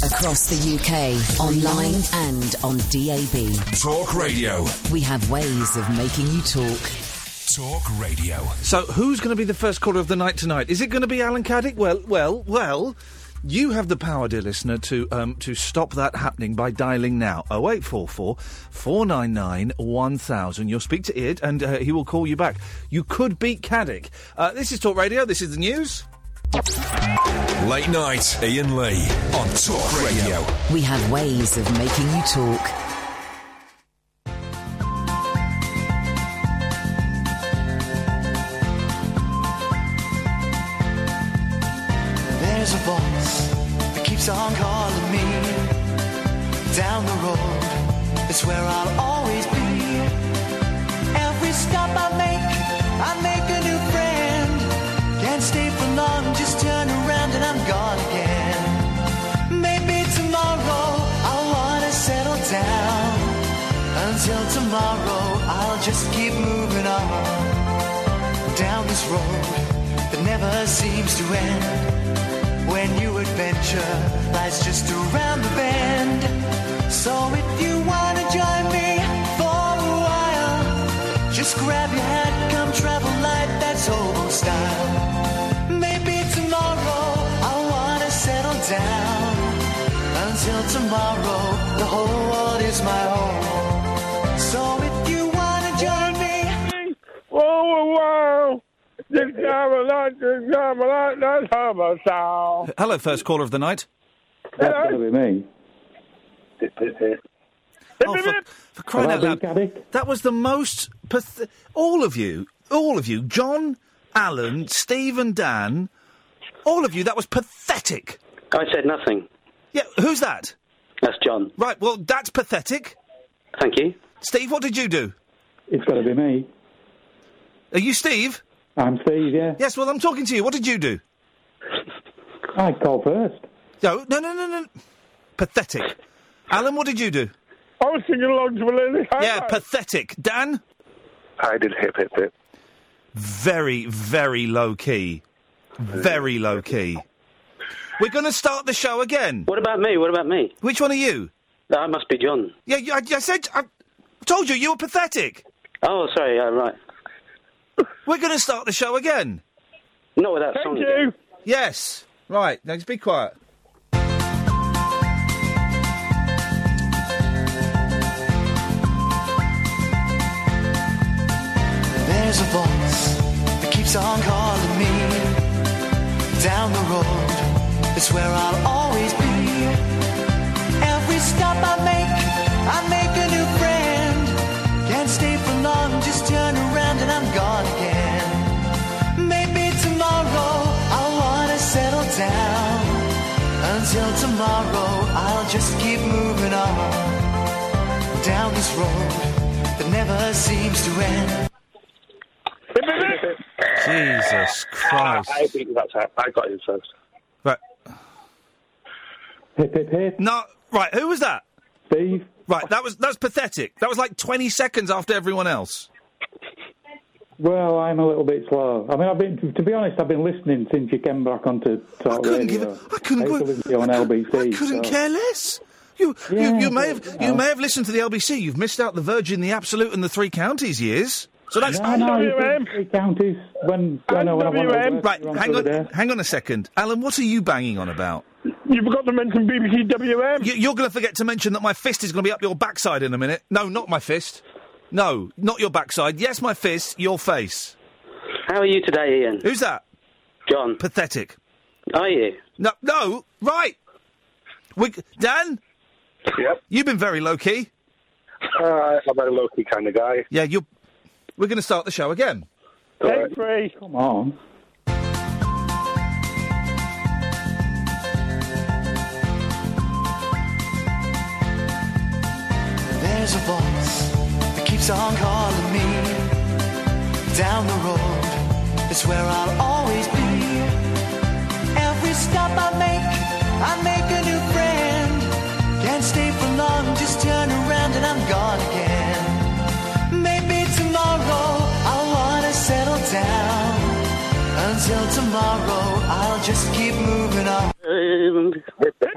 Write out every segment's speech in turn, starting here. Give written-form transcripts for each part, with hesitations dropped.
Across the UK, online and on DAB. Talk Radio. We have ways of making you talk. Talk Radio. So, who's going to be the first caller of the night tonight? Is it going to be Alan Caddick? Well, you have the power, dear listener, to stop that happening by dialing now 0844 499 1000. You'll speak to Id, and he will call you back. You could beat Caddick. This is Talk Radio. This is the news. Late night, Ian Lee on Talk Radio. We have ways of making you talk. There's a voice that keeps on calling me. Down the road, it's where I'll always be. Every stop I make a new friend. Can't stay for long, just turn around and I'm gone again. Maybe tomorrow I'll wanna settle down. Until tomorrow I'll just keep moving on. Down this road that never seems to end. When new adventure lies just around the bend. So if you wanna join me for a while, just grab your hat, come travel light, that's old style. Maybe tomorrow I wanna settle down. Until tomorrow, the whole world is my home. So if you wanna join me for a while, just grab a light, that's homicide. Hello, first caller of the night. That's going to be me. Oh, for crying out loud. That was the most... all of you, John, Alan, Steve and Dan, all of you, that was pathetic. I said nothing. Yeah, who's that? That's John. Right, well, that's pathetic. Thank you. Steve, what did you do? It's got to be me. Are you Steve? I'm Steve, yeah. Yes, well, I'm talking to you. What did you do? I called first. No. Pathetic. Alan, what did you do? I was singing along to Melanie. Yeah, pathetic. Dan? I did hip. Very, very low key. Very low key. We're going to start the show again. What about me? Which one are you? I must be John. Yeah, I told you were pathetic. Oh, sorry, right. We're going to start the show again. Not with that song. Thank you. Yes. Right, now just be quiet. There's a voice that keeps on calling me. Down the road, it's where I'll always be. Every stop I make a new friend. Can't stay for long, just turn around and I'm gone again. Maybe tomorrow I'll wanna settle down. Until tomorrow I'll just keep moving on. Down this road that never seems to end. Jesus Christ. I think that's it. I got you first. Right. Hip. No, right, who was that? Steve. Right, that's pathetic. That was like 20 seconds after everyone else. Well, I'm a little bit slow. I mean, to be honest, I've been listening since you came back onto Talk Radio. I couldn't care less. You may have listened to the LBC. You've missed out the Virgin, the Absolute, and the Three Counties years. So that's Three Counties. When I went right, hang on a second, Alan. What are you banging on about? You forgot to mention BBC WM. You're going to forget to mention that my fist is going to be up your backside in a minute. No, not my fist. No, not your backside. Yes, my fist, your face. How are you today, Ian? Who's that? John. Pathetic. Are you? No, right. Dan? Yep. You've been very low-key. I'm a very low-key kind of guy. Yeah, we're going to start the show again. Take three. Come on. There's a voice that keeps on calling me. Down the road, it's where I'll always be. Every stop I make a new friend. Can't stay for long, just turn around and I'm gone again. Maybe tomorrow I'll wanna settle down. Until tomorrow I'll just keep moving on.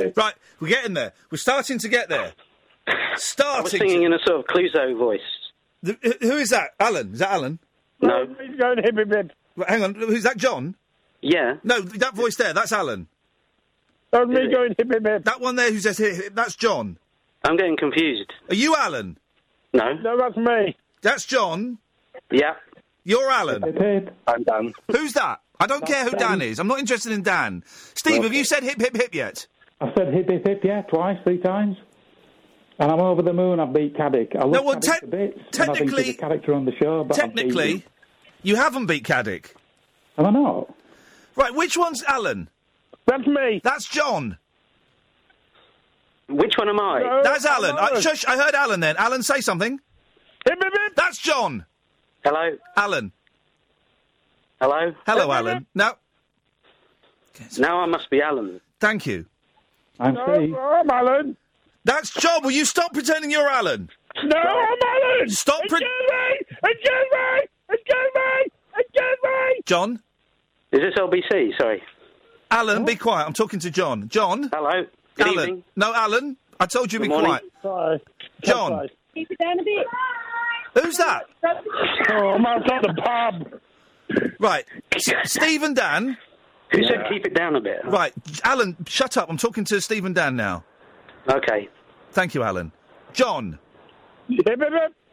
it. Right, we're getting there. We're starting to get there. I was Starting. singing in a sort of Clouseau voice. Who is that? Alan? Is that Alan? No. He's going hip, hip, hip. Right, hang on. Who's that? John? Yeah. No, that voice there. That's Alan. That was me Is it? going hip, hip, hip. That one there who says hip, hip, that's John. I'm getting confused. Are you Alan? No. No, that's me. That's John. Yeah. You're Alan. Hip, hip. I'm Dan. Who's that? I don't care who Dan is. I'm not interested in Dan. Steve, have you said hip, hip, hip yet? I said hip, hip, hip, yeah, twice, 3 times. And I'm over the moon. I've beat Caddick. I love well, Caddick to bits. And I think technically- he's a character on the show, but I've beaten Technically, him. you haven't beat Caddick. Am I not? Right, which one's Alan? That's me. That's John. Which one am I? No, That's I'm Alan. Shush, I heard Alan then. Alan, say something. Hip, hip, hip. That's John. Hello? Alan. Hello? Hello, Alan. No, Now I must be Alan. thank you. I'm Steve. No, I'm Alan. That's John. Will you stop pretending you're Alan? No, I'm Alan. Stop Excuse me. Excuse me. Excuse me. Excuse me. John? Is this LBC? Sorry. Alan, be quiet. I'm talking to John. John? Hello? Good Alan. evening. No, Alan. I told you to Good be morning. quiet. Sorry. John. Sorry. Keep it down a bit. Who's that? Oh, I'm outside the pub. Right. Steve and Dan. Who said keep it down a bit? Right. Alan, shut up. I'm talking to Steve and Dan now. Okay. Thank you, Alan. John. Hip, hip,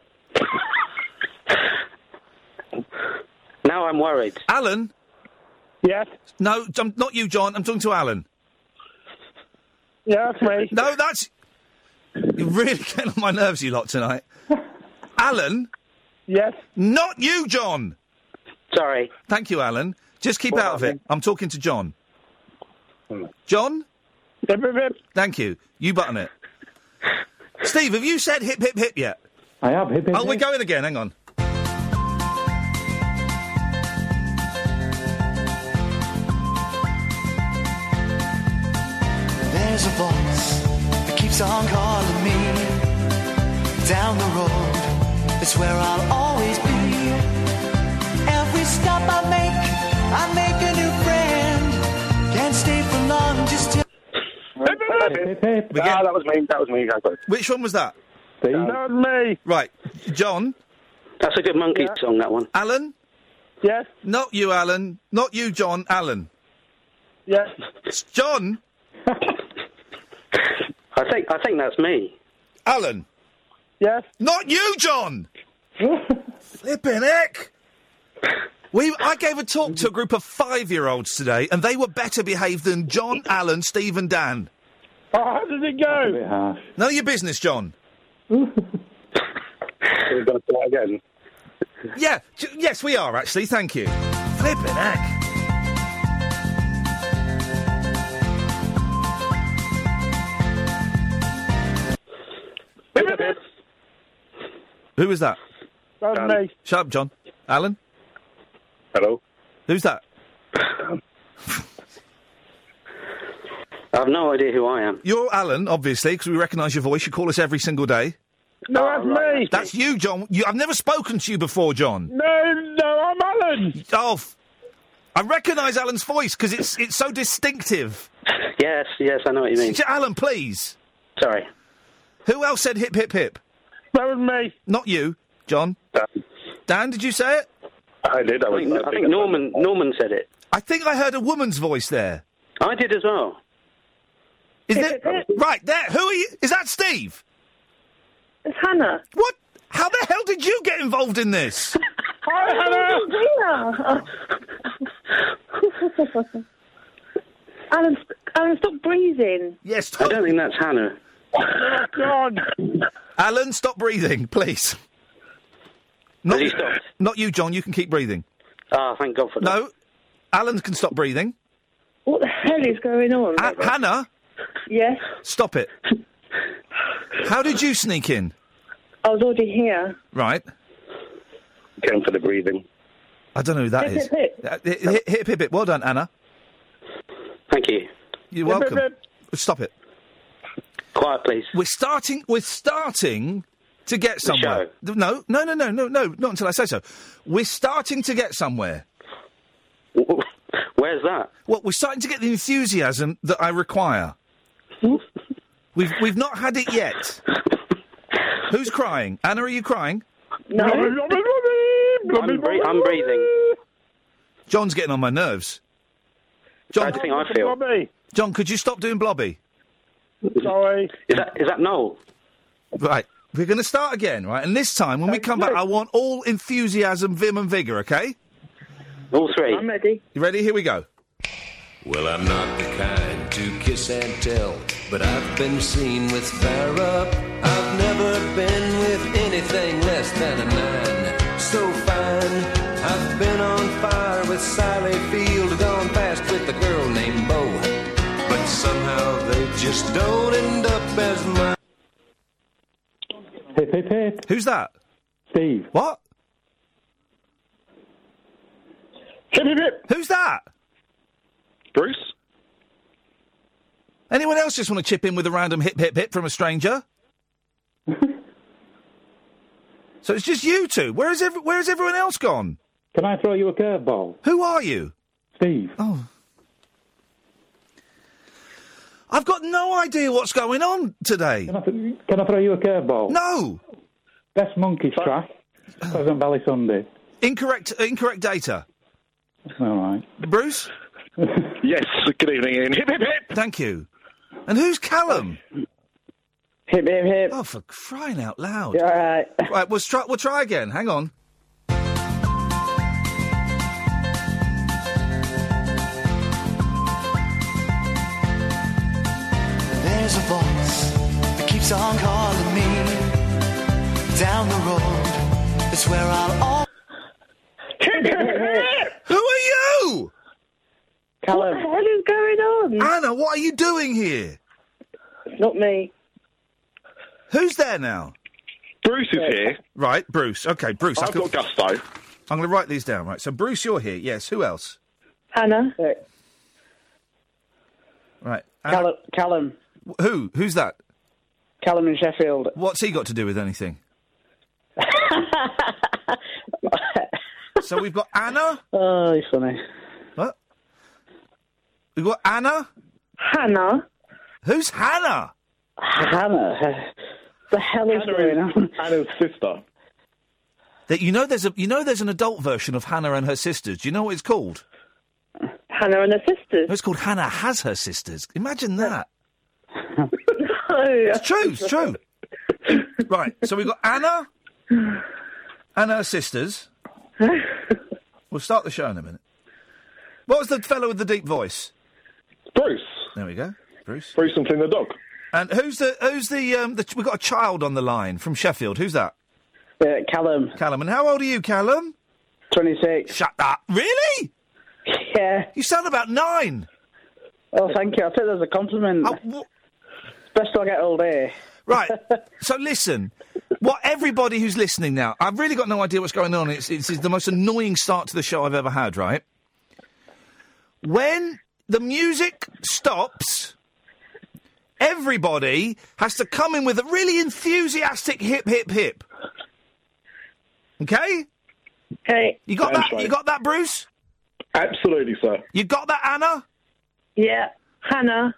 hip. Now I'm worried. Alan. Yes. No, not you, John. I'm talking to Alan. Yeah, that's me. No, that's... You're really getting on my nerves, you lot, tonight. Alan. Yes. Not you, John. Sorry. Thank you, Alan. Just keep Well, out of it. I'm talking to John. Hmm. John? Hip, hip, hip. Thank you. You button it. Steve, have you said hip, hip, hip yet? I have hip, hip, Oh, we're hip. going again. Hang on. There's a voice that keeps on calling me. Down the road, it's where I'll always be. Every stop I make a new friend. Can't stay for long, just to... Hip, hip, hip. Hip, hip. That was me. That was me. Exactly. Which one was that? Steve. That was me. Right. John? That's a good monkey song, that one. Alan? Yes. Not you, Alan. Not you, John. Alan. Yes. John? I think that's me. Alan. Yes. Not you, John! Flippin' heck! I gave a talk to a group of 5-year-olds today, and they were better behaved than John, Alan, Steve and Dan. Oh, how did it A go? bit harsh. None of your business, John. We're going to start again. Yeah, yes, we are, actually. Thank you. Flippin' heck. Hip, hip, hip. Who was that? That was me. Shut up, John. Alan? Hello. Who's that? I have no idea who I am. You're Alan, obviously, because we recognise your voice. You call us every single day. No, that's me. That's you, John. I've never spoken to you before, John. No, I'm Alan. Oh, I recognise Alan's voice because it's so distinctive. Yes, I know what you mean. Alan, please. Sorry. Who else said hip, hip, hip? That was me. Not you, John. Dan, did you say it? I did. I think Norman said it. I think I heard a woman's voice there. I did as well. Is it? Right, there. Who are you? Is that Steve? It's Hannah. What? How the hell did you get involved in this? Hi, Hannah. Alan, stop breathing. Yes, I don't think that's Hannah. Oh, God. Alan, stop breathing, please. Has he stopped? Not you, John. You can keep breathing. Ah, thank God for that. No, Alan can stop breathing. What the hell is going on? Hannah, Yes, stop it. How did you sneak in? I was already here. Right. Came for the breathing. I don't know who that Hip, is. hip, Hip, hip, hip, hip. Well done, Anna. Thank you. You're Hip, welcome. hip, Stop it. Quiet, please. We're starting to get somewhere. No, not until I say so. We're starting to get somewhere. Where's that? Well, we're starting to get the enthusiasm that I require. We've not had it yet. Who's crying? Anna, are you crying? No. I'm breathing. John's getting on my nerves. John, That's the thing I feel. John, could you stop doing blobby? Sorry. Is that Noel? Right. We're going to start again, right? And this time, when we come back, I want all enthusiasm, vim and vigour, OK? All three. I'm ready. You ready? Here we go. Well, I'm not the kind to kiss and tell, but I've been seen with fire up. I've never been with anything less than a 9. So fine, I've been on fire with Sally Field, gone past with a girl named Bo, but somehow they just don't end up as mine. Hip, hip, hip. Who's that? Steve. What? Hip, hip, hip. Who's that? Bruce? Anyone else just want to chip in with a random hip, hip, hip from a stranger? So it's just you two. Where's everyone else gone? Can I throw you a curveball? Who are you? Steve. Oh. I've got no idea what's going on today. Can I throw you a curveball? No. Best Monkeys track. Pleasant Valley Sunday. Incorrect data. All right. Bruce? Yes, good evening, Ian. Hip, hip, hip. Thank you. And who's Callum? Hip, hip, hip. Oh, for crying out loud. You're all right. Right, we'll try again. Hang on. There's a voice that keeps on calling me down the road. It's where I'll all. Who are you? Callum. What the hell is going on? Anna, what are you doing here? Not me. Who's there now? Bruce is here. Right, Bruce. OK, Bruce. I've got gusto. I'm going to write these down, right? So, Bruce, you're here. Yes, who else? Hannah. Right. Anna. Callum. Who's that? Callum in Sheffield. What's he got to do with anything? So we've got Anna. Oh, he's funny. What? We've got Anna. Hannah. Who's Hannah? Hannah. The hell is going on? Hannah's sister. There's an adult version of Hannah and her sisters. Do you know what it's called? Hannah and her sisters. No, it's called Hannah Has Her Sisters. Imagine that. No. It's true. It's true. Right. So we've got Anna and her sisters. We'll start the show in a minute. What was the fellow with the deep voice? Bruce. There we go. Bruce. Bruce and Flynn the dog. And who's the we've got a child on the line from Sheffield. Who's that? Callum. Callum. And how old are you, Callum? 26. Shut up. Really? Yeah. You sound about 9. Oh, thank you. I think that's a compliment. Best I get all day. Right. So listen, what everybody who's listening now, I've really got no idea what's going on. It's the most annoying start to the show I've ever had, right? When the music stops, everybody has to come in with a really enthusiastic hip, hip, hip. Okay? Okay. You got that? You got that, Bruce? Absolutely, sir. You got that, Anna? Yeah. Hannah.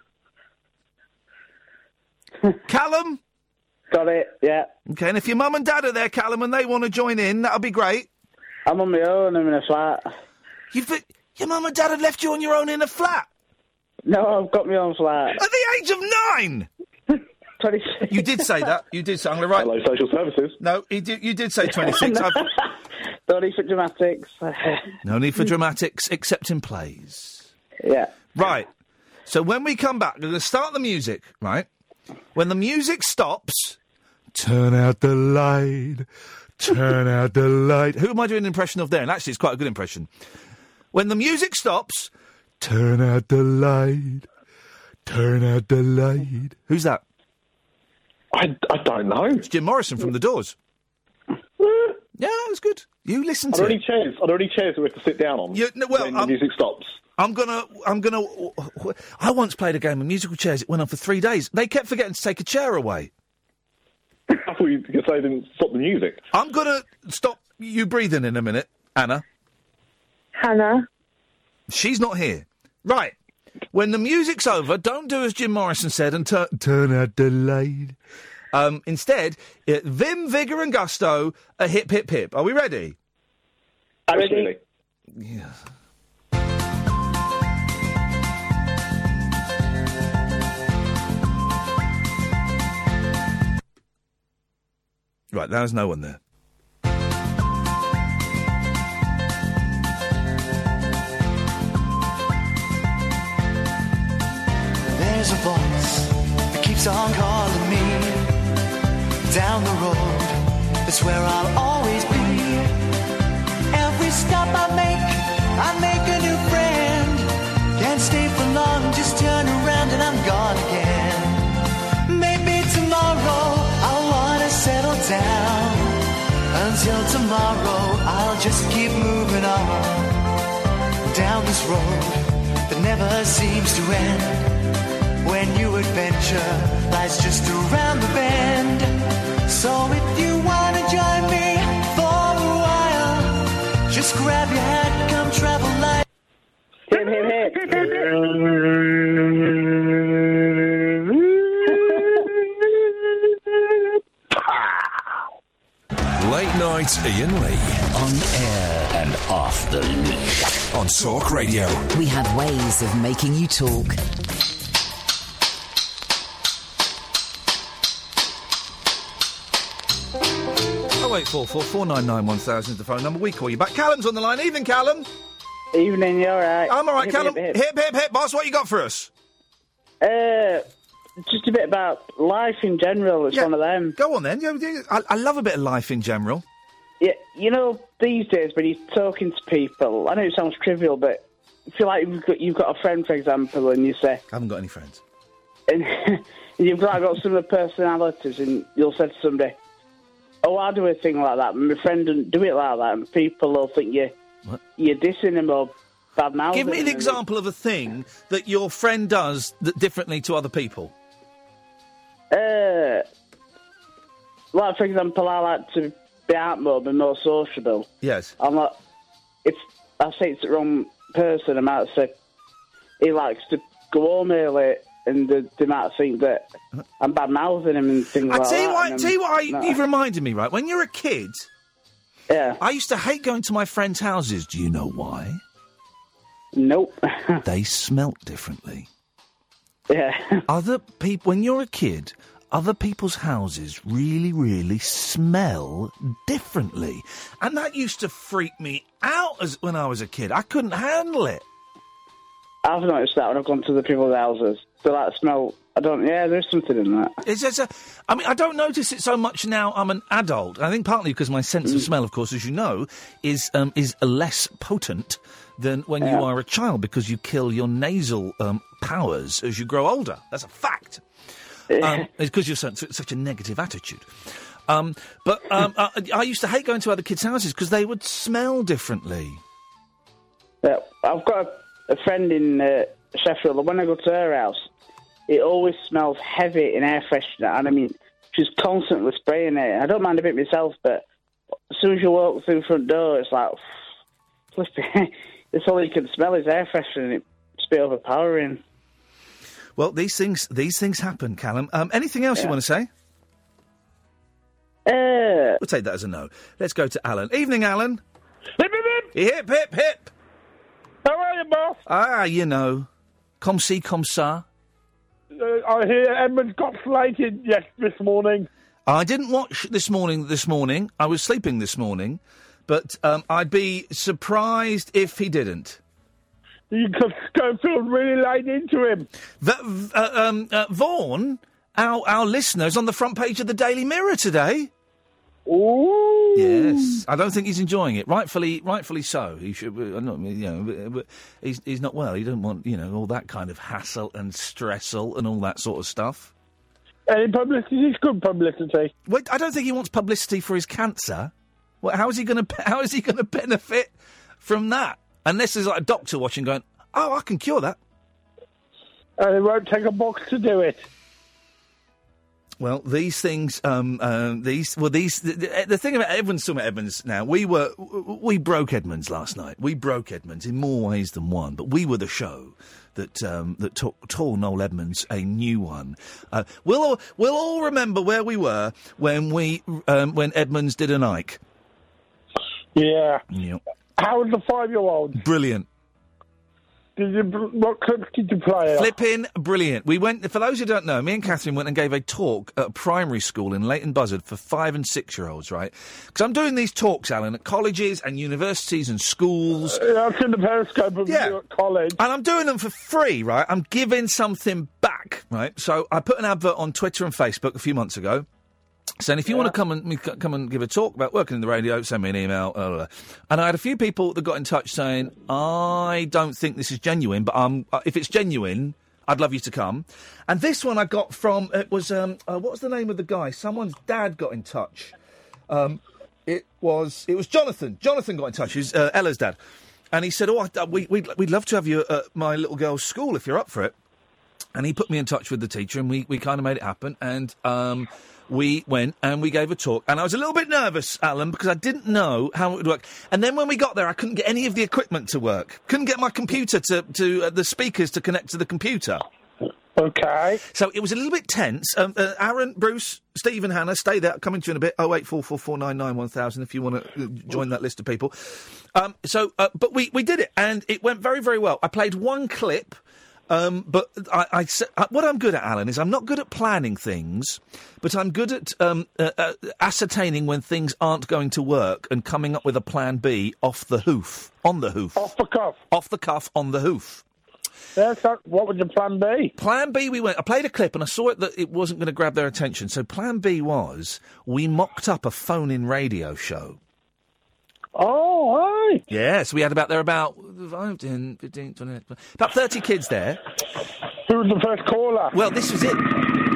Callum? Got it, yeah. Okay, and if your mum and dad are there, Callum, and they want to join in, that'll be great. I'm on my own, I'm in a flat. Your mum and dad have left you on your own in a flat? No, I've got my own flat. At the age of 9? 26. You did say that. You did say, I'm going to write... Hello, social services. No, you did say 26. No need for dramatics. No need for dramatics, except in plays. Yeah. Right. So when we come back, we're going to start the music, right? When the music stops, turn out the light, turn out the light. Who am I doing an impression of there? And actually, it's quite a good impression. When the music stops, turn out the light, turn out the light. Who's that? I don't know. It's Jim Morrison from The Doors. Yeah, it's good. You listen to it. Are there any chairs that we have to sit down on when the music stops? I once played a game of musical chairs. It went on for 3 days. They kept forgetting to take a chair away. I thought you were going to say they didn't stop the music. I'm going to stop you breathing in a minute, Anna. Hannah. She's not here. Right. When the music's over, don't do as Jim Morrison said and turn out the light. Instead, vim, vigour and gusto, a hip, hip, hip. Are we ready? Ready? Yeah. Right, there's no one there. There's a voice that keeps on calling me. Down the road, that's where I'll always be. Every stop I make a new friend. Can't stay for long, just turn around and I'm gone again. Maybe tomorrow I'll wanna settle down. Until tomorrow I'll just keep moving on. Down this road that never seems to end. When new adventure lies just around the bend. So if you wanna join me for a while, just grab your hat, come travel light. Hip, hip, hip. Late night Ian Lee. On air and off the leash. On Talk Radio. We have ways of making you talk. 0844 499 1000 is the phone number. We call you back. Callum's on the line. Evening, Callum. Evening, you all right? I'm all right, Callum. Hip, Hip, hip, hip. Boss, what you got for us? Just a bit about life in general. It's one of them. Go on, then. I love a bit of life in general. Yeah, you know, these days when you're talking to people, I know it sounds trivial, but I feel like you've got a friend, for example, and you say... I haven't got any friends. And you've got similar personalities, and you'll say to somebody, oh, I do a thing like that, and my friend doesn't do it like that, and people will think you're dissing him or bad-mouthing him. Give me an example of a thing that your friend does differently to other people. Like, for example, I like to be out more, be more sociable. Yes. I'm like, if I say it's the wrong person, I might say he likes to go home early, and they might think that I'm bad-mouthing him and things like that. Tell you what, you've reminded me, right? When you're a kid, yeah, I used to hate going to my friends' houses. Do you know why? Nope. They smelt differently. Yeah. Other people, when you're a kid, other people's houses really, really smell differently. And that used to freak me out when I was a kid. I couldn't handle it. I've noticed that when I've gone to the people's houses. So that smell, there's something in that. It's just I don't notice it so much now I'm an adult. I think partly because my sense of smell, of course, as you know, is less potent than when you are a child, because you kill your nasal powers as you grow older. That's a fact. It's because you're such a negative attitude. But I used to hate going to other kids' houses because they would smell differently. Yeah, I've got a friend in Sheffield, and when I go to her house, it always smells heavy in air freshener, and I mean, she's constantly spraying it. I don't mind a bit myself, but as soon as you walk through the front door, it's like, flipping. It's all you can smell is air freshener, and it's a bit overpowering. Well, these things happen, Callum. Anything else you want to say? We'll take that as a no. Let's go to Alan. Evening, Alan. Hip, hip, hip. Hip, hip, hip. How are you, boss? You know. Comme ci, comme ça. I hear Edmund got slated this morning. I didn't watch this morning. I was sleeping this morning. But I'd be surprised if he didn't. You could go feel really laid into him. Vaughan, our listener's on the front page of the Daily Mirror today. Ooh. Yes, I don't think he's enjoying it. Rightfully so. He should. But he's not well. He don't want all that kind of hassle and stressful and all that sort of stuff. Any publicity is good publicity. Wait, I don't think he wants publicity for his cancer. Well, how is he going to benefit from that? Unless there's like a doctor watching, going, "Oh, I can cure that." And it won't take a box to do it. Well, these things, the thing about Edmonds, talking about Edmonds now, we broke Edmonds last night. We broke Edmonds in more ways than one, but we were the show that taught Noel Edmonds a new one. We'll all remember where we were when Edmonds did an Ike. Yeah. Yep. How was the 5-year-old? Brilliant. What clips did you play? Flipping brilliant. We went, for those who don't know, me and Catherine went and gave a talk at a primary school in Leighton Buzzard for 5 and 6-year-olds, right? Because I'm doing these talks, Alan, at colleges and universities and schools. I've seen the periscope of you at college. And I'm doing them for free, right? I'm giving something back, right? So I put an advert on Twitter and Facebook a few months ago, saying if you want to come and give a talk about working in the radio, send me an email. Blah, blah, blah. And I had a few people that got in touch saying, I don't think this is genuine, but if it's genuine, I'd love you to come. And this one I got from, it was, what was the name of the guy? Someone's dad got in touch. It was Jonathan. Jonathan got in touch, who's Ella's dad. And he said, we'd love to have you at my little girl's school if you're up for it. And he put me in touch with the teacher, and we kind of made it happen. And we went and we gave a talk. And I was a little bit nervous, Alan, because I didn't know how it would work. And then when we got there, I couldn't get any of the equipment to work. Couldn't get my computer to the speakers to connect to the computer. Okay. So it was a little bit tense. Aaron, Bruce, Steve and Hannah, stay there. Coming to you in a bit. 08444991000 if you want to join that list of people. But we did it, and it went very, very well. I played one clip. But what I'm good at, Alan, is I'm not good at planning things, but I'm good at ascertaining when things aren't going to work and coming up with a plan B off the hoof, on the hoof. Off the cuff. Off the cuff, on the hoof. Yes, what was your plan B? Plan B, I played a clip and I saw that it wasn't going to grab their attention, so plan B was we mocked up a phone-in radio show. Oh, right. Yes, we had about 15, 15, 20, about 30 kids there. Who was the first caller? Well, this was it.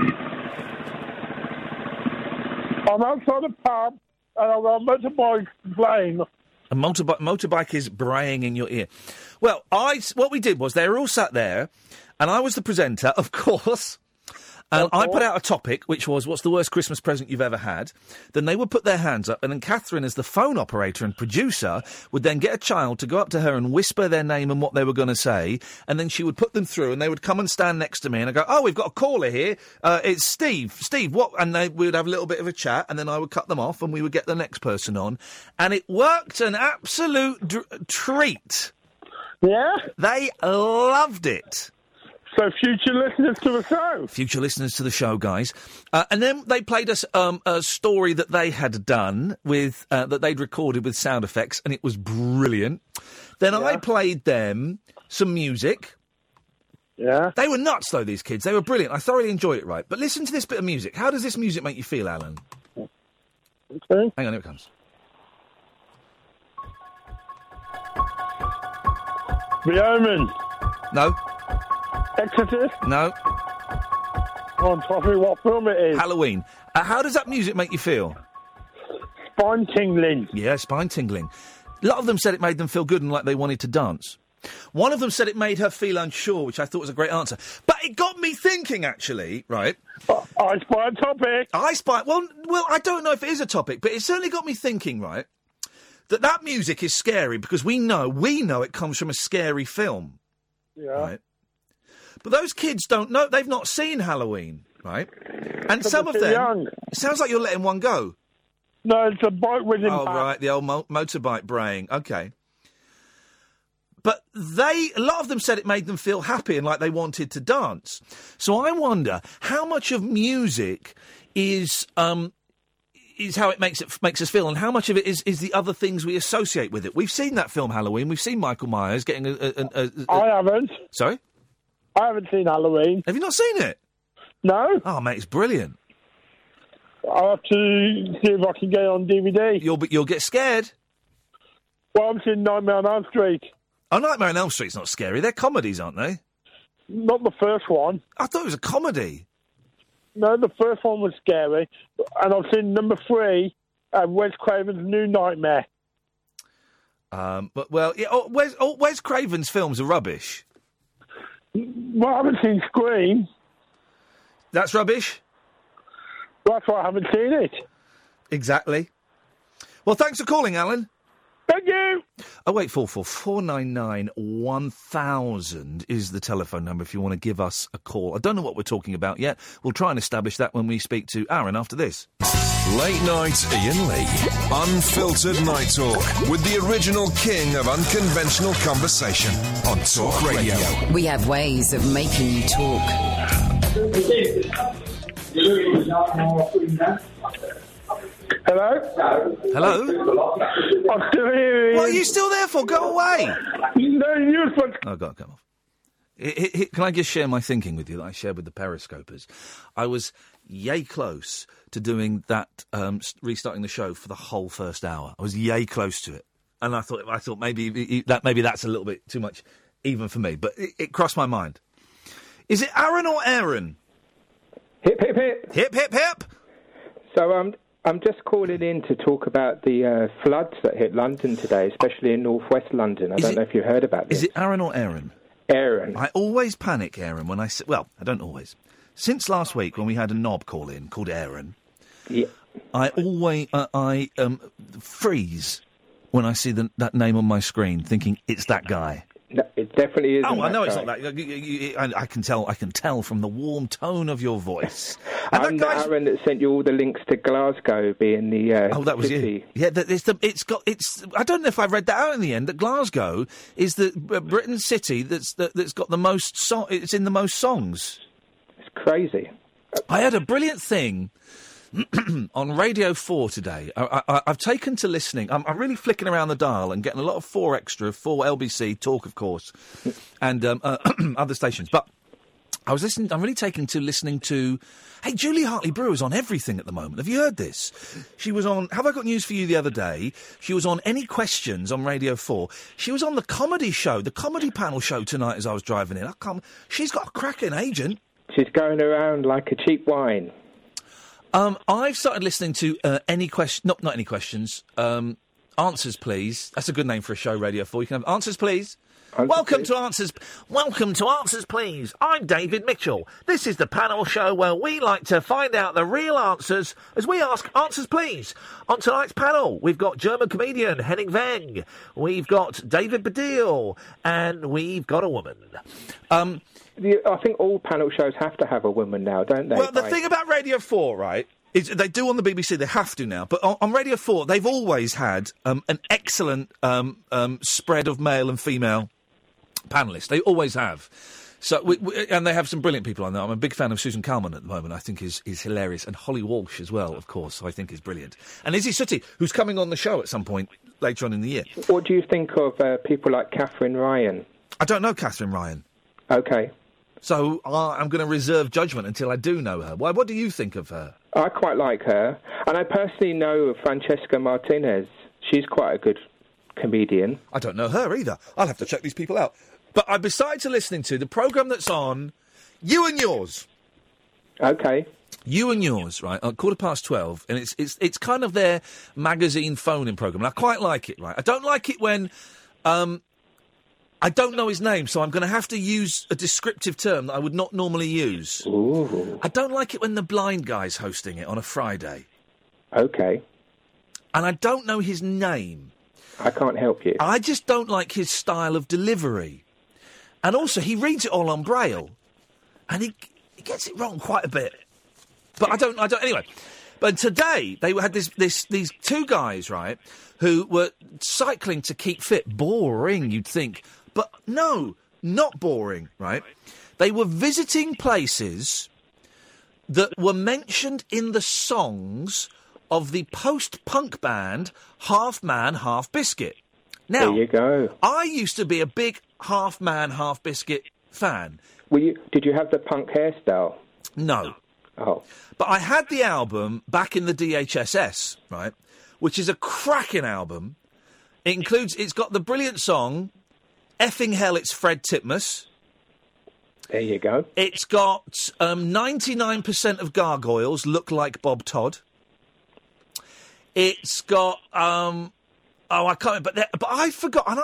I'm outside the pub, and I've got a motorbike playing. A motorbike is braying in your ear. Well, what we did was they were all sat there, and I was the presenter, of course. And I put out a topic, which was, what's the worst Christmas present you've ever had? Then they would put their hands up, and then Catherine, as the phone operator and producer, would then get a child to go up to her and whisper their name and what they were going to say, and then she would put them through, and they would come and stand next to me, and I'd go, oh, we've got a caller here. It's Steve. Steve, what? And we would have a little bit of a chat, and then I would cut them off, and we would get the next person on. And it worked an absolute treat. Yeah? They loved it. So future listeners to the show. Future listeners to the show, guys. And then they played us a story that they had done with that they'd recorded with sound effects, and it was brilliant. Then I played them some music. Yeah. They were nuts, though, these kids. They were brilliant. I thoroughly enjoyed it, right? But listen to this bit of music. How does this music make you feel, Alan? Okay. Hang on, here it comes. The Omen. No. Exorcist? No. On top of what film it is. Halloween. How does that music make you feel? Spine tingling. Yeah, spine tingling. A lot of them said it made them feel good and like they wanted to dance. One of them said it made her feel unsure, which I thought was a great answer. But it got me thinking, actually, right? I spy a topic. Well, I don't know if it is a topic, but it certainly got me thinking, right? That music is scary because we know it comes from a scary film. Yeah. Right? But those kids don't know. They've not seen Halloween, right? And some of them... young. It sounds like you're letting one go. No, it's a bike with impact. Oh, right, the old motorbike braying. OK. But a lot of them said it made them feel happy and like they wanted to dance. So I wonder how much of music is how it makes us feel, and how much of it is the other things we associate with it. We've seen that film Halloween. We've seen Michael Myers getting I haven't. Sorry? I haven't seen Halloween. Have you not seen it? No. Oh, mate, it's brilliant. I'll have to see if I can get it on DVD. You'll get scared. Well, I'm seeing Nightmare on Elm Street. Oh, Nightmare on Elm Street's not scary. They're comedies, aren't they? Not the first one. I thought it was a comedy. No, the first one was scary. And I've seen number 3, Wes Craven's New Nightmare. Wes Craven's films are rubbish. Well, I haven't seen Scream. That's rubbish? That's why I haven't seen it. Exactly. Well, thanks for calling, Alan. Thank you. 0844 499 1000 is the telephone number if you want to give us a call. I don't know what we're talking about yet. We'll try and establish that when we speak to Aaron after this. Late night Ian Lee. Unfiltered night talk with the original king of unconventional conversation on Talk Radio. We have ways of making you talk. Hello? Hello? I'm still here. What are you still there for? Go away! No, you Oh, God, come off. Can I just share my thinking with you that I shared with the Periscopers? I was yay close to doing that, restarting the show for the whole first hour. I was yay close to it. And I thought maybe that's a little bit too much even for me. But it crossed my mind. Is it Aaron or Aaron? Hip, hip, hip. Hip, hip, hip. So I'm just calling in to talk about the floods that hit London today, especially in northwest London. I don't know if you heard about this. Is it Aaron or Aaron? Aaron. I always panic, Aaron, when I say... Well, I don't always. Since last week, when we had a knob call in called Aaron, yeah. I always freeze when I see that name on my screen, thinking it's that guy. No, it definitely is. Oh, I know it's not that. I can tell from the warm tone of your voice. And I'm the Aaron that sent you all the links to Glasgow being the that was city. you. Yeah, it's. I don't know if I read that out in the end. That Glasgow is the Britain's city that's got the most it's in the most songs. It's crazy. I had a brilliant thing on Radio 4 today. I've taken to listening. I'm really flicking around the dial and getting a lot of 4 Extra, 4 LBC, Talk, of course, and other stations. But I'm really taken to listening to... Hey, Julie Hartley-Brewer's on everything at the moment. Have you heard this? She was on Have I Got News For You the other day. She was on Any Questions on Radio 4. She was on the comedy show, the comedy panel show tonight as I was driving in. She's got a cracking agent. She's going around like a cheap wine. I've started listening to Any Question... Not Any Questions. Answers, Please. That's a good name for a show, Radio 4. You can have Answers, Please. Welcome to Answers, Please. I'm David Mitchell. This is the panel show where we like to find out the real answers as we ask Answers, Please. On tonight's panel, we've got German comedian Henning Weng, we've got David Baddiel, and we've got a woman. I think all panel shows have to have a woman now, don't they? Well, the thing about Radio 4, right, is they do on the BBC, they have to now, but on Radio 4, they've always had an excellent spread of male and female panellists. They always have. So, and they have some brilliant people on there. I'm a big fan of Susan Calman at the moment. I think is hilarious. And Holly Walsh as well, of course, I think is brilliant. And Izzy Sooty, who's coming on the show at some point later on in the year. What do you think of people like Catherine Ryan? I don't know Catherine Ryan. Okay. So I'm going to reserve judgment until I do know her. What do you think of her? I quite like her. And I personally know Francesca Martinez. She's quite a good comedian. I don't know her either. I'll have to check these people out. But besides listening to the programme that's on, You and Yours. Okay. You and Yours, right, at 12:15, and it's kind of their magazine phone-in programme. And I quite like it, right? I don't like it when... I don't know his name, so I'm going to have to use a descriptive term that I would not normally use. Ooh. I don't like it when the blind guy's hosting it on a Friday. Okay. And I don't know his name. I can't help you. I just don't like his style of delivery. And also, he reads it all on Braille. And he gets it wrong quite a bit. But I don't anyway. But today, they had these two guys, right, who were cycling to keep fit. Boring, you'd think. But no, not boring, right? They were visiting places that were mentioned in the songs of the post-punk band Half Man, Half Biscuit. Now, there you go. I used to be a big Half Man, Half Biscuit fan. Did you have the punk hairstyle? No. Oh. But I had the album back in the DHSS, right, which is a cracking album. It's got the brilliant song, Effing Hell, It's Fred Titmus. There you go. It's got 99% of gargoyles look like Bob Todd. It's got, I can't, but I forgot, and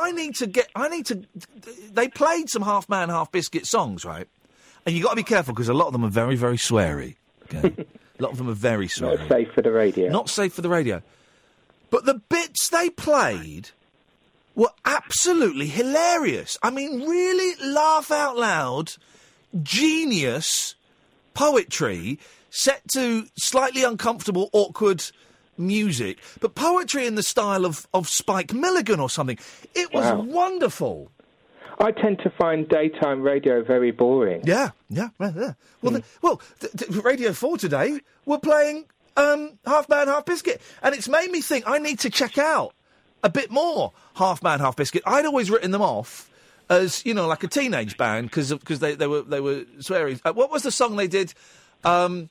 they played some Half Man, Half Biscuit songs, right? And you got to be careful because a lot of them are very, very sweary. Okay, A lot of them are very sweary. Not safe for the radio. Not safe for the radio. But the bits they played were absolutely hilarious. I mean, really laugh out loud, genius poetry set to slightly uncomfortable, awkward music, but poetry in the style of Spike Milligan or something. It was wonderful. I tend to find daytime radio very boring. Yeah. Well, Radio 4 today were playing Half Man, Half Biscuit, and it's made me think I need to check out a bit more Half Man, Half Biscuit. I'd always written them off as, you know, like a teenage band because they were swearing. What was the song they did? They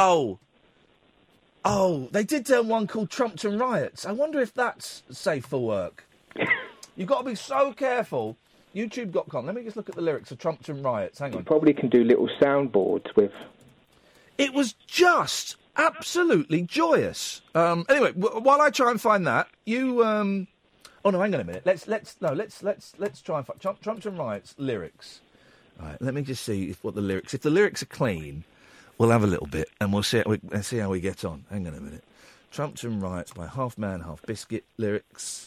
did one called Trumpton Riots. I wonder if that's safe for work. You've got to be so careful. YouTube.com. Let me just look at the lyrics of Trumpton Riots. Hang on. You probably can do little soundboards with... It was just absolutely joyous. Anyway, while I try and find that, you... Oh, no, hang on a minute. Let's try and find... Trumpton Riots lyrics. All right, let me just see what the lyrics... If the lyrics are clean, we'll have a little bit, and we'll see how we get on. Hang on a minute. Trumpton Riots by Half Man, Half Biscuit lyrics.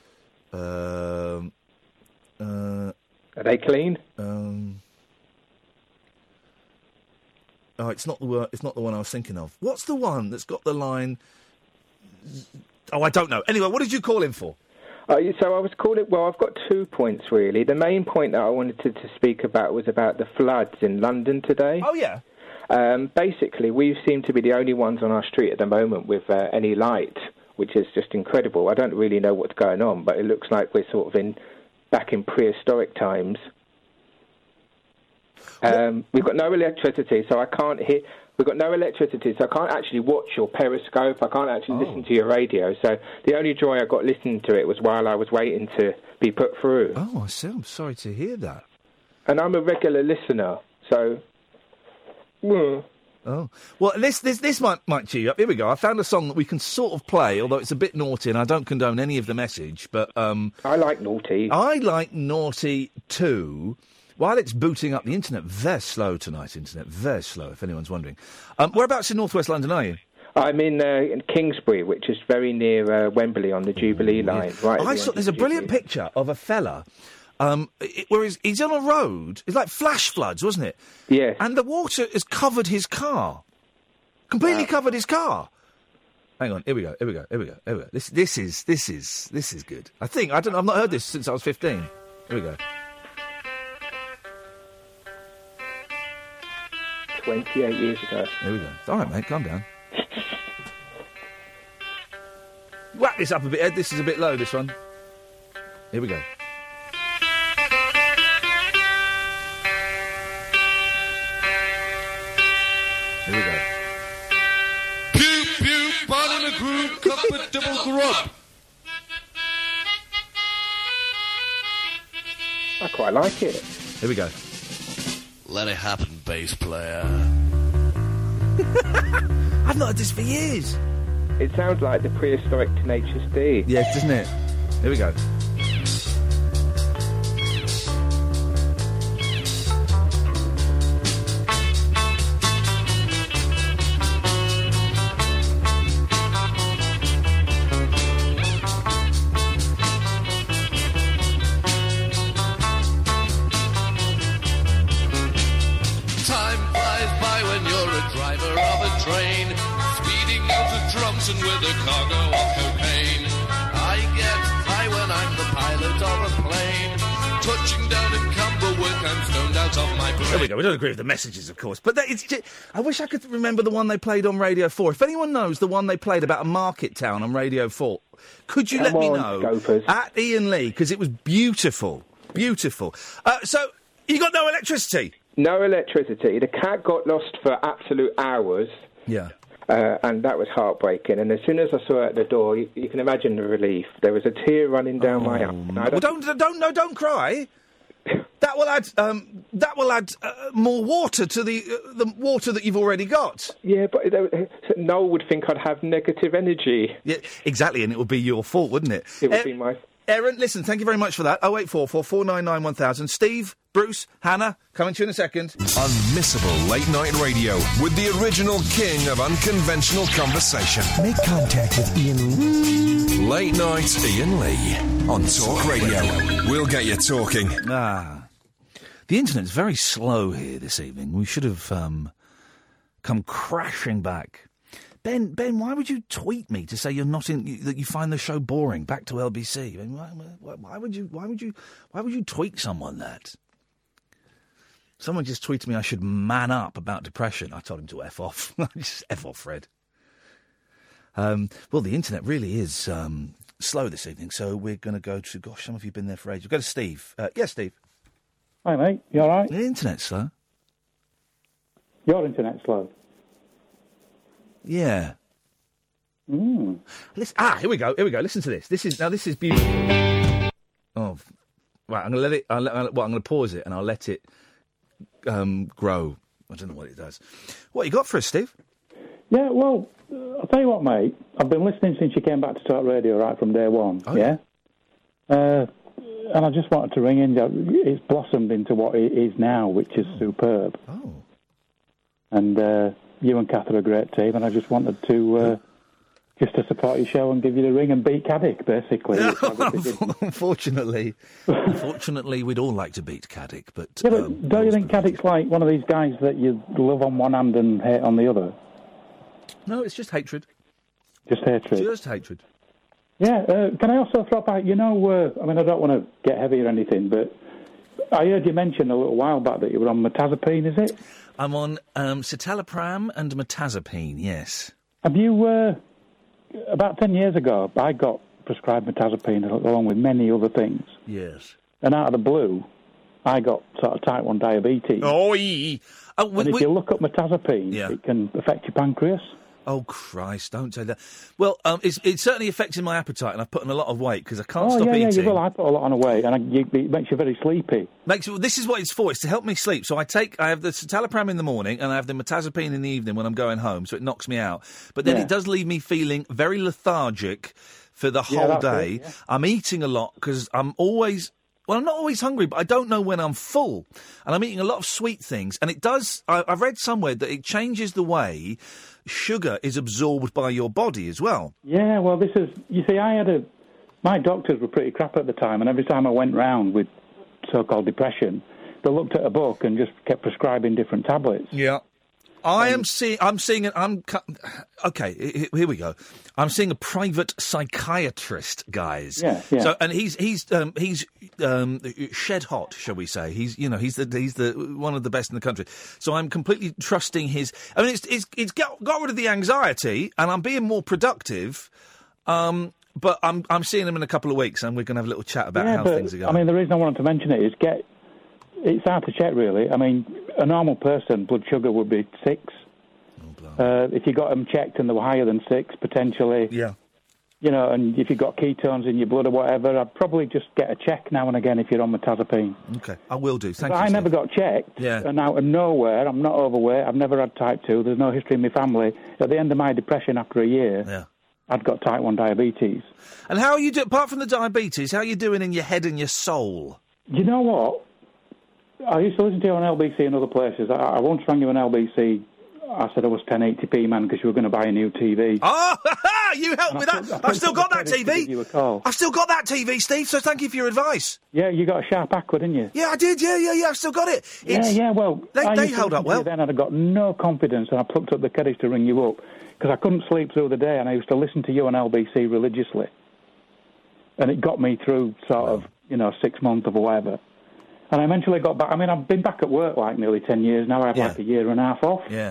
Are they clean? Oh, it's not the one I was thinking of. What's the one that's got the line? Oh, I don't know. Anyway, what did you call him for? So I was calling... Well, I've got 2 points, really. The main point that I wanted to speak about was about the floods in London today. Oh, yeah. Basically, we seem to be the only ones on our street at the moment with any light, which is just incredible. I don't really know what's going on, but it looks like we're sort of back in prehistoric times. We've got no electricity, so I can't hear... We've got no electricity, so I can't actually watch your Periscope. I can't actually listen to your radio. So the only joy I got listening to it was while I was waiting to be put through. Oh, I see. I'm sorry to hear that. And I'm a regular listener, so... Oh. Well, this might cheer you up. Here we go. I found a song that we can sort of play, although it's a bit naughty, and I don't condone any of the message, but... I like naughty. I like naughty too. While it's booting up the internet, very slow tonight, internet, very slow, if anyone's wondering. Whereabouts in northwest London are you? I'm in Kingsbury, which is very near Wembley on the Jubilee line. Right. There's a brilliant picture of a fella... where he's on a road. It's like flash floods, wasn't it? Yeah. And the water has covered his car. Completely covered his car. Hang on, here we go. This is good. I've not heard this since I was 15. Here we go. 28 years ago. Here we go. All right, mate, calm down. Whack this up a bit, Ed. This is a bit low, this one. Here we go. Here we go. Pew, pew, pot in a groove, cup of double grub. I quite like it. Here we go. Let it happen, bass player. I've not heard this for years. It sounds like the prehistoric Tenacious D. Yeah, doesn't it? Here we go. With a cargo of cocaine, I get high when I'm the pilot of a plane. Touching down in Camberwick, I'm stoned out of my brain. There we go. We don't agree with the messages, of course, but I wish I could remember the one they played on Radio 4. If anyone knows the one they played about a market town on Radio 4, could you let me know? Gophers. At Ian Lee, because it was beautiful, beautiful. So you got no electricity? No electricity. The cat got lost for absolute hours. Yeah. And that was heartbreaking. And as soon as I saw her at the door, you can imagine the relief. There was a tear running down my eye. Well, don't cry. That will add more water to the water that you've already got. Yeah, but Noel would think I'd have negative energy. Yeah, exactly, and it would be your fault, wouldn't it? It would be my. Erin, listen, thank you very much for that. 0844 499 1000. Steve, Bruce, Hannah, coming to you in a second. Unmissable late night radio with the original king of unconventional conversation. Make contact with Ian Lee. Late night Ian Lee on Talk Radio. We'll get you talking. The internet's very slow here this evening. We should have come crashing back. Ben, why would you tweet me to say you're not in that you find the show boring? Back to LBC. I mean, why would you tweet someone that? Someone just tweeted me I should man up about depression. I told him to F off. Just F off, Fred. Well, the internet really is slow this evening, so we're going to go to, gosh, some of you have been there for ages. We'll go to Steve. Yes, Steve. Hi, mate. You all right? The internet's slow. Your internet's slow? Yeah. Listen, here we go. Listen to this. This is beautiful. Oh, right. I'm going to let it. I'm going to pause it and I'll let it grow. I don't know what it does. What you got for us, Steve? Yeah. Well, I'll tell you what, mate. I've been listening since you came back to Talk Radio right from day one. Oh, yeah. And I just wanted to ring in. It's blossomed into what it is now, which is superb. Oh. And you and Kath are a great team, and I just wanted to just to support your show and give you the ring and beat Caddick, basically. Unfortunately, we'd all like to beat Caddick, but... Yeah, but don't you think Caddick's like one of these guys that you love on one hand and hate on the other? No, it's just hatred. Just hatred? Just hatred. Yeah, can I also throw out, I mean, I don't want to get heavy or anything, but I heard you mention a little while back that you were on mirtazapine, is it? I'm on citalopram and mirtazapine, yes. Have you, about 10 years ago, I got prescribed mirtazapine along with many other things. Yes. And out of the blue, I got sort of type 1 diabetes. And if you look up mirtazapine, it can affect your pancreas. Oh, Christ, don't say that. Well, it's certainly affecting my appetite, and I've put on a lot of weight because I can't stop eating. Yeah, well, I put a lot on weight, and it makes you very sleepy. This is what it's for. It's to help me sleep. So I have the citalopram in the morning, and I have the mirtazapine in the evening when I'm going home, so it knocks me out. But then it does leave me feeling very lethargic for the whole day. I'm eating a lot because I'm always... Well, I'm not always hungry, but I don't know when I'm full. And I'm eating a lot of sweet things. And it does... I've read somewhere that it changes the way sugar is absorbed by your body as well. Yeah, well, this is... You see, my doctors were pretty crap at the time, and every time I went round with so-called depression, they looked at a book and just kept prescribing different tablets. Yeah. I'm seeing okay, here we go. I'm seeing a private psychiatrist, guys. Yeah. So, and he's shed hot, shall we say? He's the one of the best in the country. So I'm completely trusting his. I mean, it's got rid of the anxiety, and I'm being more productive. But I'm seeing him in a couple of weeks, and we're going to have a little chat about how things are going. I mean, the reason I wanted to mention it is it's hard to check, really. I mean, a normal person, blood sugar would be 6. If you got them checked and they were higher than 6, potentially. Yeah. You know, and if you've got ketones in your blood or whatever, I'd probably just get a check now and again if you're on mirtazapine. Okay, I will do. Thank you, I never got checked. Yeah. And out of nowhere, I'm not overweight, I've never had type 2, there's no history in my family. At the end of my depression after a year, I'd got type 1 diabetes. And how are you doing, apart from the diabetes, how are you doing in your head and your soul? You know what? I used to listen to you on LBC and other places. I once rang you on LBC. I said I was 1080p man because you were going to buy a new TV. Oh, you helped with that. I've still got that TV. I've still got that TV, Steve, so thank you for your advice. Yeah, you got a sharp Aqua, didn't you? Yeah, I did. Yeah, I've still got it. Well, they held up well. Then I'd got no confidence and I plucked up the courage to ring you up because I couldn't sleep through the day and I used to listen to you on LBC religiously. And it got me through sort of, 6 months or whatever. And I eventually got back. I mean, I've been back at work like nearly 10 years now. I have like a year and a half off. Yeah.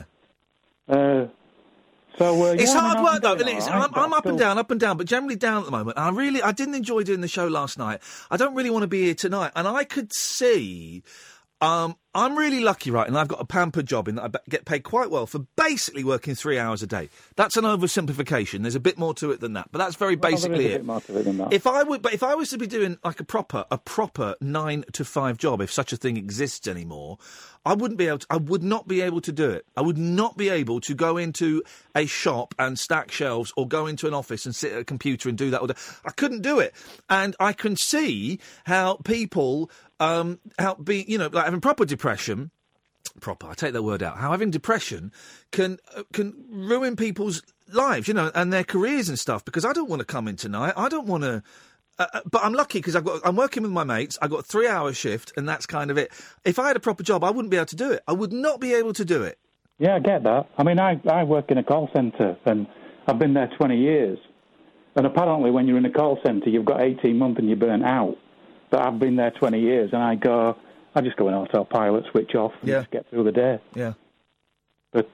It's hard work, though, isn't it? I'm up and down, but generally down at the moment. And I didn't enjoy doing the show last night. I don't really want to be here tonight. And I could see... I'm really lucky, right, and I've got a pampered job in that I get paid quite well for basically working 3 hours a day. That's an oversimplification. There's a bit more to it than that, but that's very basically there is a it. bit more to it than that. If I was to be doing like a proper 9 to 5 job, if such a thing exists anymore, I would not be able to do it. I would not be able to go into a shop and stack shelves or go into an office and sit at a computer and do that all day. I couldn't do it. And I can see how people, having proper depression, I take that word out, how having depression can ruin people's lives, and their careers and stuff, because I don't want to come in tonight. I don't want to... but I'm lucky because I'm working with my mates. I've got a 3-hour shift, and that's kind of it. If I had a proper job, I wouldn't be able to do it. I would not be able to do it. Yeah, I get that. I mean, I work in a call centre, and I've been there 20 years. And apparently when you're in a call centre, you've got 18 months and you're burnt out. But I've been there 20 years, and I just go in autopilot, switch off, and just get through the day. Yeah. But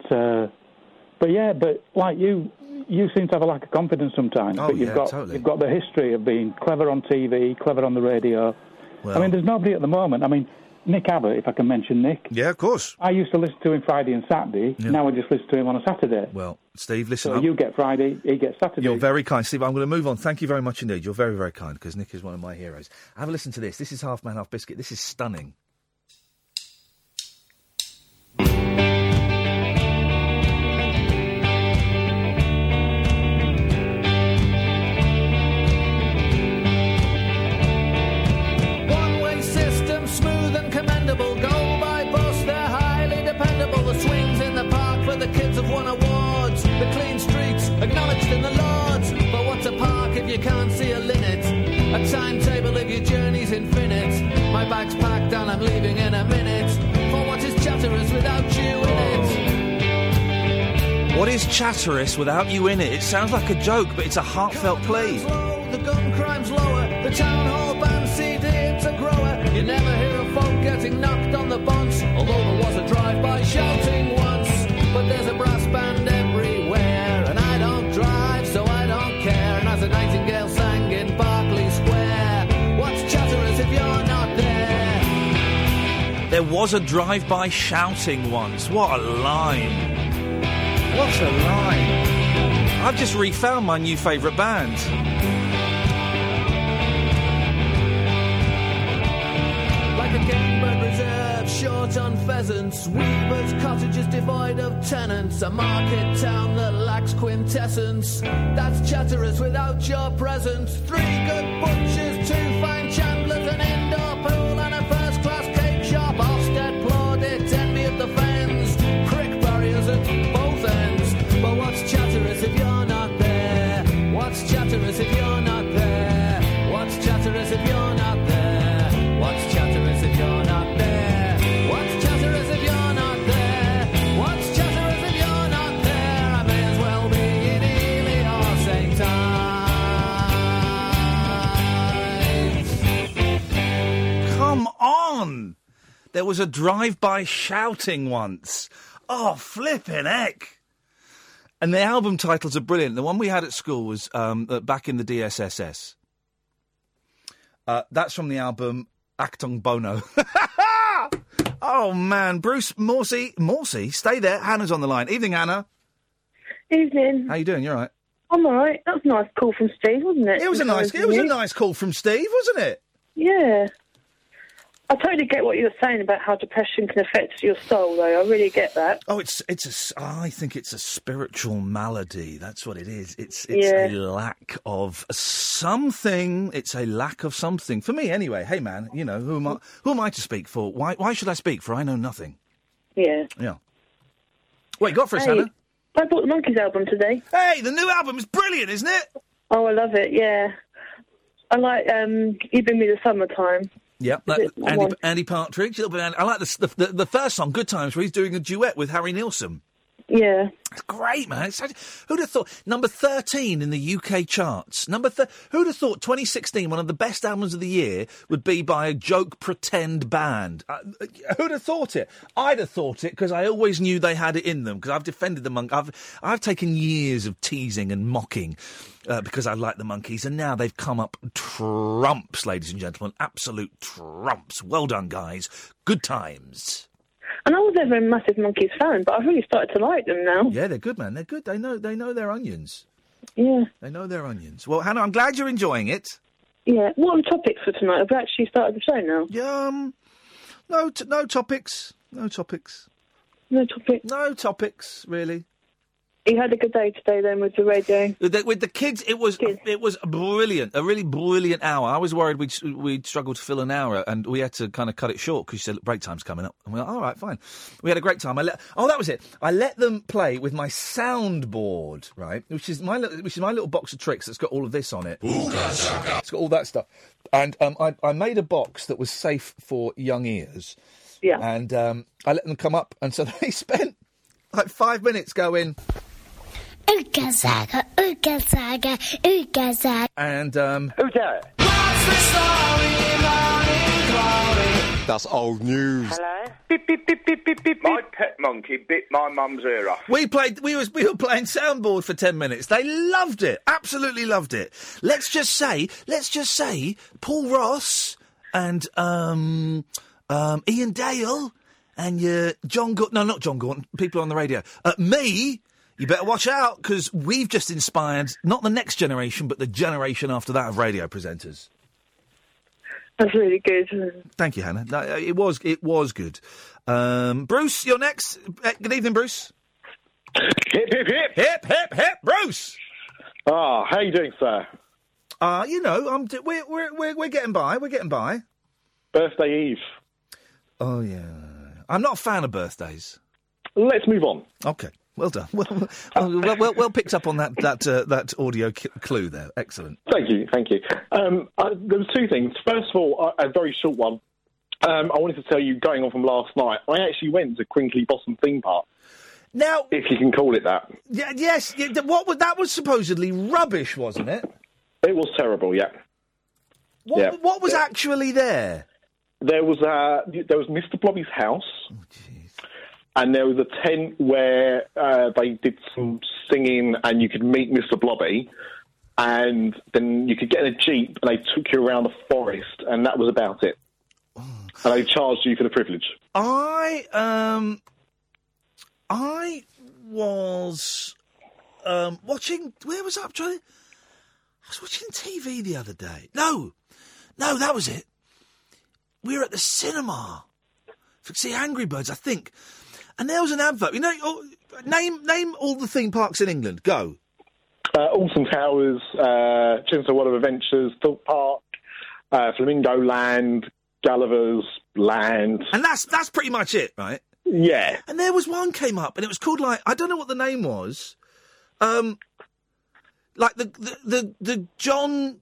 like you seem to have a lack of confidence sometimes. Oh, but you've got the history of being clever on TV, clever on the radio. Well, I mean, there's nobody at the moment. I mean, Nick Abbott, if I can mention Nick. Yeah, of course. I used to listen to him Friday and Saturday. Yeah. Now I just listen to him on a Saturday. Well, Steve, listen. So you get Friday, he gets Saturday. You're very kind, Steve. I'm going to move on. Thank you very much indeed. You're very, very kind, because Nick is one of my heroes. Have a listen to this. This is Half Man, Half Biscuit. This is stunning. Go by bus, they're highly dependable. The swings in the park for the kids have won awards. The clean streets acknowledged in the Lords. But what's a park if you can't see a linnet? A timetable if your journey's infinite. My bag's packed and I'm leaving in a minute. For what is Chatteris without you in it? What is Chatteris without you in it? It sounds like a joke, but it's a heartfelt plea. The gun crime's lower. The town hall band CD, it's a grower. You never hear of folk getting knocked on the bonce. Although there was a drive-by shouting once. But there's a brass band everywhere. And I don't drive, so I don't care. And as a nightingale sang in Berkeley Square, what's Chatteris if you're not there? There was a drive-by shouting once. What a line. What a line. I've just refound my new favourite band. Like a game bird reserve, short on pheasants. Weavers' cottages devoid of tenants. A market town that lacks quintessence. That's Chatteris without your presence. 3 good butchers, 2 fine chandlers, an indoor pool and a first-class cake shop. Ofsted plaudits, envy of the fens. Crick barriers at both ends. But what's Chatteris if you're not there? What's Chatteris if you're not there? What's Chatteris if you're not there? What's Chatteris if you're not there? What's Chatteris if you're not there? What's Chatteris if you're not there? I may as well be in Ely or St. Ives. Come on! There was a drive-by shouting once. Oh, flippin' heck! And the album titles are brilliant. The one we had at school was back in the DSSS. That's from the album Actung Bono. Oh, man. Bruce Morsey, stay there. Hannah's on the line. Evening, Hannah. Evening. How you doing? You all right? I'm all right. That was a nice call from Steve, wasn't it? It was a nice call from Steve, wasn't it? Yeah. I totally get what you were saying about how depression can affect your soul, though. I really get that. Oh, I think it's a spiritual malady. That's what it is. It's a lack of something. It's a lack of something. For me, anyway. Hey, man, who am I to speak for? Why should I speak for? I know nothing. Yeah. Yeah. What you got for us, Hannah? I bought the Monkeys album today. Hey, the new album is brilliant, isn't it? Oh, I love it, yeah. I like You've Been Me the Summertime. Yep, Andy Partridge. I like the first song, Good Times, where he's doing a duet with Harry Nilsson. Yeah. It's great, man. Who'd have thought? Number 13 in the UK charts. Who'd have thought 2016, one of the best albums of the year, would be by a joke pretend band? Who'd have thought it? I'd have thought it because I always knew they had it in them, because I've defended the Monkees. I've taken years of teasing and mocking because I like the Monkees, and now they've come up trumps, ladies and gentlemen. Absolute trumps. Well done, guys. Good times. And I was never a massive Monkeys fan, but I've really started to like them now. Yeah, they're good, man. They're good. They know their onions. Yeah. They know their onions. Well, Hannah, I'm glad you're enjoying it. Yeah. What are the topics for tonight? Have we actually started the show now? Yeah. No topics. No topics. No topics. No topics, really. You had a good day today, then, with the radio. With the kids, it was brilliant. A really brilliant hour. I was worried we'd struggle to fill an hour, and we had to kind of cut it short because she said, "Look, break time's coming up." And we were like, all right, fine. We had a great time. That was it. I let them play with my soundboard, right, which is my little box of tricks that's got all of this on it. It's got all that stuff, and I made a box that was safe for young ears. Yeah. And I let them come up, and so they spent like 5 minutes going. Ooga Zaga, Ooga Zaga, Ooga Zaga. And, Who's that? That's old news. Hello? Beep, beep, beep, beep, beep, beep. My pet monkey bit my mum's ear off. We were playing soundboard for 10 minutes. They loved it. Absolutely loved it. Let's just say, Paul Ross and, Ian Dale and John Gorton. No, not John Gorton. People on the radio. Me. You better watch out, because we've just inspired not the next generation, but the generation after that of radio presenters. That's really good. Thank you, Hannah. No, it was good. Bruce, you're next. Good evening, Bruce. Hip, hip, hip. Hip, hip, hip. Bruce. How you doing, sir? We're getting by. We're getting by. Birthday Eve. Oh, yeah. I'm not a fan of birthdays. Let's move on. Okay. Well done. Well picked up on that audio clue there. Excellent. Thank you. There was two things. First of all, a very short one. I wanted to tell you, going on from last night, I actually went to Crinkly Blossom Theme Park. Now, if you can call it that. Yeah, yes. That was supposedly rubbish, wasn't it? It was terrible. Yeah. What was actually there? There was Mr. Blobby's house. Oh, jeez. And there was a tent where they did some singing and you could meet Mr. Blobby. And then you could get in a Jeep and they took you around the forest. And that was about it. And they charged you for the privilege. I was watching... Where was I? I was watching TV the other day. No, that was it. We were at the cinema to see Angry Birds, I think. And there was an advert. You know, name all the theme parks in England. Go. Alton Towers, Chancellor World of Adventures, Thorpe Park, Flamingo Land, Gulliver's Land. And that's pretty much it, right? Yeah. And there was one came up, and it was called, like, I don't know what the name was. Like the John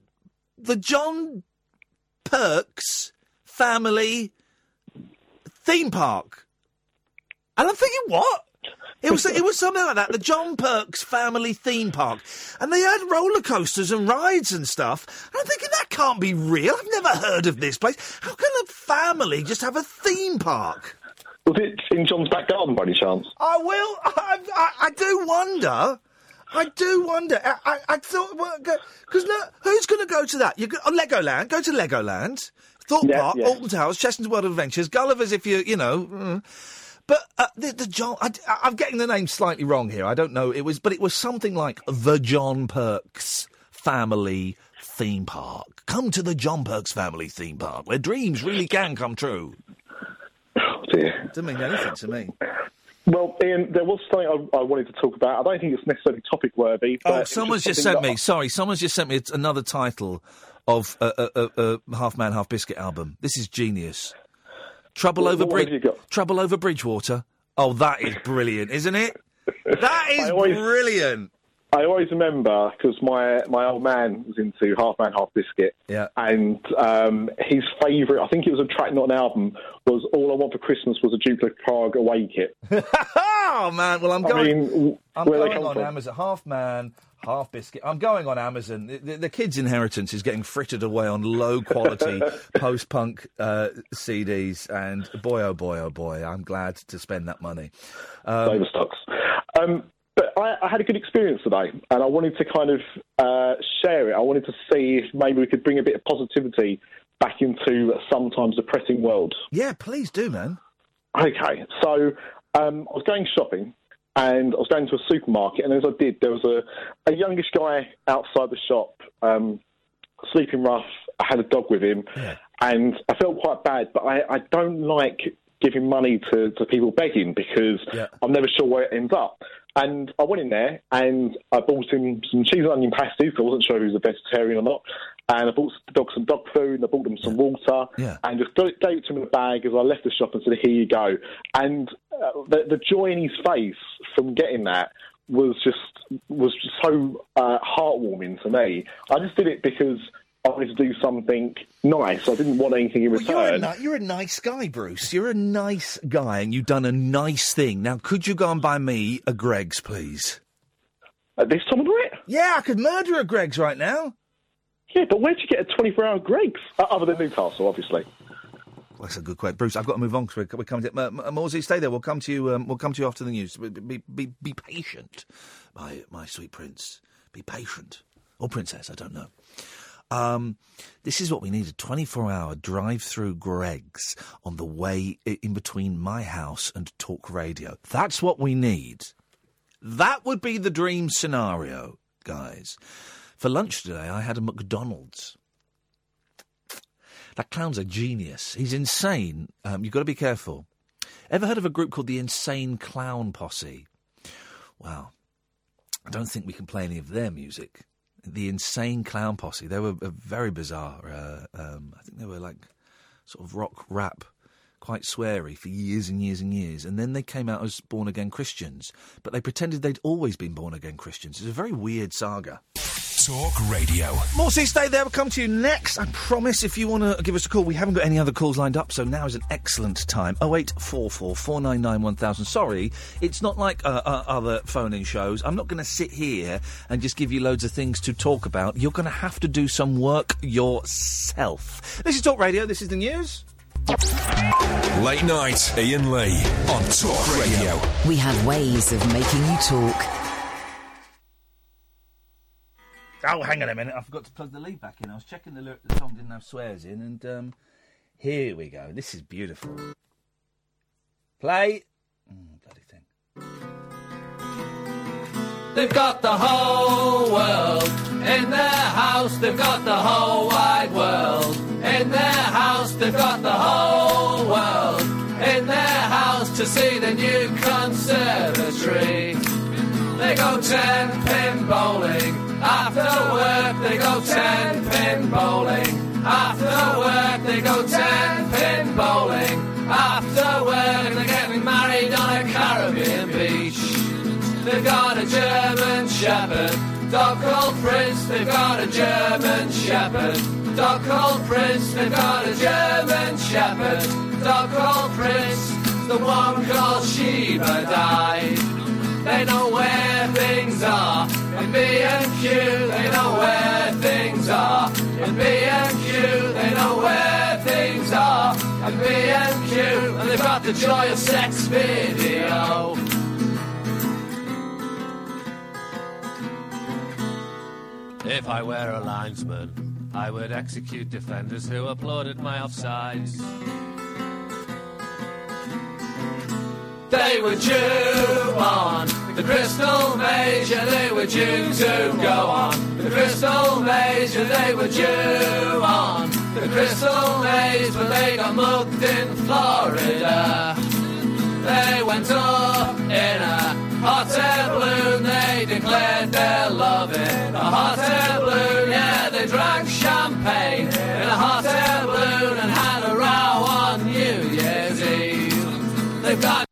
Perks family theme park. And I'm thinking, what? It was something like that, the John Perks family theme park. And they had roller coasters and rides and stuff. And I'm thinking, that can't be real. I've never heard of this place. How can a family just have a theme park? Was it in John's back garden by any chance? I do wonder. I thought, because who's going to go to that? Legoland. Go to Legoland. Thorpe Park, Alton Towers, Chesterton's World of Adventures, Gulliver's if you know. But the John... I'm getting the name slightly wrong here. I don't know. It was something like the John Perks family theme park. Come to the John Perks family theme park, where dreams really can come true. Oh, dear. Doesn't mean anything to me. Well, Ian, there was something I wanted to talk about. I don't think it's necessarily topic-worthy. Oh, someone's just sent me another title of a Half Man, Half Biscuit album. This is genius. Trouble Over Bridgewater. Oh, that is brilliant, isn't it? That is brilliant. I always remember, because my old man was into Half Man, Half Biscuit. Yeah. And his favourite, I think it was a track, not an album, was All I Want for Christmas was a Duplex Prague Away kit. Oh, man. Well, I'm going on from? Amazon. Half Man, Half Biscuit. I'm going on Amazon. The kid's inheritance is getting frittered away on low-quality post-punk CDs. And boy, oh boy, I'm glad to spend that money. Overstocks. But I had a good experience today, and I wanted to kind of share it. I wanted to see if maybe we could bring a bit of positivity back into a sometimes depressing world. Yeah, please do, man. Okay, so I was going shopping, and I was going to a supermarket, and as I did, there was a youngish guy outside the shop, sleeping rough. I had a dog with him, and I felt quite bad, but I don't like giving money to people begging because I'm never sure where it ends up. And I went in there, and I bought him some cheese and onion pasties, I wasn't sure if he was a vegetarian or not, and I bought the dog some dog food, and I bought him some water, and just gave it to him in a bag as I left the shop and said, here you go. And the joy in his face from getting that was just so heartwarming to me. I just did it because I wanted to do something nice. I didn't want anything in return. You're a nice guy, Bruce. You're a nice guy, and you've done a nice thing. Now, could you go and buy me a Greggs, please? At this time of night? Yeah, I could murder a Greggs right now. Yeah, but where'd you get a 24-hour Greggs? Other than Newcastle, obviously. Well, that's a good question, Bruce. I've got to move on because we're coming to Morsey. Stay there. We'll come to you. We'll come to you after the news. Be patient, my sweet prince. Be patient, or princess. I don't know. This is what we need, a 24-hour drive-through Greggs on the way in between my house and Talk Radio. That's what we need. That would be the dream scenario, guys. For lunch today, I had a McDonald's. That clown's a genius. He's insane. You've got to be careful. Ever heard of a group called the Insane Clown Posse? Well, I don't think we can play any of their music. The Insane Clown Posse. They were very bizarre. I think they were like sort of rock rap, quite sweary for years and years and years. And then they came out as born-again Christians. But they pretended they'd always been born-again Christians. It's a very weird saga. Talk Radio. Morsey, stay there. We'll come to you next. I promise if you want to give us a call, we haven't got any other calls lined up, so now is an excellent time. 0844 499 1000. Sorry, it's not like other phone-in shows. I'm not going to sit here and just give you loads of things to talk about. You're going to have to do some work yourself. This is Talk Radio. This is the news. Late night, Ian Lee on Talk Radio. We have ways of making you talk. Oh, hang on a minute. I forgot to plug the lead back in. I was checking the song didn't have swears in, and here we go. This is beautiful. Play. Bloody thing. They've got the whole world in their house. They've got the whole wide world in their house. They've got the whole world in their house to see the new conservatory. They go 10-pin bowling. After work, they go 10-pin bowling. After work, they go 10-pin bowling. After work, they're getting married on a Caribbean beach. They've got a German Shepherd, dog called Prince. They've got a German Shepherd, dog called Prince. They've got a German Shepherd, dog called Prince. The one called Sheba died. They know where things are in B&Q. They know where things are in B&Q. They know where things are in B&Q. And they've got the Joy of Sex video. If I were a linesman, I would execute defenders who applauded my offsides. They were due on the Crystal Maze, yeah, they were due to go on the Crystal Maze, yeah, they were due on the Crystal Maze, but they got mugged in Florida. They went up in a hot air balloon, they declared their love in a hot air balloon, yeah, they drank champagne in a hot air balloon and had a row on New Year's Eve. They've got.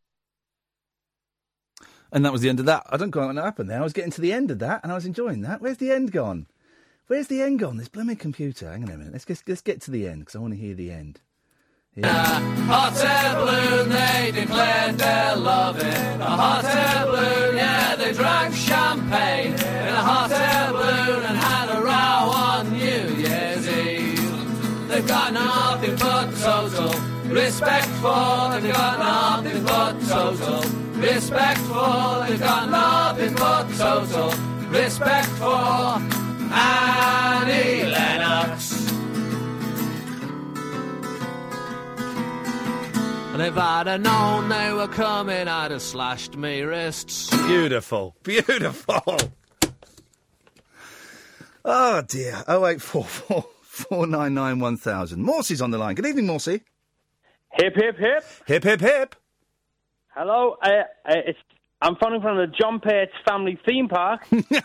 And that was the end of that. I don't know what happened there. I was getting to the end of that, and I was enjoying that. Where's the end gone? Where's the end gone? This blooming computer. Hang on a minute. Let's get to the end, because I want to hear the end. Hot air balloon, they declared their love in a hot air balloon. Yeah, they drank champagne in a hot air balloon and had a row on New Year's Eve. They've got nothing but total respect for. They've got nothing but total respect for. They've got nothing but total respect for Annie Lennox. And if I'd have known they were coming, I'd have slashed me wrists. Beautiful. Beautiful. Oh, dear. 0844 499 1000. Morsey's on the line. Good evening, Morsey. Hip, hip, hip. Hip, hip, hip. Hello, I'm phoning from the John Pates Family Theme Park.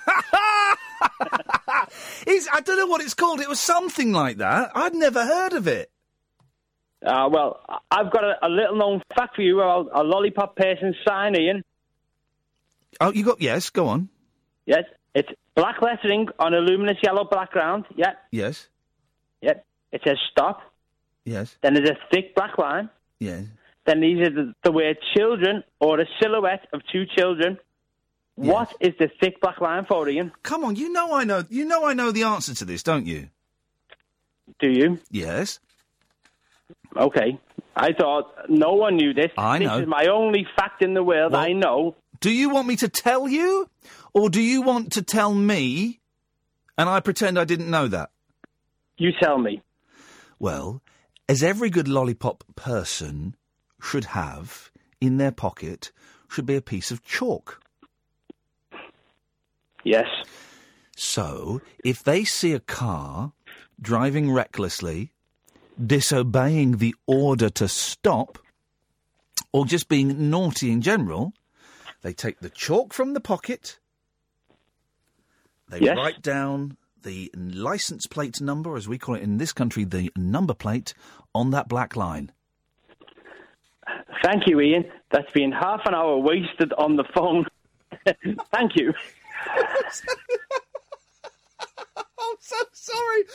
I don't know what it's called. It was something like that. I'd never heard of it. Well, I've got a little-known fact for you about a lollipop person sign, Ian. Oh, you got... Yes, go on. Yes, it's black lettering on a luminous yellow background, yeah. Yes. Yep. It says stop. Yes. Then there's a thick black line. Yes. Then these are the word children, or a silhouette of two children. Yes. What is the thick black line for, Ian? Come on, you know I know the answer to this, don't you? Do you? Yes. Okay. I thought no one knew this. I know. This is my only fact in the world I know. Do you want me to tell you, or do you want to tell me, and I pretend I didn't know that? You tell me. Well, as every good lollipop person should have in their pocket, should be a piece of chalk. Yes. So, if they see a car driving recklessly, disobeying the order to stop, or just being naughty in general, they take the chalk from the pocket, they write down the licence plate number, as we call it in this country, the number plate, on that black line. Thank you, Ian. That's been half an hour wasted on the phone. Thank you. I'm so sorry.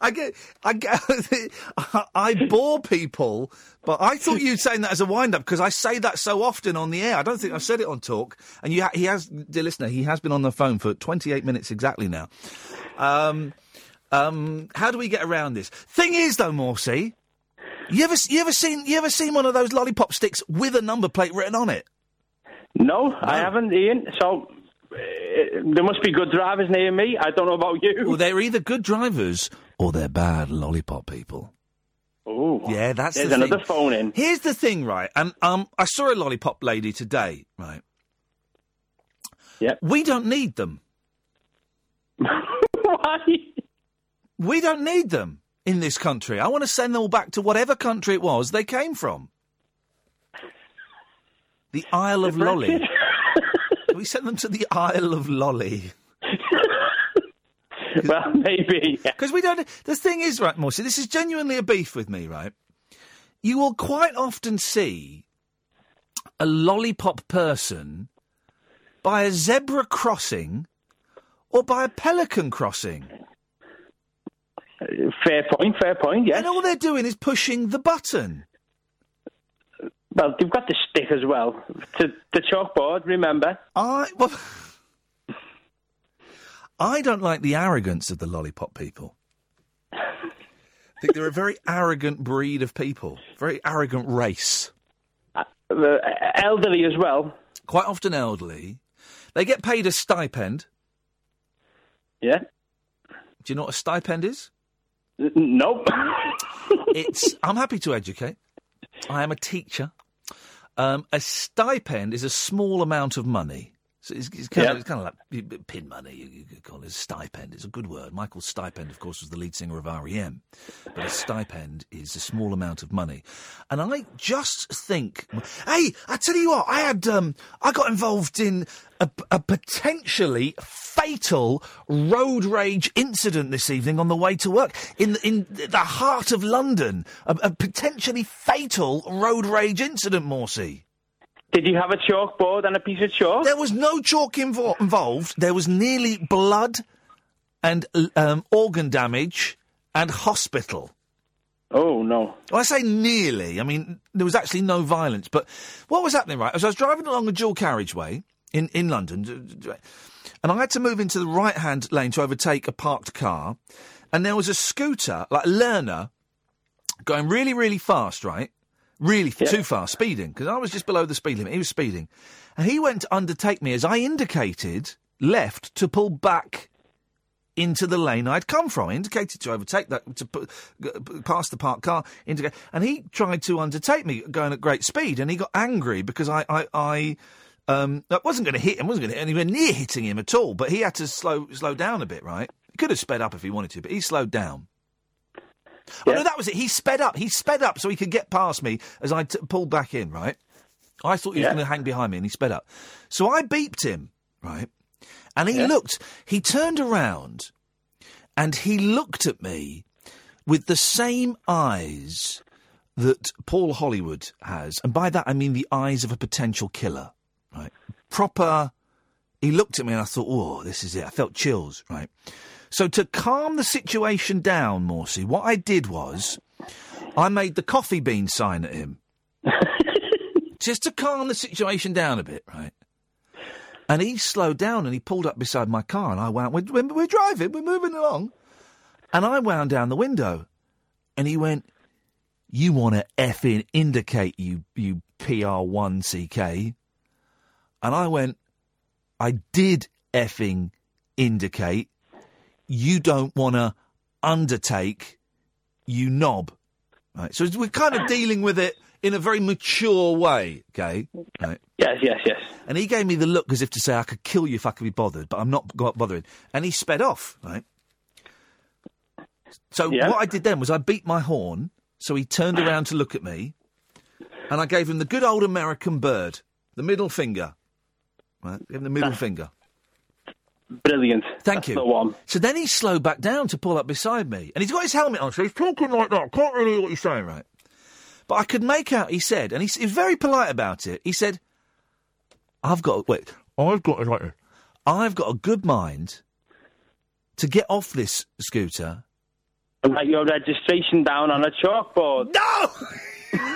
I bore people, but I thought you were saying that as a wind-up because I say that so often on the air. I don't think I've said it on Talk. And he has, dear listener, he has been on the phone for 28 minutes exactly now. How do we get around this? Thing is, though, Morsey, you ever seen one of those lollipop sticks with a number plate written on it? No, I haven't, Ian. So there must be good drivers near me. I don't know about you. Well, they're either good drivers or they're bad lollipop people. Oh, yeah, that's there's the thing. another phone in. Here's the thing, right? And I saw a lollipop lady today, right? Yeah. We don't need them. Why? We don't need them in this country. I want to send them all back to whatever country it was they came from. The Isle of Lolly. We sent them to the Isle of Lolly. Well, maybe. Because we don't... The thing is, right, Morsey, this is genuinely a beef with me, right? You will quite often see a lollipop person by a zebra crossing or by a pelican crossing. Fair point, yes. And all they're doing is pushing the button. Well, they've got the stick as well. To the chalkboard, remember? I don't like the arrogance of the lollipop people. I think they're a very arrogant breed of people. Very arrogant race. The elderly as well. Quite often elderly. They get paid a stipend. Yeah. Do you know what a stipend is? Nope. I'm happy to educate. I am a teacher. A stipend is a small amount of money. So it's kind of like pin money, you could call it a stipend. It's a good word. Michael Stipend, of course, was the lead singer of R.E.M. But a stipend is a small amount of money. And I just think... Hey, I tell you what, I got involved in a potentially fatal road rage incident this evening on the way to work in the heart of London. A potentially fatal road rage incident, Morsey. Did you have a chalkboard and a piece of chalk? There was no chalk involved. There was nearly blood and organ damage and hospital. Oh, no. Well, I say nearly. I mean, there was actually no violence. But what was happening, right, as I was driving along a dual carriageway in London, and I had to move into the right-hand lane to overtake a parked car, and there was a scooter, like a learner, going really, really fast, right? Really too fast, speeding, because I was just below the speed limit. He was speeding. And he went to undertake me as I indicated left to pull back into the lane I'd come from. I indicated to overtake that, pass the parked car, and he tried to undertake me, going at great speed, and he got angry because I wasn't going to hit him, wasn't going to anywhere near hitting him at all, but he had to slow down a bit, right? He could have sped up if he wanted to, but he slowed down. Yeah. Oh, no, that was it. He sped up so he could get past me as I pulled back in, right? I thought he was going to hang behind me, and he sped up. So I beeped him, right? And he turned around, and he looked at me with the same eyes that Paul Hollywood has. And by that, I mean the eyes of a potential killer, right? Proper. He looked at me, and I thought, oh, this is it. I felt chills, right? So to calm the situation down, Morsey, what I did was I made the coffee bean sign at him. Just to calm the situation down a bit, right? And he slowed down and he pulled up beside my car, and I wound... We're driving, we're moving along. And I wound down the window, and he went, "You want to effing indicate, you PR1CK?" And I went, "I did effing indicate. You don't want to undertake, you knob." Right, so we're kind of dealing with it in a very mature way, okay? Right. Yes. And he gave me the look as if to say, I could kill you if I could be bothered, but I'm not bothering. And he sped off, right? So what I did then was I beat my horn, so he turned around to look at me, and I gave him the good old American bird, the middle finger. Right? Gave him the middle finger. Brilliant. Thank you. The one. So then he slowed back down to pull up beside me, and he's got his helmet on, so he's talking like that. Can't really hear what he's saying, right? But I could make out, he said, and he was very polite about it, he said, I've got a good mind to get off this scooter. And write your registration down on a chalkboard. No!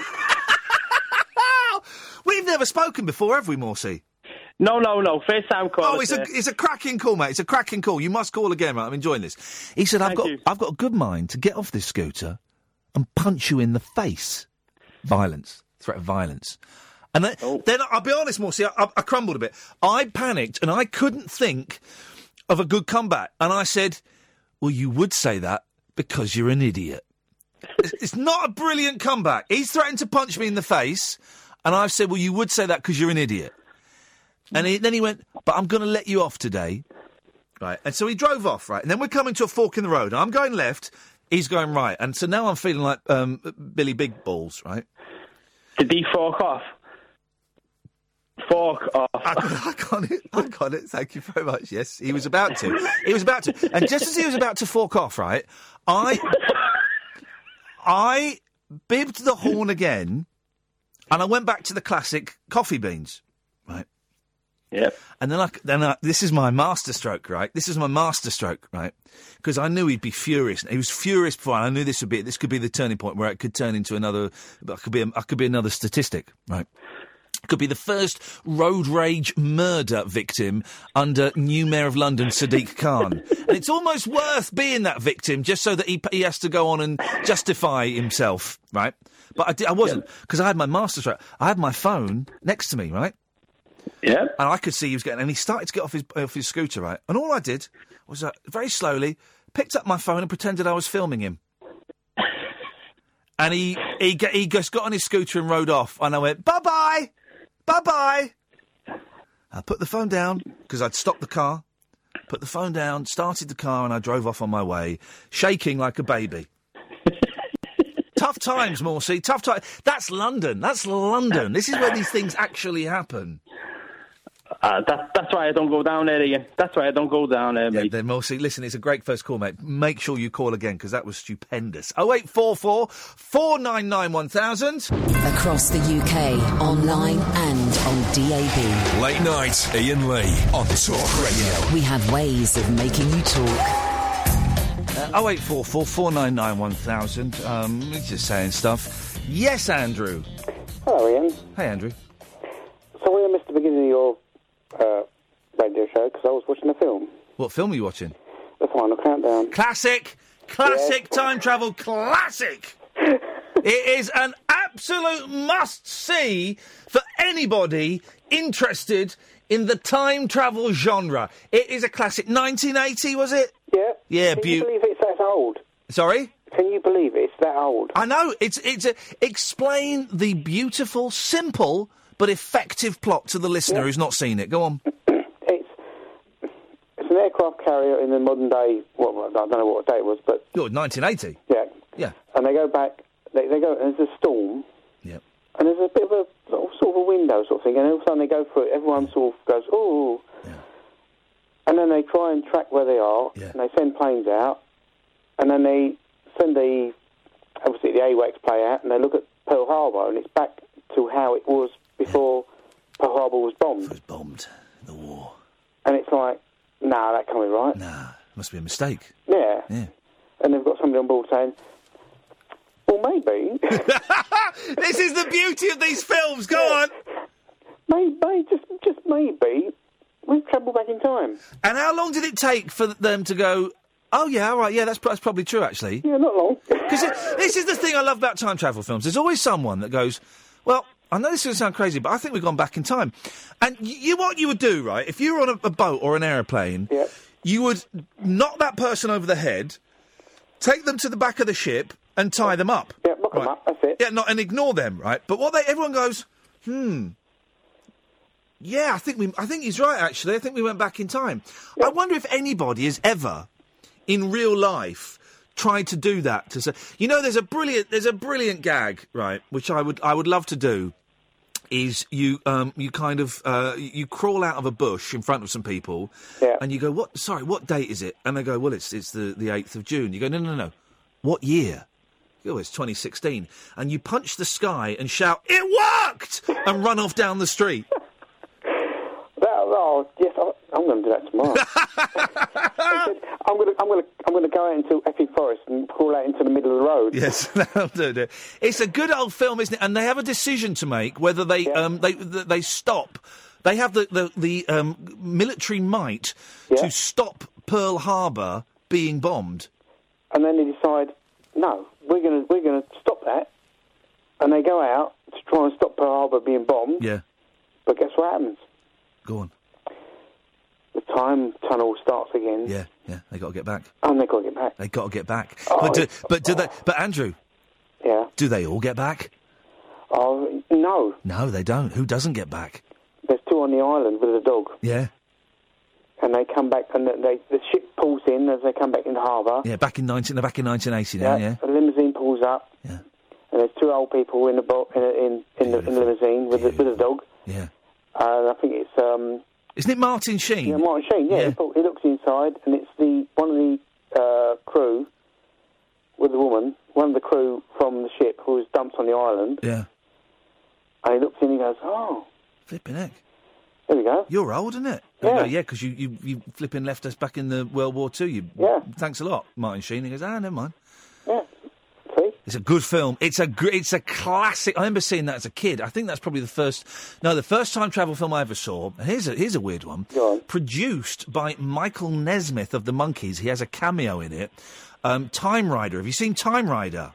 We've never spoken before, have we, Morsey? No. First time call. Oh, it's a cracking call, mate. It's a cracking call. You must call again, right? I'm enjoying this. He said, I've got a good mind to get off this scooter and punch you in the face. Violence. Threat of violence. And then I'll be honest, Morsey, I crumbled a bit. I panicked and I couldn't think of a good comeback. And I said, well, you would say that because you're an idiot. It's not a brilliant comeback. He's threatened to punch me in the face. And I've said, well, you would say that because you're an idiot. And then he went, but I'm going to let you off today. Right. And so he drove off, right. And then we're coming to a fork in the road. I'm going left. He's going right. And so now I'm feeling like Billy Big Balls, right? Did he fork off? Fork off. I got it. Thank you very much. Yes, he was about to. And just as he was about to fork off, right, I bibbed the horn again, and I went back to the classic coffee beans, right? Yep. And then this is my masterstroke, right? Because I knew he'd be furious. He was furious before, and I knew this could be the turning point where it could turn into another. I could be another statistic, right? Could be the first road rage murder victim under new Mayor of London, Sadiq Khan. And it's almost worth being that victim just so that he has to go on and justify himself, right? But I wasn't, because I had my masterstroke. I had my phone next to me, right? Yeah. And I could see he was getting... And he started to get off his scooter, right? And all I did was very slowly picked up my phone and pretended I was filming him. And he just got on his scooter and rode off. And I went, bye-bye! Bye-bye! I put the phone down, because I'd stopped the car. Put the phone down, started the car, and I drove off on my way, shaking like a baby. Tough times, Morsey, tough times. That's London. This is where these things actually happen. That's why I don't go down there, Ian. That's why I don't go down there, mate. Then, Morsey, listen, it's a great first call, mate. Make sure you call again, because that was stupendous. 0844 499 1000. Across the UK, online and on DAB. Late night, Ian Lee on Talk Radio. We have ways of making you talk. 0844 499 1000. He's just saying stuff. Yes, Andrew. Hello, Ian. Hey, Andrew. Sorry I missed the beginning of your radio show because I was watching a film. What film are you watching? The Final Countdown. Classic! Classic time travel classic! It is an absolute must-see for anybody interested in the time travel genre. It is a classic. 1980, was it? Yeah. Yeah, Can you believe it's that old? Sorry? Can you believe it's that old? I know. Explain the beautiful, simple, but effective plot to the listener who's not seen it. Go on. It's an aircraft carrier in the modern day. Well, I don't know what day it was, but 1980. Yeah. Yeah. And they go back. They go. And there's a storm. Yep. And there's a bit of a sort of a window sort of thing, and all of a sudden they go through it. Everyone sort of goes, "Oh." Yeah. And then they try and track where they are, and they send planes out, and then they send obviously the AWACS play out, and they look at Pearl Harbor, and it's back to how it was before Pearl Harbor was bombed. It was bombed, the war. And it's like, nah, that can't be right. Nah, must be a mistake. Yeah. Yeah. And they've got somebody on board saying, well, maybe. This is the beauty of these films. Go on. Maybe, just maybe, we've travelled back in time. And how long did it take for them to go, oh, yeah, all right, yeah, that's probably true, actually? Yeah, not long. Because this is the thing I love about time travel films. There's always someone that goes, well, I know this is going to sound crazy, but I think we've gone back in time. And what you would do, right, if you were on a boat or an aeroplane, you would knock that person over the head, take them to the back of the ship, and tie them up. Yeah, lock them up, that's it. Yeah, and ignore them, right? But everyone goes, yeah, I think he's right, actually. I think we went back in time. I wonder if anybody has ever, in real life, tried to do that. To say, there's a brilliant gag, right, which I would love to do. Is you crawl out of a bush in front of some people, and you go, what date is it? And they go, well, it's the 8th of June. You go, no, what year? Oh, it's 2016. And you punch the sky and shout, it worked! And run off down the street. Yes, I'm going to do that tomorrow. I'm going to go out into Epping Forest and crawl out into the middle of the road. Yes, that'll do it. It's a good old film, isn't it? And they have a decision to make whether they they stop. They have the military might to stop Pearl Harbor being bombed. And then they decide, no, we're going to stop that. And they go out to try and stop Pearl Harbor being bombed. Yeah. But guess what happens? Go on. The time tunnel starts again. Yeah, they got to get back. And they got to get back. They got to get back. Oh, But Andrew. Yeah. Do they all get back? Oh, no. No, they don't. Who doesn't get back? There's two on the island with a dog. Yeah. And they come back, and the ship pulls in as they come back into harbour. Yeah, back in 1980 now. Yeah. The limousine pulls up. Yeah. And there's two old people in the limousine with the dog. Yeah. And I think it's Isn't it Martin Sheen? Yeah, Martin Sheen. Yeah. He looks inside, and it's one of the crew with the woman, one of the crew from the ship who was dumped on the island. Yeah. And he looks in and he goes, oh. Flipping heck. There we go. You're old, isn't it? Yeah. Yeah, because you flipping left us back in the World War II. Thanks a lot, Martin Sheen. He goes, never mind. Yeah. See? It's a good film. It's a classic. I remember seeing that as a kid. I think that's probably the first time travel film I ever saw. And here's a weird one. Go on. Produced by Michael Nesmith of the Monkees. He has a cameo in it. Time Rider. Have you seen Time Rider?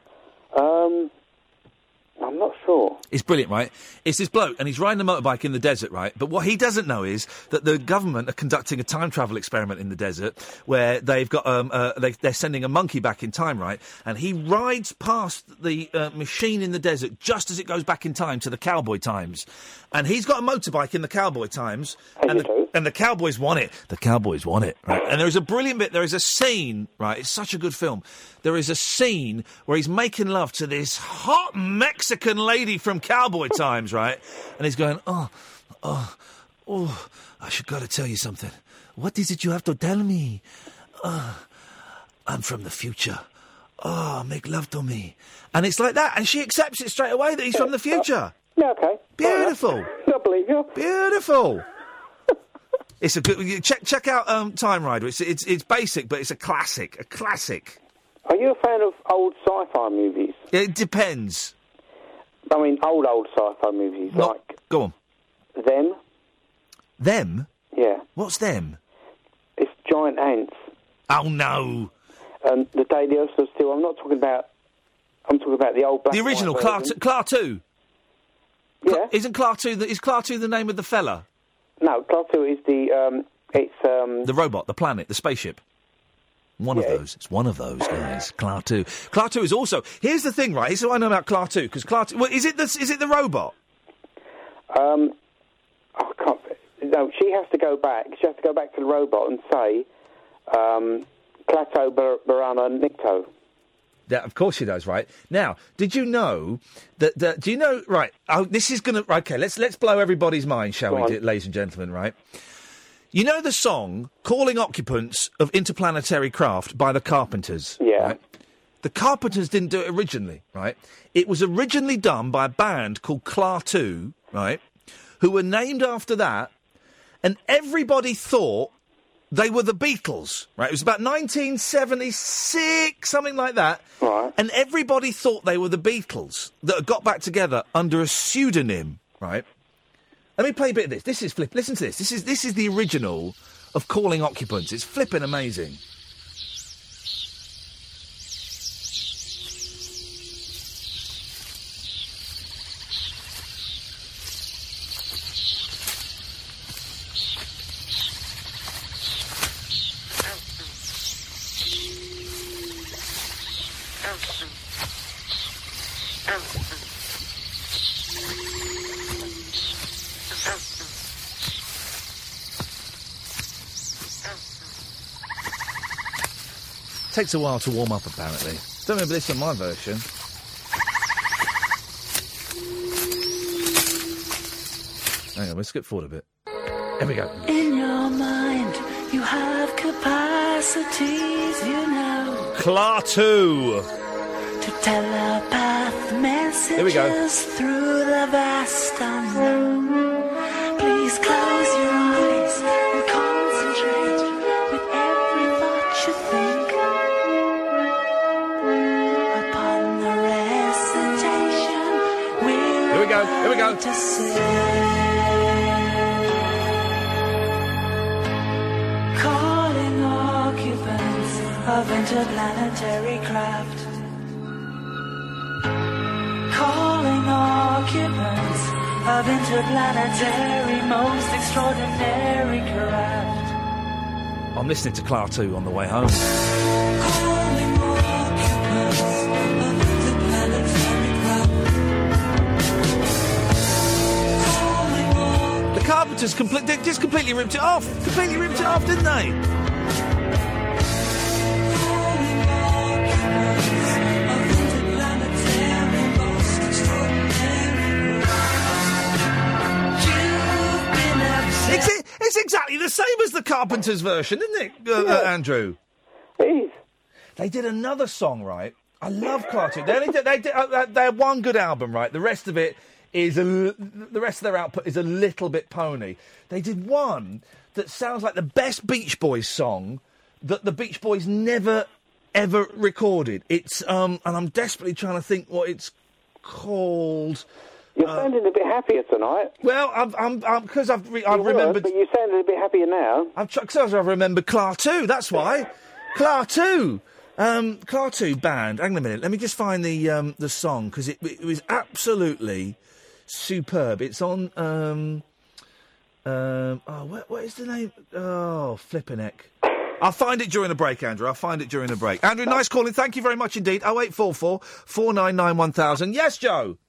I'm not sure. It's brilliant, right? It's this bloke, and he's riding a motorbike in the desert, right? But what he doesn't know is that the government are conducting a time travel experiment in the desert where they've got they're sending a monkey back in time, right? And he rides past the machine in the desert just as it goes back in time to the cowboy times. And he's got a motorbike in the cowboy times, and the cowboys want it. The cowboys want it, right? And there's a brilliant bit. There is a scene, right? It's such a good film. There is a scene where he's making love to this hot Mexican lady from cowboy times, right? And he's going, oh, I should gotta tell you something. What is it you have to tell me? I'm from the future. Oh, make love to me. And it's like that. And she accepts it straight away that he's from the future. Yeah, okay. Beautiful. I believe you. Beautiful. It's a good. Check out Time Rider. It's basic, but it's a classic. A classic. Are you a fan of old sci-fi movies? It depends. I mean, old sci-fi movies like. Go on. Them. Them? Yeah. What's them? It's giant ants. Oh no. And The Day the Earth Stood Still. I'm talking about the old black. The original Clark-2. Yeah. Isn't Clark-2 is Clark-2 the name of the fella? No, Clark-2 is the the robot, the planet, the spaceship. One of those. It's one of those guys. Klaatu. Klaatu is also... Here's the thing, right? Here's what I know about Klaatu, because Klaatu... Well, is it the robot? I can't... No, she has to go back. She has to go back to the robot and say, Klaatu Barana Nikto. Yeah, of course she does, right? Now, did you know that... do you know... Right, this is going to... Okay, let's blow everybody's mind, shall we, ladies and gentlemen, right? You know the song Calling Occupants of Interplanetary Craft by the Carpenters? Yeah. Right? The Carpenters didn't do it originally, right? It was originally done by a band called Klaatu, right? Who were named after that, and everybody thought they were the Beatles, right? It was about 1976, something like that. Right. And everybody thought they were the Beatles that got back together under a pseudonym, right? Let me play a bit of this. This is listen to this. This is the original of Calling Occupants. It's flipping amazing. Takes a while to warm up, apparently. Don't remember this on my version. Hang on, we'll skip forward a bit. Here we go. In your mind, you have capacities, you know. Klaatu. To telepath messages Here we go. through the vast unknown. Please close your eyes and concentrate with every thought you think upon the recitation we're Here we go. Here we go. to sing. Calling occupants of interplanetary craft. Calling occupants of interplanetary most extraordinary craft. I'm listening to Klaatu on the way home. Calling occupants of interplanetary craft. The Carpenters they just completely ripped it off. Completely ripped it off, didn't they? It's exactly the same as the Carpenters version, isn't it, Andrew? It is. They did another song, right? I love Klaatu. They had one good album, right? The rest of it is the rest of their output is a little bit pony. They did one that sounds like the best Beach Boys song that the Beach Boys never ever recorded. It's and I'm desperately trying to think what it's called. You're sounding a bit happier tonight. Well, I'm because I've remembered. But you sounded a bit happier now. Because I've remembered Klaatu. That's why. Klaatu. Klaatu band. Hang on a minute. Let me just find the song because it was absolutely superb. It's on. What is the name? Oh, flippin' heck. I'll find it during the break, Andrew. Andrew, nice calling. Thank you very much indeed. 0844 499 1000. Yes, Joe.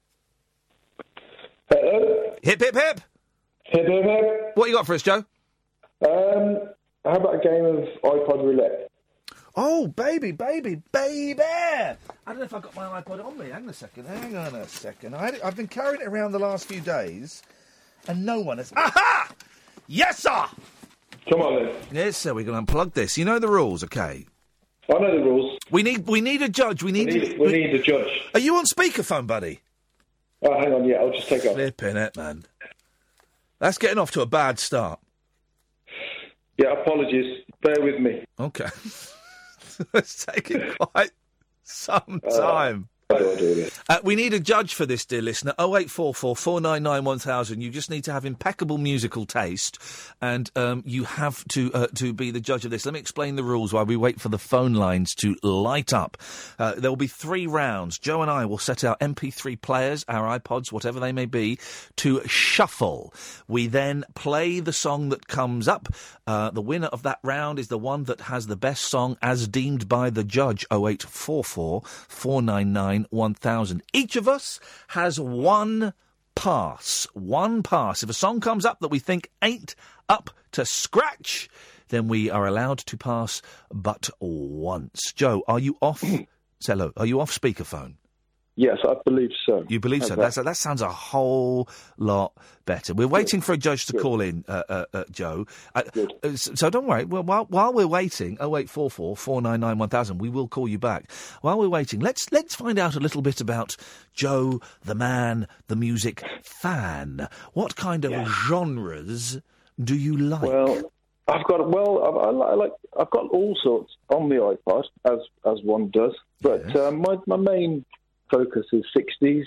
Hello. Hip, hip, hip. Hip, hip, hip. What you got for us, Joe? How about a game of iPod roulette? Oh, baby. I don't know if I've got my iPod on me. Hang on a second. I've been carrying it around the last few days, and no one has... Aha! Yes, sir! Come on, then. Yes, sir, we're going to unplug this. You know the rules, OK? I know the rules. We need a judge. We need a judge. Are you on speakerphone, buddy? Oh, hang on, yeah, I'll just take off. Flipping it, man. That's getting off to a bad start. Yeah, apologies. Bear with me. OK. It's taking quite some time. We need a judge for this, dear listener. 0844 499 1000. You just need to have impeccable musical taste, and you have to be the judge of this. Let me explain the rules while we wait for the phone lines to light up. There will be 3 rounds. Joe and I will set our MP3 players, our iPods, whatever they may be, to shuffle. We then play the song that comes up. The winner of that round is the one that has the best song as deemed by the judge. 0844 499 1000. Each of us has one pass. One pass. If a song comes up that we think ain't up to scratch, then we are allowed to pass but once. Joe, are you off? Hello, are you off speakerphone? Yes, I believe so. You believe so? That sounds a whole lot better. We're waiting for a judge to call in, Joe. So don't worry. Well, while we're waiting, 0844 499 1000, we will call you back. While we're waiting, let's find out a little bit about Joe, the man, the music fan. What kind of genres do you like? Well, I've got all sorts on the iPod, as one does. But my main focus is 60s,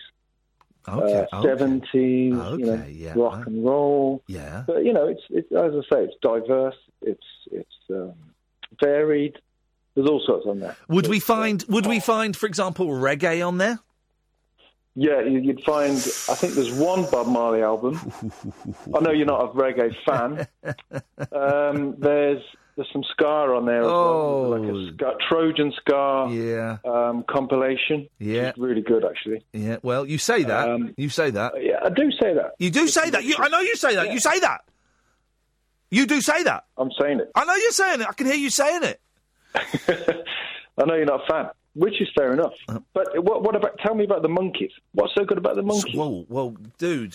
70s, rock and roll. Yeah. But it's as I say, it's diverse. It's varied. There's all sorts on there. Would we find, for example, reggae on there? Yeah, you'd find. I think there's one Bob Marley album. I know you're not a reggae fan. There's some ska on there, as well. Like a Trojan ska compilation. Yeah, which is really good actually. Yeah, well, you say that. You say that. Yeah, I do say that. You do say that. I know you say that. Yeah. You say that. You do say that. I'm saying it. I know you're saying it. I can hear you saying it. I know you're not a fan. Which is fair enough. But what about? Tell me about the Monkees. What's so good about the Monkees? Well, dude,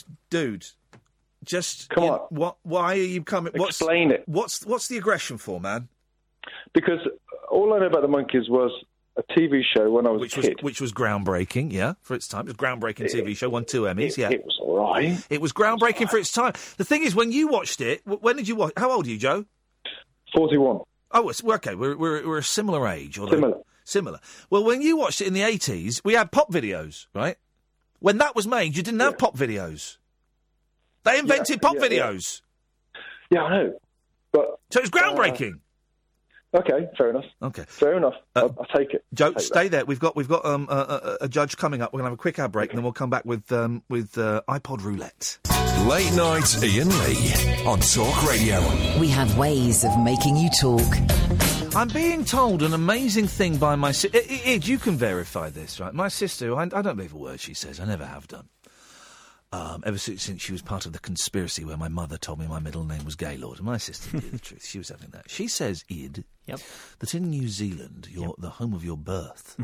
just come on. Why are you coming? Explain it. What's the aggression for, man? Because all I know about the Monkees was a TV show when I was a kid, which was groundbreaking. Yeah, for its time, it was a groundbreaking TV show. Won 2 Emmys. It was all right. It was groundbreaking for its time. The thing is, when you watched it, when did you watch? How old are you, Joe? 41. Oh, okay. We're a similar age. Similar. Well, when you watched it in the 80s, we had pop videos, right? When that was made, you didn't have pop videos. They invented pop videos. Yeah, I know. But so it's groundbreaking. Okay, fair enough. Okay, fair enough. I'll take it. Joe, stay there. We've got a judge coming up. We're gonna have a quick ad break, and then we'll come back with iPod Roulette. Late night Ian Lee on Talk Radio. We have ways of making you talk. I'm being told an amazing thing by my sister. Id, you can verify this, right? My sister, I don't believe a word she says. I never have done. Ever since she was part of the conspiracy where my mother told me my middle name was Gaylord. My sister knew the truth. She was having that. She says, Id, that in New Zealand, the home of your birth,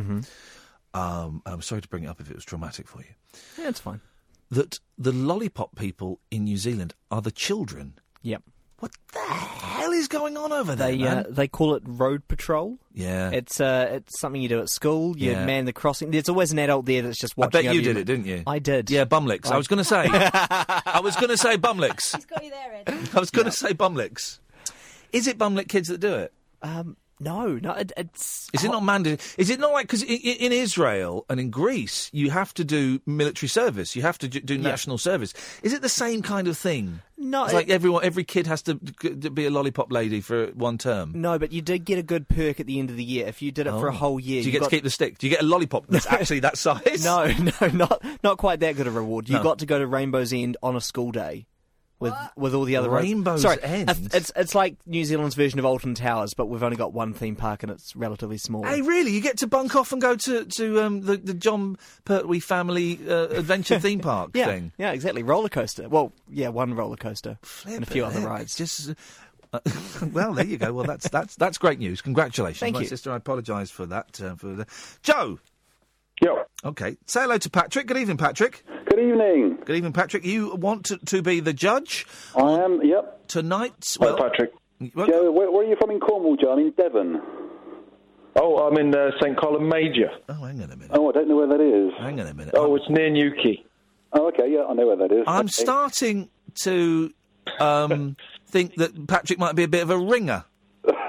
I'm sorry to bring it up if it was traumatic for you. Yeah, it's fine. That the lollipop people in New Zealand are the children. Yep. What the hell is going on over there, They call it road patrol. Yeah. It's something you do at school. You man the crossing. There's always an adult there that's just watching. I bet you did it, didn't you? I did. Yeah, bumlicks. I was going to say. Bumlicks. He's got you there, Ed. I was going to say bumlicks. Is it bumlick kids that do it? No, it's... Is it not mandated? Is it not like... Because in Israel and in Greece, you have to do military service. You have to do national service. Is it the same kind of thing? No. It's like every kid has to be a lollipop lady for one term. No, but you did get a good perk at the end of the year. If you did it for a whole year... Do you get to keep the stick? Do you get a lollipop that's actually that size? No, not quite that good a reward. You got to go to Rainbow's End on a school day. With all the other Rainbow's End. It's like New Zealand's version of Alton Towers, but we've only got one theme park and it's relatively small. Hey, really? You get to bunk off and go to the John Pertwee family adventure theme park thing? Yeah, exactly. Roller coaster. Well, yeah, one roller coaster and a few other rides. Just well, there you go. Well, that's great news. Congratulations, Thank you, sister. I apologise for that. Joe. Yeah. Okay. Say hello to Patrick. Good evening, Patrick. Good evening. Good evening, Patrick. You want to be the judge? I am, yep. Tonight's... Well, Patrick. Joe, where are you from in Cornwall, Joe? I'm in Devon. Oh, I'm in St. Colin Major. Oh, hang on a minute. Oh, I don't know where that is. Hang on a minute. Oh, it's near Newquay. Oh, okay, yeah, I know where that is. I'm starting to think that Patrick might be a bit of a ringer.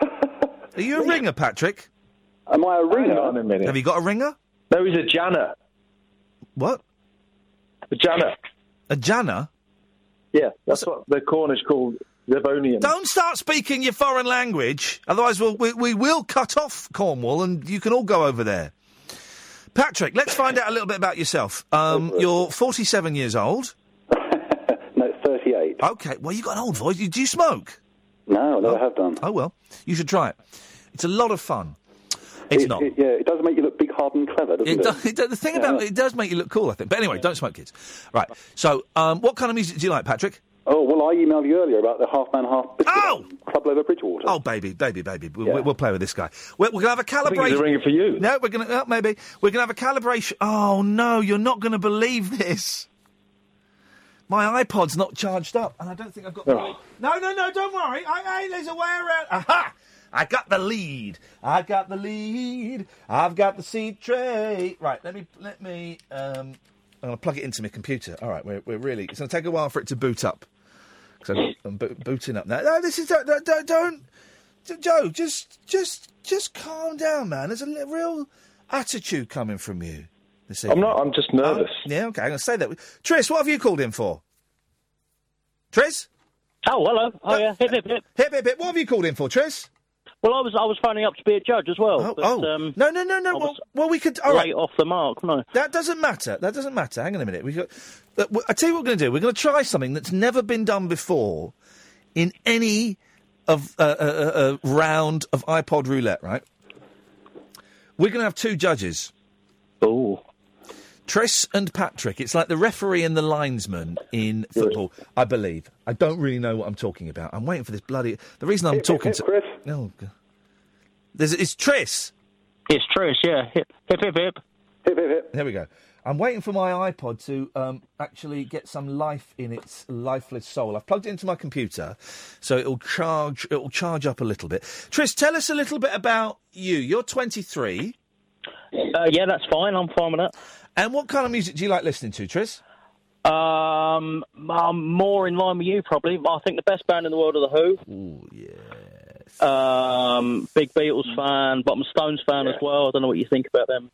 Are you a ringer, Patrick? Am I a ringer? Hang on a minute. Have you got a ringer? No, he's a Janet. What? A janner. A janner? Yeah, that's what the Cornish call Devonian. Don't start speaking your foreign language, otherwise we will cut off Cornwall and you can all go over there. Patrick, let's find out a little bit about yourself. You're 47 years old. No, 38. OK, well, you've got an old voice. Do you smoke? No, I never have done. Oh, well, you should try it. It's a lot of fun. It's not. It does make you look big, hard and clever, doesn't it? The thing about it does make you look cool, I think. But anyway, don't smoke, kids. Right, so what kind of music do you like, Patrick? Oh, well, I emailed you earlier about the Half Man, Half Biscuit Club Over Bridgewater. Oh, baby. We'll play with this guy. We're going to have a calibration. I think he's ringing for you. No, we're going to... maybe. We're going to have a calibration... Oh, no, you're not going to believe this. My iPod's not charged up, and I don't think I've got... No, don't worry. There's a way around... Aha! I got the lead. I've got the seed tray. Right, let me... I'm going to plug it into my computer. All right, we're really... It's going to take a while for it to boot up. Because I'm booting up now. No, this is... Don't... Joe, just calm down, man. There's a real attitude coming from you this evening. I'm not. I'm just nervous. Yeah, OK, I'm going to say that. Tris, what have you called in for? Tris? Oh, hello. Oh, yeah. Hip, hip, hip. Hip, hip, hip. What have you called in for, Tris? Well, I was phoning up to be a judge as well. No. Well, we could... All right. Off the mark, no. That doesn't matter. Hang on a minute. I tell you what we're going to do. We're going to try something that's never been done before in any of a round of iPod roulette, right? We're going to have two judges. Oh. Tris and Patrick. It's like the referee and the linesman in football, I believe. I don't really know what I'm talking about. I'm waiting for this bloody... The reason I'm talking to... Chris. Oh, God. It's Tris. It's Tris, yeah. Hip, hip, hip, hip. Hip, hip, hip. There we go. I'm waiting for my iPod to actually get some life in its lifeless soul. I've plugged it into my computer, so it'll charge up a little bit. Tris, tell us a little bit about you. You're 23. Yeah, that's fine. I'm fine with that. And what kind of music do you like listening to, Tris? I'm more in line with you, probably. I think the best band in the world are The Who. Ooh, yes. Big Beatles fan, but I'm a Stones fan as well. I don't know what you think about them.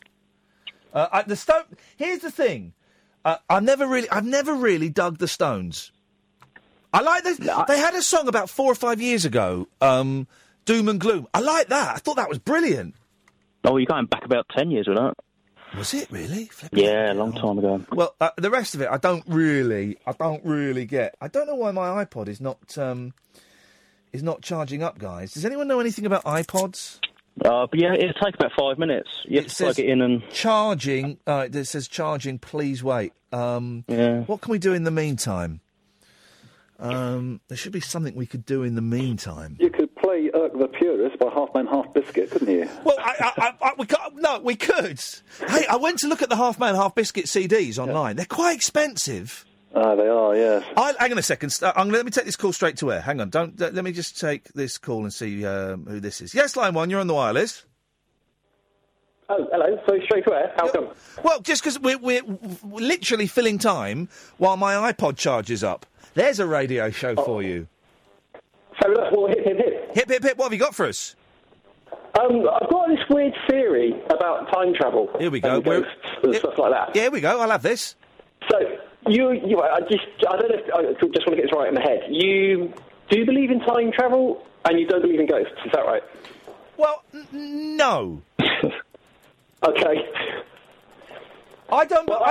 Here's the thing. I've never really dug the Stones. I like this. They had a song about 4 or 5 years ago, Doom and Gloom. I like that. I thought that was brilliant. Oh, you're going back about 10 years with that. Was it really? Yeah, a long time ago. Well, the rest of it, I don't really get. I don't know why my iPod is not charging up, guys. Does anyone know anything about iPods? But yeah, it'll take about 5 minutes. You have to plug it in and... Charging. It says charging, please wait. Yeah. What can we do in the meantime? There should be something we could do in the meantime. You could play Irk the Purist by Half Man, Half Biscuit, couldn't you? Well, we could. Hey, I went to look at the Half Man, Half Biscuit CDs online. They're quite expensive. They are, yes. Hang on a second. Let me take this call straight to air. Hang on. Let me just take this call and see who this is. Yes, line 1, you're on the wireless. Oh, hello. So straight to air. How come? Well, just because we're literally filling time while my iPod charges up. There's a radio show for you. So that's what hip, hip, hip. Hip, hip, hip. What have you got for us? I've got this weird theory about time travel. Here we go. And ghosts and stuff like that. Yeah, here we go. I'll have this. So I don't know if I just want to get this right in my head. You do believe in time travel, and you don't believe in ghosts. Is that right? Well, no. Okay. I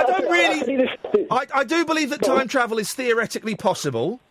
do believe that time travel is theoretically possible,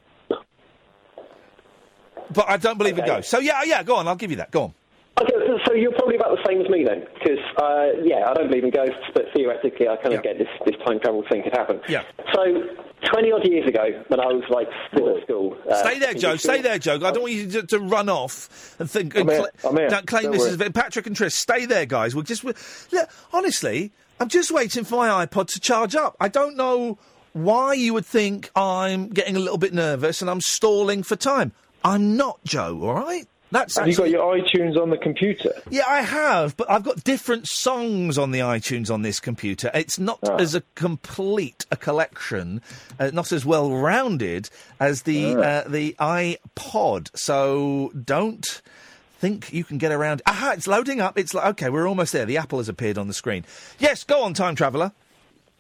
but I don't believe in ghosts. So yeah, go on. I'll give you that. Go on. Okay, so you're probably about the same as me then, because I don't believe in ghosts, but theoretically I kind of get this time travel thing could happen. Yeah. So 20 odd years ago, when I was still at school. Stay there, Joe. Stay there, Joe. I don't want you to run off and think. I'm here. Don't claim this as Patrick and Tris. Stay there, guys. Look, honestly, I'm just waiting for my iPod to charge up. I don't know why you would think I'm getting a little bit nervous and I'm stalling for time. I'm not, Joe. All right. Have you got your iTunes on the computer? Yeah, I have, but I've got different songs on the iTunes on this computer. It's not as complete a collection, not as well-rounded as the iPod. So don't think you can get around. Aha, it's loading up. It's OK, we're almost there. The apple has appeared on the screen. Yes, go on, time traveller.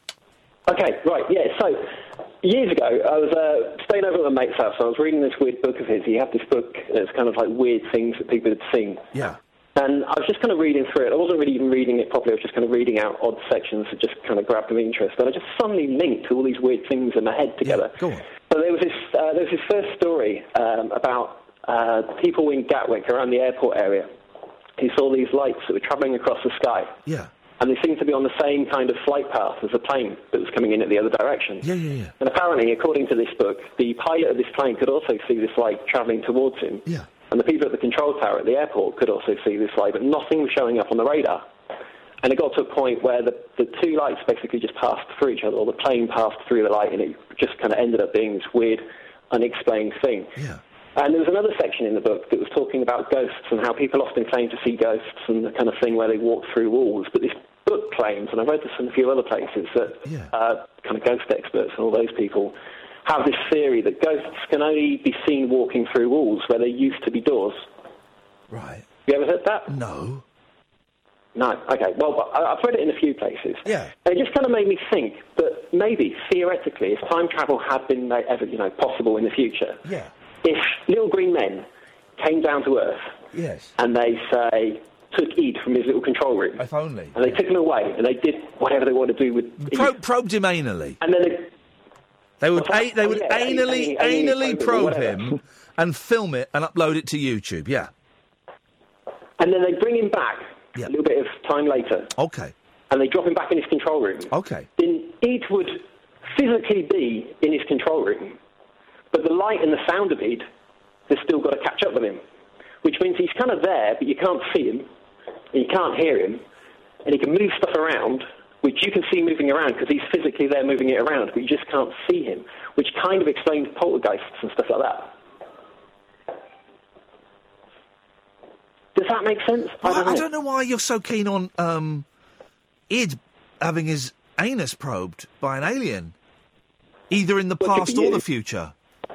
Okay, right, yeah. So, years ago, I was staying over at my mate's house, and I was reading this weird book of his. He had this book, and it's kind of like weird things that people had seen. Yeah. And I was just kind of reading through it. I wasn't really even reading it properly. I was just kind of reading out odd sections that just kind of grabbed my interest. And I just suddenly linked all these weird things in my head together. Go on. So there was this first story about people in Gatwick, around the airport area, who saw these lights that were travelling across the sky. Yeah. And they seemed to be on the same kind of flight path as the plane that was coming in at the other direction. Yeah. And apparently, according to this book, the pilot of this plane could also see this light travelling towards him. Yeah. And the people at the control tower at the airport could also see this light, but nothing was showing up on the radar. And it got to a point where the two lights basically just passed through each other, or the plane passed through the light, and it just kind of ended up being this weird, unexplained thing. Yeah. And there was another section in the book that was talking about ghosts and how people often claim to see ghosts and the kind of thing where they walk through walls. But this book claims, and I've read this in a few other places, that kind of ghost experts and all those people have this theory that ghosts can only be seen walking through walls where there used to be doors. Right. You ever heard that? No. No. Okay. Well, I've read it in a few places. Yeah. And it just kind of made me think that maybe, theoretically, if time travel had been ever, possible in the future, if little green men came down to Earth, and they say took Ed from his little control room, if only, and they took him away, and they did whatever they wanted to do with probed him anally, and then they would anally probe him and film it and upload it to YouTube. Yeah. And then they bring him back a little bit of time later. Okay. And they drop him back in his control room. Okay. Then Ed would physically be in his control room, but the light and the sound of Ed has still got to catch up with him, which means he's kind of there, but you can't see him, and you can't hear him, and he can move stuff around, which you can see moving around because he's physically there moving it around, but you just can't see him, which kind of explains poltergeists and stuff like that. Does that make sense? I don't know why you're so keen on Ed having his anus probed by an alien, either in the past or the future.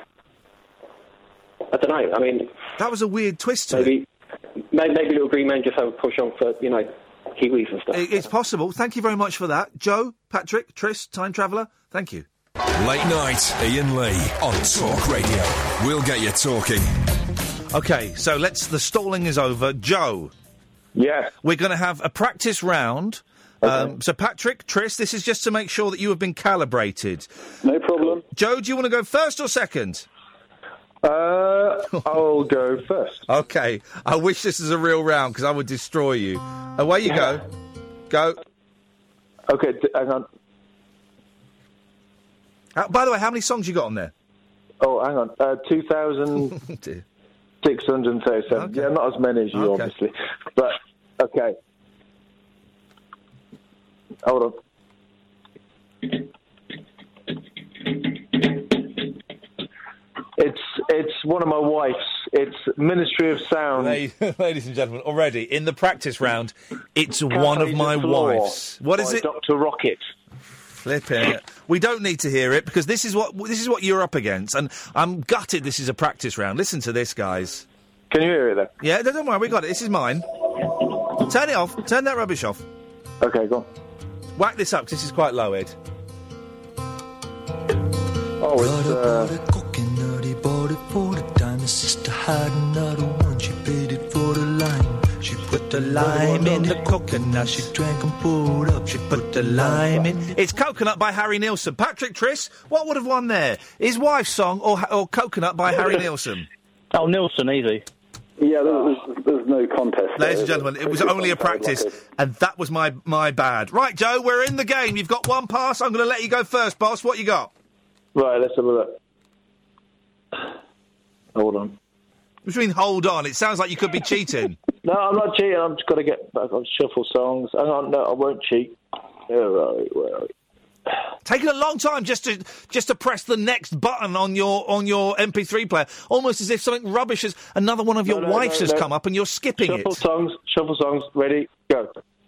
I don't know. I mean, that was a weird twist to it. Maybe little green men just have a push on for kiwis and stuff. It's possible. Thank you very much for that, Joe, Patrick, Tris, time traveller. Thank you. Late night, Ian Lee on Talk Radio. We'll get you talking. Okay, so the stalling is over. Joe. Yeah. We're going to have a practice round. Okay. So, Patrick, Tris, this is just to make sure that you have been calibrated. No problem. Joe, do you want to go first or second? I'll go first. Okay. I wish this was a real round, because I would destroy you. Away you go. Go. Okay, hang on. By the way, how many songs you got on there? Oh, hang on. 2,637. Okay. Yeah, not as many as you, obviously. But, okay. Hold on. It's one of my wife's. It's Ministry of Sound. Ladies and gentlemen, already in the practice round, it's one of my wife's. What is it? Dr. Rocket. Flipping it. We don't need to hear it because this is what you're up against, and I'm gutted. This is a practice round. Listen to this, guys. Can you hear it then? Yeah, don't worry, we got it. This is mine. Turn it off. Turn that rubbish off. Okay, go on. Whack this up, because this is quite low, Ed. Oh, it's He bought it for the time. His sister had another one. She paid it for the lime. She put the lime in the coconut. She drank and poured up. She put the lime in. It's Coconut by Harry Nilsson. Patrick, Tris, what would have won there? His wife's song or Coconut by Harry Nilsson? Oh, Nilsson, easy. Yeah, there's no contest. Ladies and gentlemen, it was only a practice, and that was my bad. Right, Joe, we're in the game. You've got one pass. I'm going to let you go first, boss. What you got? Right, let's have a look. Hold on. What do you mean, hold on? It sounds like you could be cheating. No, I'm not cheating. I'm just got to get back on shuffle songs. Hang on, no, I won't cheat. Where are we? Taking a long time just to press the next button on your MP3 player, almost as if something rubbish has another one of your wife's has come up and you're skipping it. Shuffle songs, ready, go.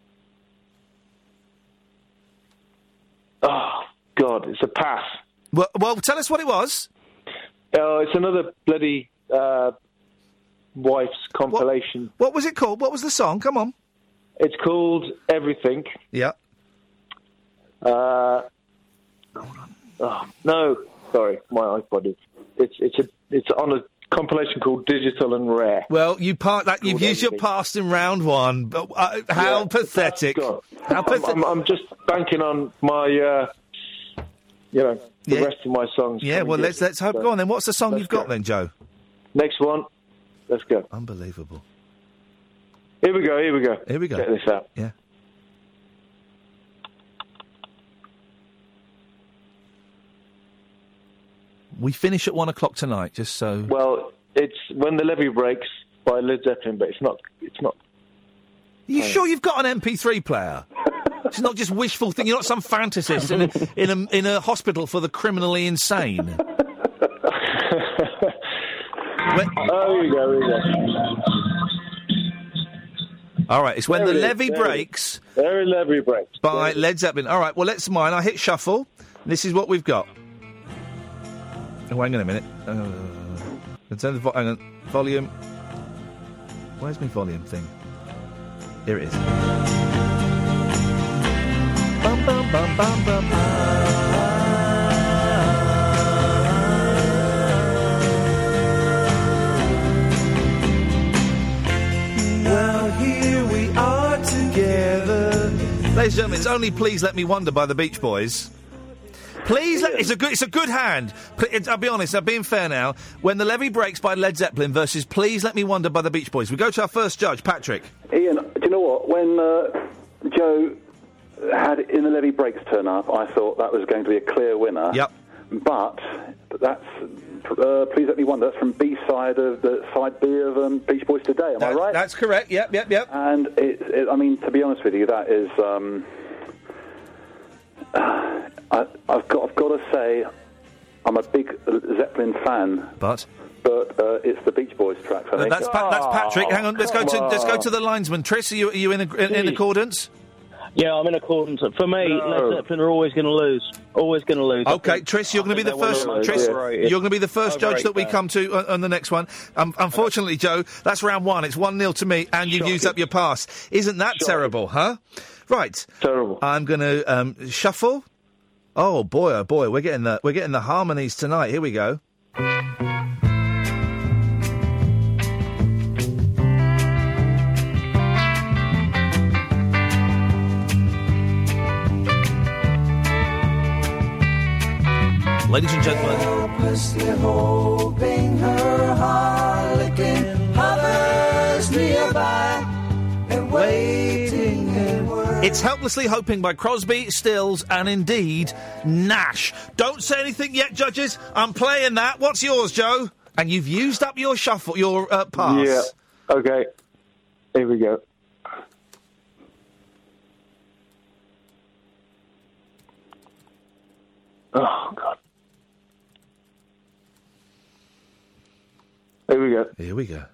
Oh God, it's a pass. Well, tell us what it was. Oh, it's another bloody wife's compilation. What was it called? What was the song? Come on. It's called Everything. Yeah. Oh, no, sorry, my iPod is. It's on a compilation called Digital and Rare. Well, you've used your past in round one. But how pathetic! How pathetic! I'm just banking on my, the rest of my songs. Yeah, well, let's hope. Go on then. What's the song you've got then, Joe? Next one. Let's go. Unbelievable. Here we go. Check this out. Yeah. We finish at 1 o'clock tonight, just so. Well, it's When the Levee Breaks by Led Zeppelin, but it's not. Are you sure you've got an MP3 player? It's not just wishful thinking. You're not some fantasist in a hospital for the criminally insane. Here we go. All right, it's When the Levee Breaks. Very Levee Breaks. By Led Zeppelin. All right, well, let's mine. I hit shuffle. This is what we've got. Oh, hang on a minute. Turn the hang on. Volume. Where's my volume thing? Here it is. Bum, bum, bum, bum, bum. Well, here we are together. Ladies and gentlemen, it's only Please Let Me Wonder by the Beach Boys. It's a good hand. I'll be honest, I'm being fair now. When the Levee Breaks by Led Zeppelin versus Please Let Me Wonder by the Beach Boys. We go to our first judge, Patrick. Ian, do you know what? When Joe had In the Levee Breaks turn up, I thought that was going to be a clear winner. Yep. But that's Please Let Me Wonder. That's from B-side of the side B of Beach Boys Today. Am I right? That's correct. Yep. And I mean, to be honest with you, that is. I've got to say, I'm a big Zeppelin fan. But it's the Beach Boys track for me. That's Patrick. Hang on. Let's go to the linesman. Tris, are you in accordance? Yeah, I'm in accordance. For me, Led Zeppelin are always going to lose. Always going to lose. Okay, Tris, you're going to be the first. Tris, you're going to be the first judge that we come to on the next one. Unfortunately, Joe, that's round one. It's 1-0 to me, and you've used up your pass. Isn't that terrible, huh? Right. Terrible. I'm going to shuffle. Oh boy, we're getting the harmonies tonight. Here we go. Ladies and gentlemen. Hopelessly hoping her harlequin hovers nearby and waiting in word. It's Helplessly Hoping by Crosby, Stills, and indeed Nash. Don't say anything yet, judges. I'm playing that. What's yours, Joe? And you've used up your shuffle, your pass. Yeah. Okay. Here we go. Oh, God. Here we go.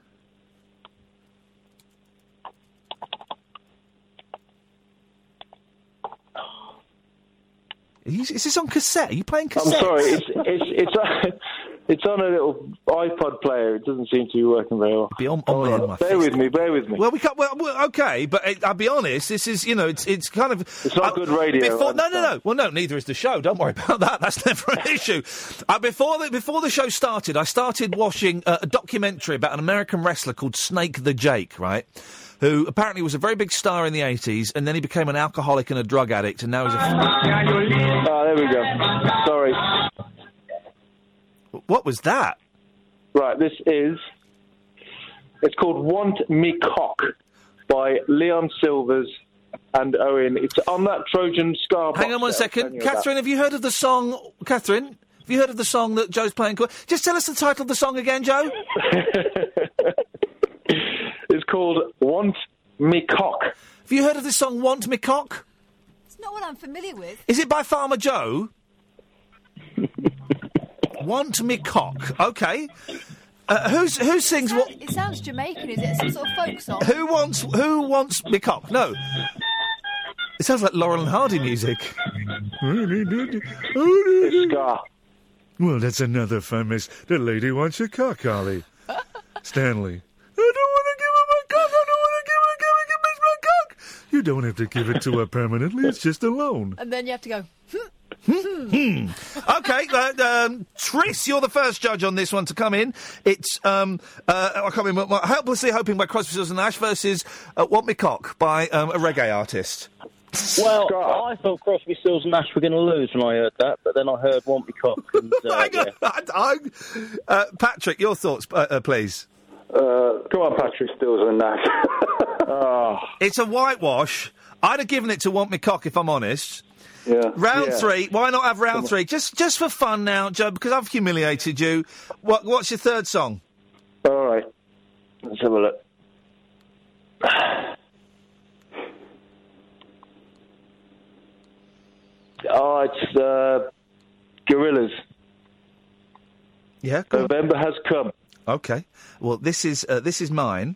Is this on cassette? Are you playing cassette? I'm sorry, it's on a little iPod player. It doesn't seem to be working very well. Bear with me. Well, we can't. Well, okay, but I'll be honest. This is, it's kind of. It's not good radio. No. Well, no, neither is the show. Don't worry about that. That's never an issue. Before the show started, I started watching a documentary about an American wrestler called Snake the Jake, right? Who apparently was a very big star in the 80s, and then he became an alcoholic and a drug addict, and now he's a... Oh, there we go. Sorry. What was that? Right, it's called Want Me Cock by Leon Silvers and Owen. It's on that Trojan Scar box. Hang on one second. Catherine, have you heard of the song... Catherine, have you heard of the song that Joe's playing? Just tell us the title of the song again, Joe. It's called Want Me Cock. Have you heard of this song, Want Me Cock? It's not what I'm familiar with. Is it by Farmer Joe? Want Me Cock. Okay. Who sings what? It sounds Jamaican. Is it some sort of folk song? Who wants me cock? No. It sounds like Laurel and Hardy music. It's ska. Well, that's another famous. The lady wants your cock, Ollie. Stanley. I don't want to give her my cock. I don't want to give my cock. You don't have to give it to her permanently. It's just a loan. And then you have to go. Okay, Tris, you're the first judge on this one to come in. It's Helplessly Hoping by Crosby, Stills and Nash versus Want Me Cock by a reggae artist. Well, I thought Crosby, Stills and Nash were going to lose when I heard that, but then I heard Want Me Cock. And, Patrick, your thoughts, please. Come on, Patrick Stills and Nash. It's a whitewash. I'd have given it to Want Me Cock if I'm honest. Yeah. Round three. Why not have round three? Just for fun now, Joe, because I've humiliated you. What's your third song? All right. Let's have a look. It's Gorillaz. Yeah. November Has Come. Okay. Well, this is mine.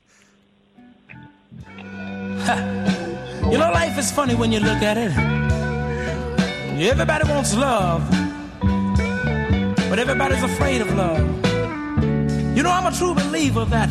You know, life is funny when you look at it. Everybody wants love, but everybody's afraid of love. You know, I'm a true believer that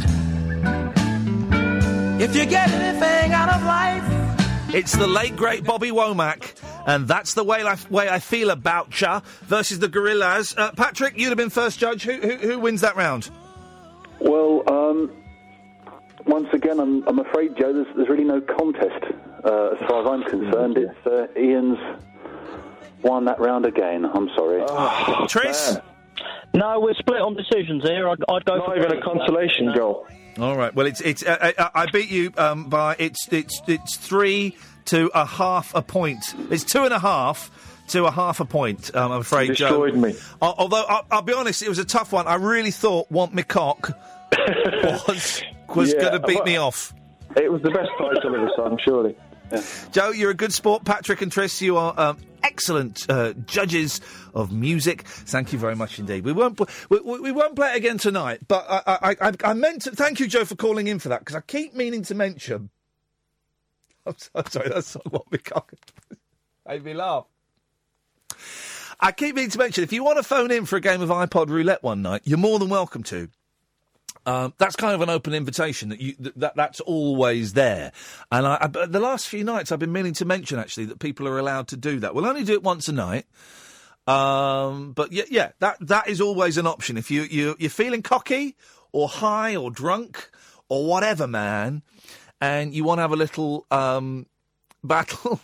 if you get anything out of life... It's the late, great Bobby Womack, and that's the way I feel about ya versus the Gorillaz. Patrick, you'd have been first judge. Who wins that round? Well, once again, I'm afraid, Joe, there's really no contest. As far as I'm concerned, it's Ian's won that round again. I'm sorry. Tris? No, we're split on decisions here. I'd go Not for even a consolation goal. All right. Well, I beat you by it's 3 to a half a point. It's 2.5 to a half a point. I'm afraid, You destroyed Joe. me. Although I'll be honest, it was a tough one. I really thought Want Me Cock was going to beat me off. It was the best title of the song, surely. Yeah. Joe, you're a good sport. Patrick and Tris, you are excellent judges of music. Thank you very much indeed. We won't play it again tonight, but I meant to thank you, Joe, for calling in for that, because I keep meaning to mention. I'm sorry, that's not what we got. Made me laugh. I keep meaning to mention, if you want to phone in for a game of iPod roulette one night, you're more than welcome to. That's kind of an open invitation that's always there. And the last few nights I've been meaning to mention, actually, that people are allowed to do that. We'll only do it once a night. But yeah, that is always an option. If you're feeling cocky or high or drunk or whatever, man, and you want to have a little battle,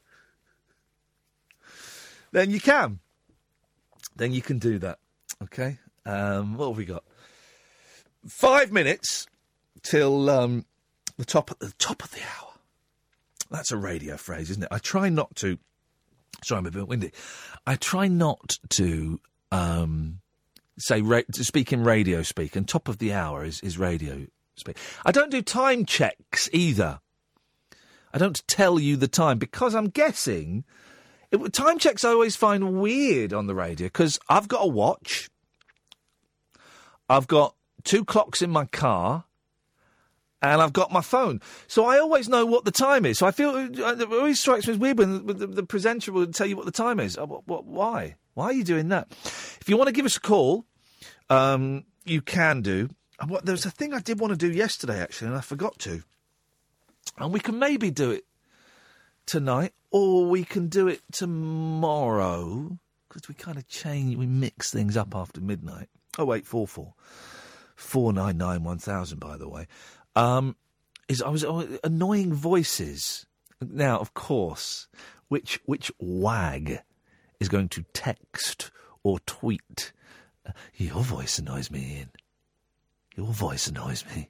then you can. Then you can do that. Okay? What have we got? 5 minutes till the top of the hour. That's a radio phrase, isn't it? I try not to. Sorry, I'm a bit windy. I try not to speak in radio speak, and top of the hour is radio speak. I don't do time checks either. I don't tell you the time because I'm guessing time checks I always find weird on the radio because I've got a watch. I've got 2 clocks in my car, and I've got my phone. So I always know what the time is. So I feel it always strikes me as weird when the presenter will tell you what the time is. Why? Why are you doing that? If you want to give us a call, you can do. There was a thing I did want to do yesterday, actually, and I forgot to. And we can maybe do it tonight, or we can do it tomorrow, because we kind of we mix things up after midnight. 0844 499 1000, by the way. I was annoying voices. Now, of course, which wag is going to text or tweet? Your voice annoys me, Ian. Your voice annoys me.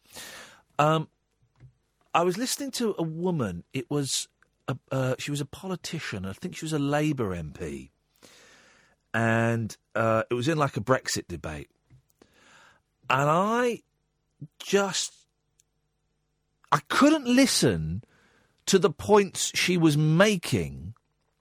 I was listening to a woman. It was she was a politician. I think she was a Labour MP, and it was in like a Brexit debate. And I couldn't listen to the points she was making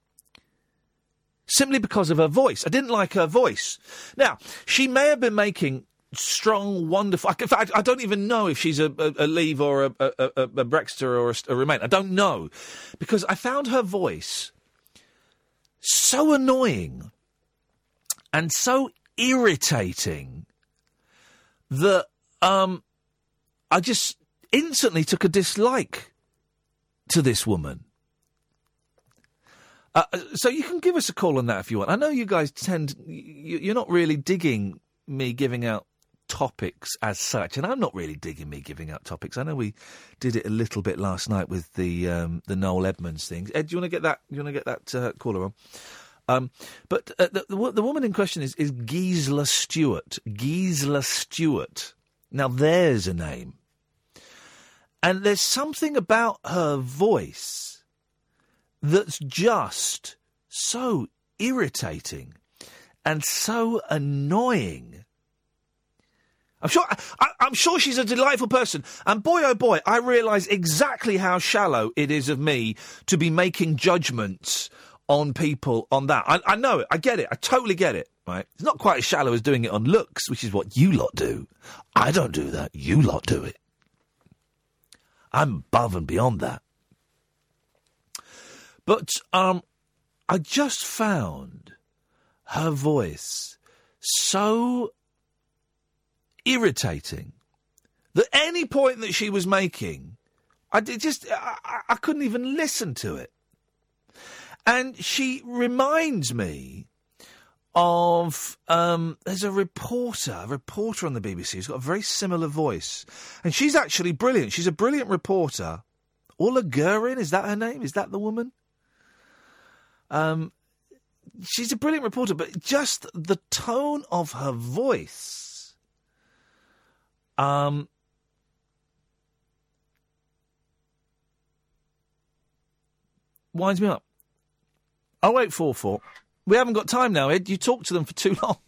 simply because of her voice. I didn't like her voice. Now, she may have been making strong, wonderful... In fact, I don't even know if she's a Leave or a Brexiter or a Remain. I don't know. Because I found her voice so annoying and so irritating that I just instantly took a dislike to this woman. So you can give us a call on that if you want. I know you guys you're not really digging me giving out topics as such, and I'm not really digging me giving out topics. I know we did it a little bit last night with the Noel Edmonds thing. Ed, do you want to get that? You want to get that caller on? But the woman in question is Gisela Stewart. Gisela Stewart. Now there's a name, and there's something about her voice that's just so irritating and so annoying. I'm sure she's a delightful person. And boy, oh boy, I realise exactly how shallow it is of me to be making judgments on people on that. I know it. I get it. I totally get it. Right? It's not quite as shallow as doing it on looks, which is what you lot do. I don't do that. You lot do it. I'm above and beyond that. But I just found her voice so irritating that any point that she was making, I couldn't even listen to it. And she reminds me of there's a reporter on the BBC who's got a very similar voice, and she's actually brilliant. She's a brilliant reporter. Ulla Guerin, is that her name? Is that the woman? She's a brilliant reporter, but just the tone of her voice winds me up. 0844. We haven't got time now, Ed. You talk to them for too long.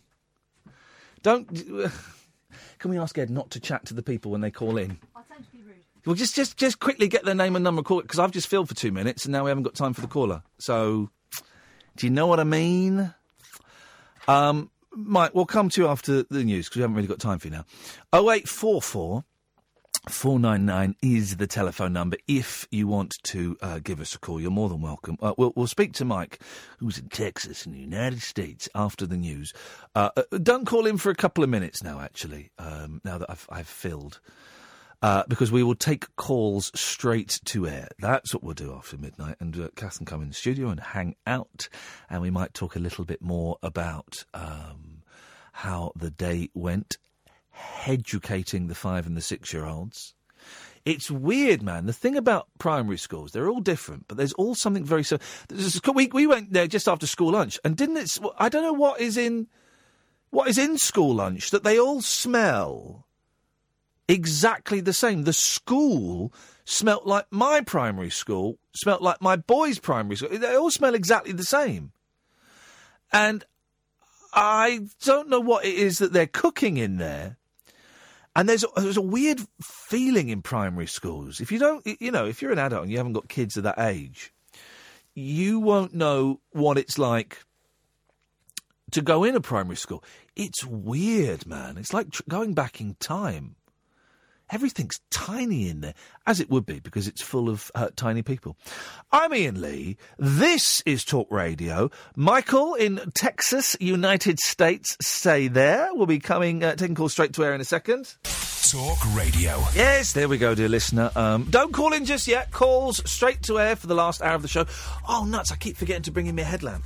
Can we ask Ed not to chat to the people when they call in? I'll tend to be rude. Well, just quickly get their name and number and call it, because I've just filled for 2 minutes and now we haven't got time for the caller. So, do you know what I mean? Mike, we'll come to you after the news because we haven't really got time for you now. 0844 499 is the telephone number. If you want to give us a call, you're more than welcome. We'll speak to Mike, who's in Texas in the United States, after the news. Don't call in for a couple of minutes now, actually, now that I've filled. Because we will take calls straight to air. That's what we'll do after midnight. And Kath can come in the studio and hang out. And we might talk a little bit more about how the day went, educating the 5 and the 6-year-olds. It's weird, man. The thing about primary schools, they're all different, but there's all something very similar. We went there just after school lunch, and didn't it? I don't know what is in school lunch that they all smell exactly the same. The school smelt like my primary school, smelt like my boys' primary school. They all smell exactly the same. And I don't know what it is that they're cooking in there. And there's a weird feeling in primary schools. If you don't, if you're an adult and you haven't got kids of that age, you won't know what it's like to go in a primary school. It's weird, man. It's like going back in time. Everything's tiny in there, as it would be, because it's full of tiny people. I'm Ian Lee. This is Talk Radio. Michael in Texas, United States, stay there. We'll be taking calls straight to air in a second. Talk Radio. Yes, there we go, dear listener. Don't call in just yet. Calls straight to air for the last hour of the show. Oh, nuts, I keep forgetting to bring in my headlamp.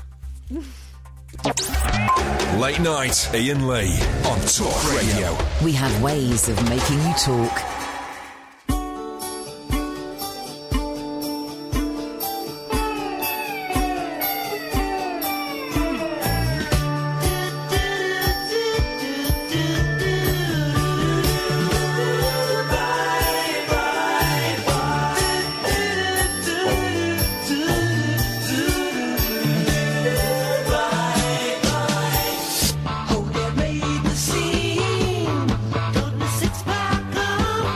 Late night, Ian Lee on Talk Radio. We have ways of making you talk. Six pack of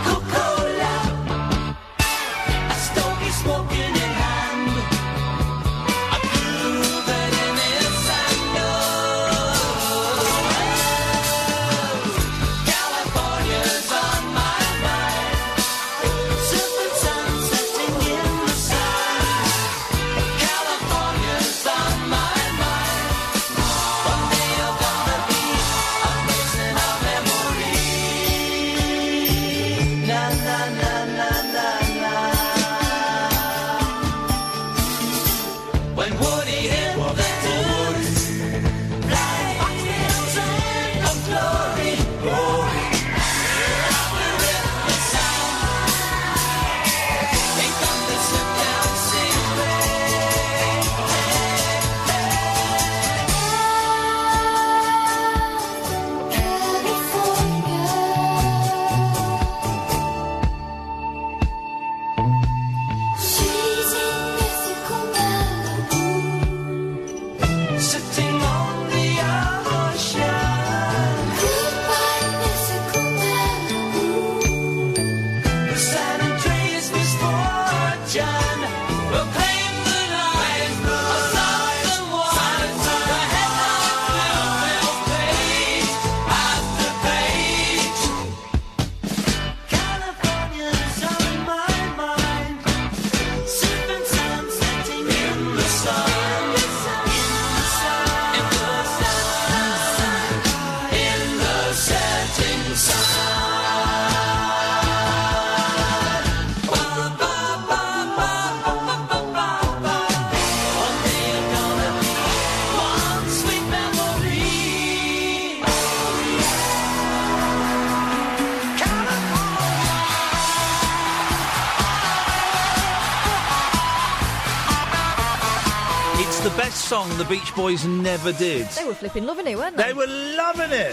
the best song the Beach Boys never did. They were flipping loving it, weren't they? They were loving it.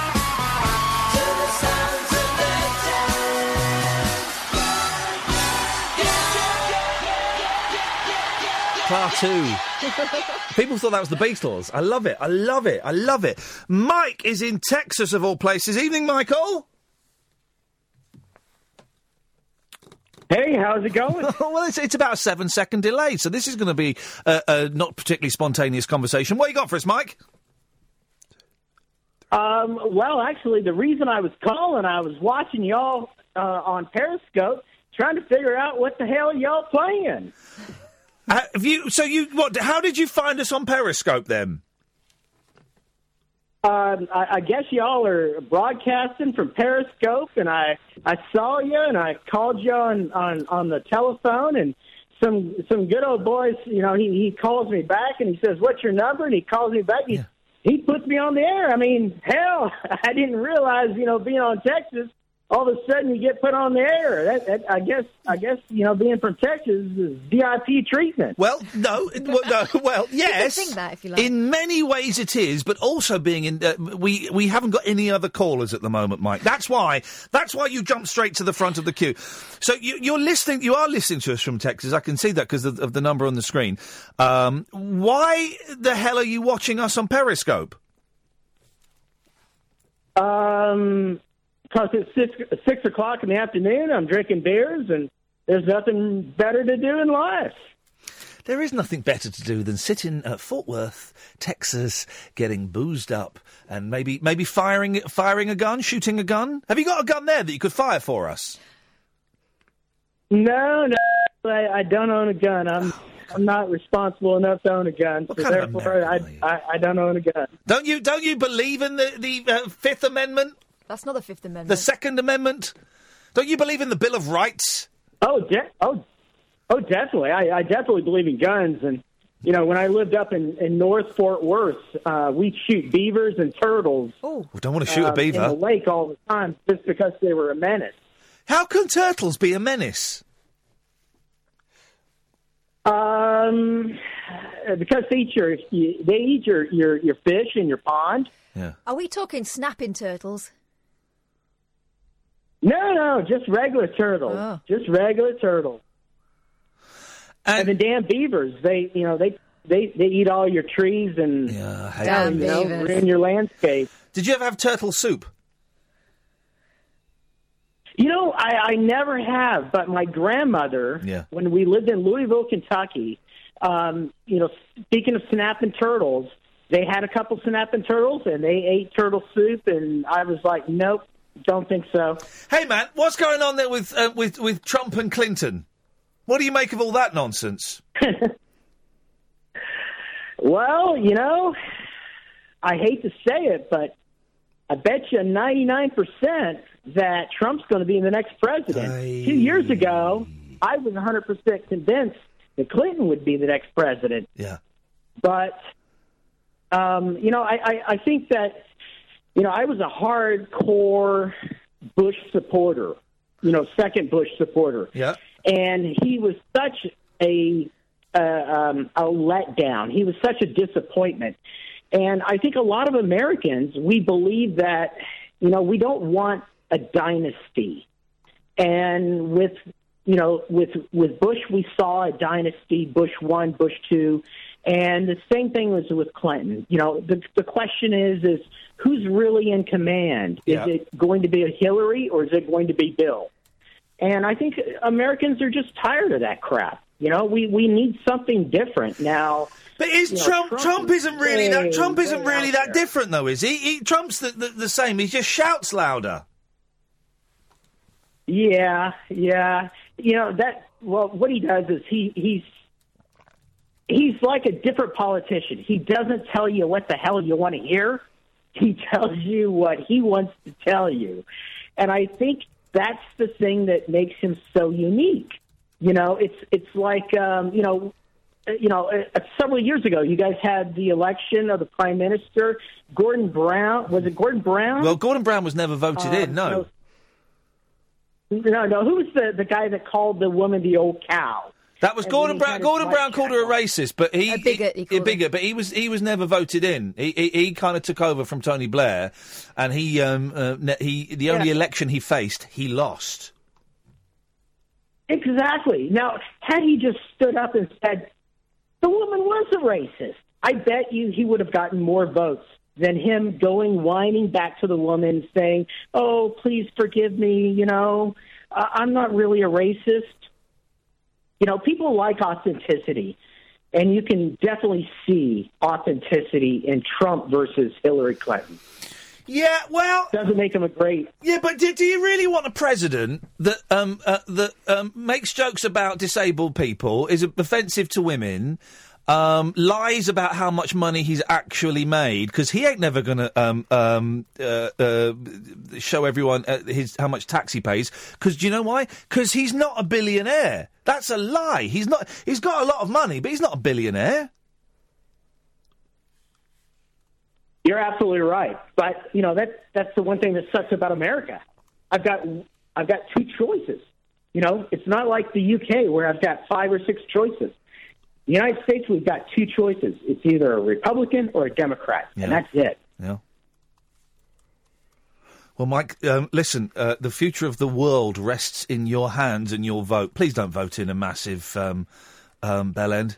Part 2. People thought that was the Beatles. I love it. I love it. I love it. Mike is in Texas, of all places. Evening, Michael. Hey, how's it going? Well, it's about a 7-second delay, so this is going to be a not particularly spontaneous conversation. What you got for us, Mike? Well, actually, the reason I was calling, I was watching y'all on Periscope, trying to figure out what the hell y'all playing. How did you find us on Periscope then? I guess y'all are broadcasting from Periscope, and I saw you, and I called you on the telephone, and some good old boys, he calls me back, and he says, "What's your number?" And he calls me back. He puts me on the air. I mean, hell, I didn't realize, being on Texas, all of a sudden you get put on the air. I guess, being from Texas is VIP treatment. Well, no. Well, yes. You can think that if you like. In many ways it is, but also being in, we haven't got any other callers at the moment, Mike. That's why you jumped straight to the front of the queue. So you are listening to us from Texas. I can see that because of the number on the screen. Why the hell are you watching us on Periscope? Because it's 6 o'clock in the afternoon, I'm drinking beers, and there's nothing better to do in life. There is nothing better to do than sit in Fort Worth, Texas, getting boozed up, and maybe firing a gun, shooting a gun. Have you got a gun there that you could fire for us? No, I don't own a gun. I'm not responsible enough to own a gun, so therefore I don't own a gun. Don't you believe in the Fifth Amendment? That's not the Fifth Amendment. The Second Amendment? Don't you believe in the Bill of Rights? Oh, definitely. I definitely believe in guns. And, when I lived up in North Fort Worth, we'd shoot beavers and turtles. Oh, we don't want to shoot a beaver. In the lake all the time just because they were a menace. How can turtles be a menace? Because they eat your fish in your pond. Yeah. Are we talking snapping turtles? No, just regular turtles. Oh. Just regular turtles. And the damn beavers, they eat all your trees and ruin your landscape. Did you ever have turtle soup? I never have, but my grandmother, when we lived in Louisville, Kentucky, speaking of snapping turtles, they had a couple snapping turtles, and they ate turtle soup, and I was like, nope, don't think so. Hey, man, what's going on there with Trump and Clinton? What do you make of all that nonsense? Well, I hate to say it, but I bet you 99% that Trump's going to be the next president. 2 years ago, I was 100% convinced that Clinton would be the next president. Yeah. But, I think that, I was a hardcore Bush supporter, second Bush supporter. Yeah. And he was such a letdown. He was such a disappointment. And I think a lot of Americans, we believe that, we don't want a dynasty. And with Bush, we saw a dynasty, Bush 1, Bush 2. And the same thing was with Clinton. The question is who's really in command? Is it going to be a Hillary or is it going to be Bill? And I think Americans are just tired of that crap. We need something different now. But Trump isn't really that different though, is he? Trump's the same. He just shouts louder. Yeah. What he does is he's like a different politician. He doesn't tell you what the hell you want to hear. He tells you what he wants to tell you. And I think that's the thing that makes him so unique. It's like, several years ago, you guys had the election of the prime minister, Gordon Brown. Was it Gordon Brown? Well, Gordon Brown was never voted in, no. No. Who was the guy that called the woman the old cow? That was And Gordon when he Brown. had his Gordon white Brown called her a racist, but A bigot, he called bigot. But he was never voted in. He kind of took over from Tony Blair, and the only election he faced, he lost. Exactly. Now, had he just stood up and said, the woman was a racist, I bet you he would have gotten more votes than him whining back to the woman saying, oh, please forgive me, I'm not really a racist. People like authenticity, and you can definitely see authenticity in Trump versus Hillary Clinton. Yeah, well, doesn't make him a great. Yeah, but do you really want a president that makes jokes about disabled people, is offensive to women, lies about how much money he's actually made, because he ain't never going to show everyone how much tax he pays, because do you know why? Because he's not a billionaire. That's a lie. He's not. He's got a lot of money, but he's not a billionaire. You're absolutely right, but that's the one thing that sucks about America. I've got two choices. It's not like the UK where I've got 5 or 6 choices. The United States, we've got 2 choices. It's either a Republican or a Democrat, and that's it. Yeah. Well, Mike, listen, the future of the world rests in your hands and your vote. Please don't vote in a massive bell end.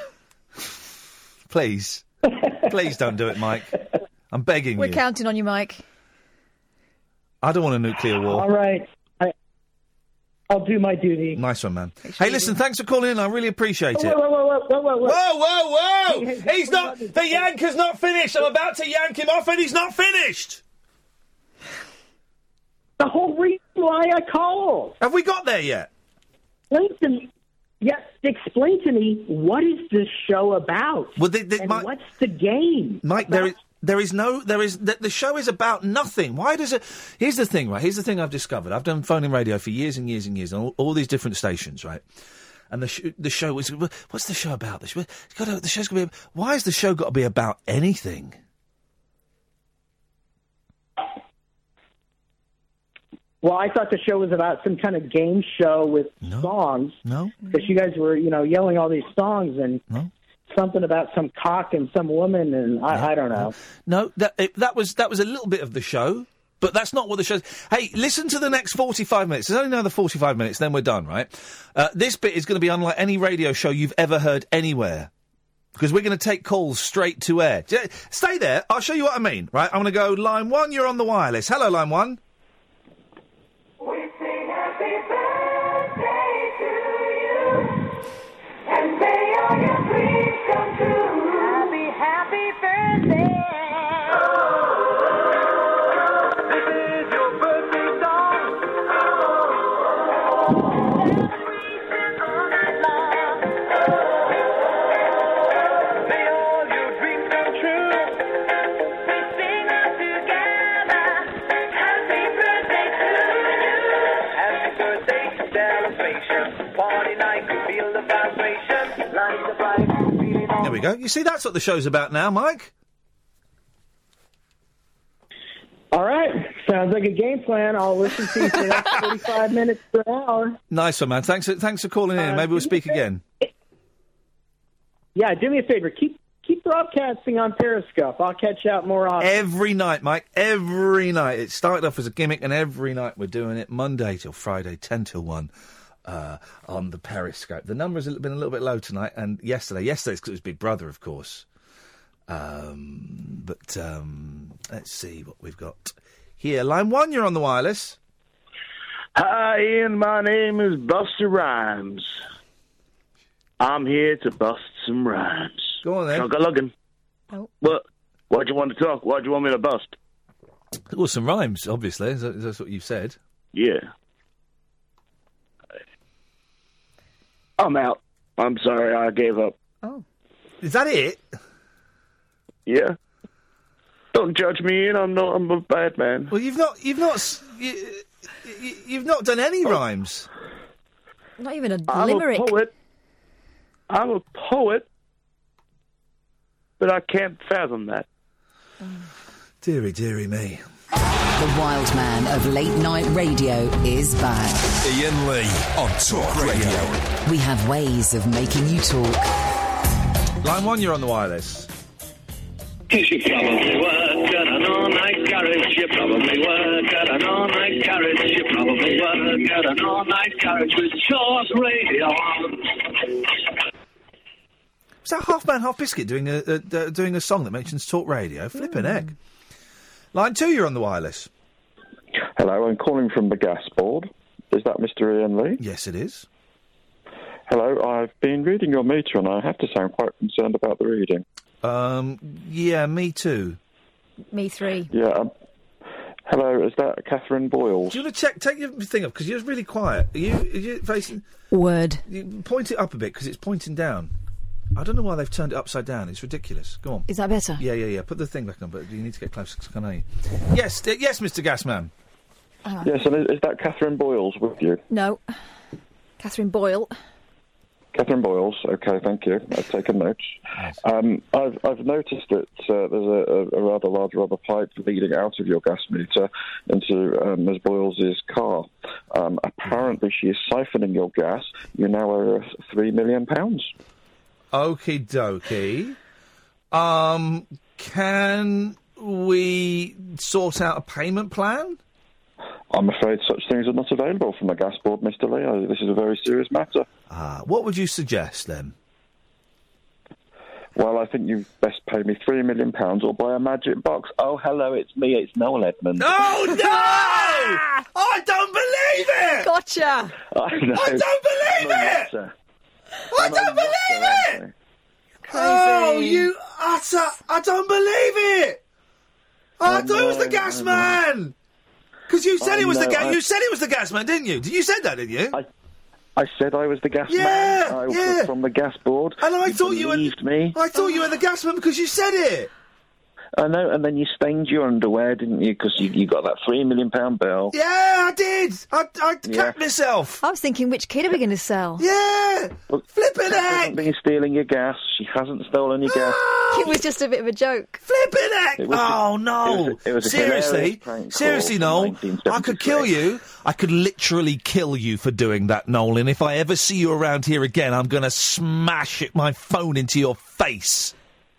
Please. Please don't do it, Mike. I'm begging We're you. counting on you, Mike. I don't want a nuclear war. All right. I'll do my duty. Nice one, man. Hey, listen, thanks for calling in. I really appreciate it. Whoa. He's not... The yank has not finished. I'm about to yank him off and he's not finished. The whole reason why I called. Have we got there yet? Explain to me, what is this show about? Well, what's the game? Mike, the show is about nothing. Why does it... Here's the thing, right? Here's the thing I've discovered. I've done phone-in radio for years and years and years on all these different stations, right? And the show was... What's the show about? The show's going to be... Why has the show got to be about anything? Well, I thought the show was about some kind of game show with songs. No. Because you guys were, yelling all these songs and something about some cock and some woman, and I don't know. No, that was a little bit of the show, but that's not what the show's... Hey, listen to the next 45 minutes. There's only another 45 minutes, then we're done, right? This bit is going to be unlike any radio show you've ever heard anywhere, because we're going to take calls straight to air. Stay there. I'll show you what I mean, right? I'm going to go, line 1, you're on the wireless. Hello, line 1. There we go. You see, that's what the show's about now, Mike. All right. Sounds like a game plan. I'll listen to you for the next 45 minutes to an hour. Nice one, man. Thanks for calling in. Maybe we'll speak again. Yeah, do me a favor. Keep broadcasting on Periscope. I'll catch out more often. Every night, Mike. Every night. It started off as a gimmick, and every night we're doing it Monday till Friday, 10 till 1. On the Periscope. The numbers have been a little bit low tonight, and yesterday's because it was Big Brother, of course. But let's see what we've got here. Line 1, you're on the wireless. Hi, Ian. My name is Buster Rhymes. I'm here to bust some rhymes. Go on, then. Chug-a-luggin'. Oh. What? Why'd you want to talk? Why'd you want me to bust? Well, some rhymes, obviously. That's what you've said. Yeah. I'm out. I'm sorry, I gave up. Oh. Is that it? Yeah. Don't judge me, Ian. I'm a bad man. Well, you've not done any rhymes. Not even a I'm limerick. I'm a poet, but I can't fathom that. Deary, deary me. The wild man of late night radio is back. Ian Lee on Talk Radio. We have ways of making you talk. Line 1, you're on the wireless. You probably work at an all-night garage. You probably work at an all-night garage. You probably work at an all-night garage with Talk Radio on. Was that Half Man, Half Biscuit doing a song that mentions Talk Radio? Flippin' heck. Line 2, you're on the wireless. Hello, I'm calling from the gas board. Is that Mr. Ian Lee? Yes, it is. Hello, I've been reading your meter and I have to say I'm quite concerned about the reading. Yeah, me too. Me 3. Yeah, hello, is that Catherine Boyles? Do you want to take your thing up, because you're really quiet. Are you facing... Word. You point it up a bit, because it's pointing down. I don't know why they've turned it upside down. It's ridiculous. Go on. Is that better? Yeah. Put the thing back on, but you need to get closer, because I can't hear you. Yes, Mr. Gasman. Yes, and is that Catherine Boyles with you? No. Catherine Boyle. Catherine Boyles, OK, thank you. I've taken notes. Nice. I've noticed that there's a rather large rubber pipe leading out of your gas meter into Ms. Boyles' car. Apparently she is siphoning your gas. You now owe her £3 million. Okie dokie. Can we sort out a payment plan? I'm afraid such things are not available from the gas board, Mr. Lee. This is a very serious matter. What would you suggest, then? Well, I think you best pay me £3 million or buy a magic box. Oh, hello, it's me, it's Noel Edmonds. Oh, no! I don't believe it! Gotcha! I know. I don't believe it! I don't believe it! Oh, you utter... I don't believe it! I thought it was the gas man! Because you said it was the gas. You said it was the gas man, didn't you? You said that, didn't you? I said I was the gas man. I was from the gas board. And I thought you believed me. I thought you were the gas man because you said it. I know, and then you stained your underwear, didn't you? Because you got that £3 million bill. Yeah, I did. I capped myself. I was thinking, which kid are we going to sell? Yeah, well, flippin' heck. She hasn't been stealing your gas. She hasn't stolen your gas. It was just a bit of a joke. Flippin' heck. Oh, no. It was a Seriously, Noel, I could kill you. I could literally kill you for doing that, Noel, and if I ever see you around here again, I'm going to smash my phone into your face.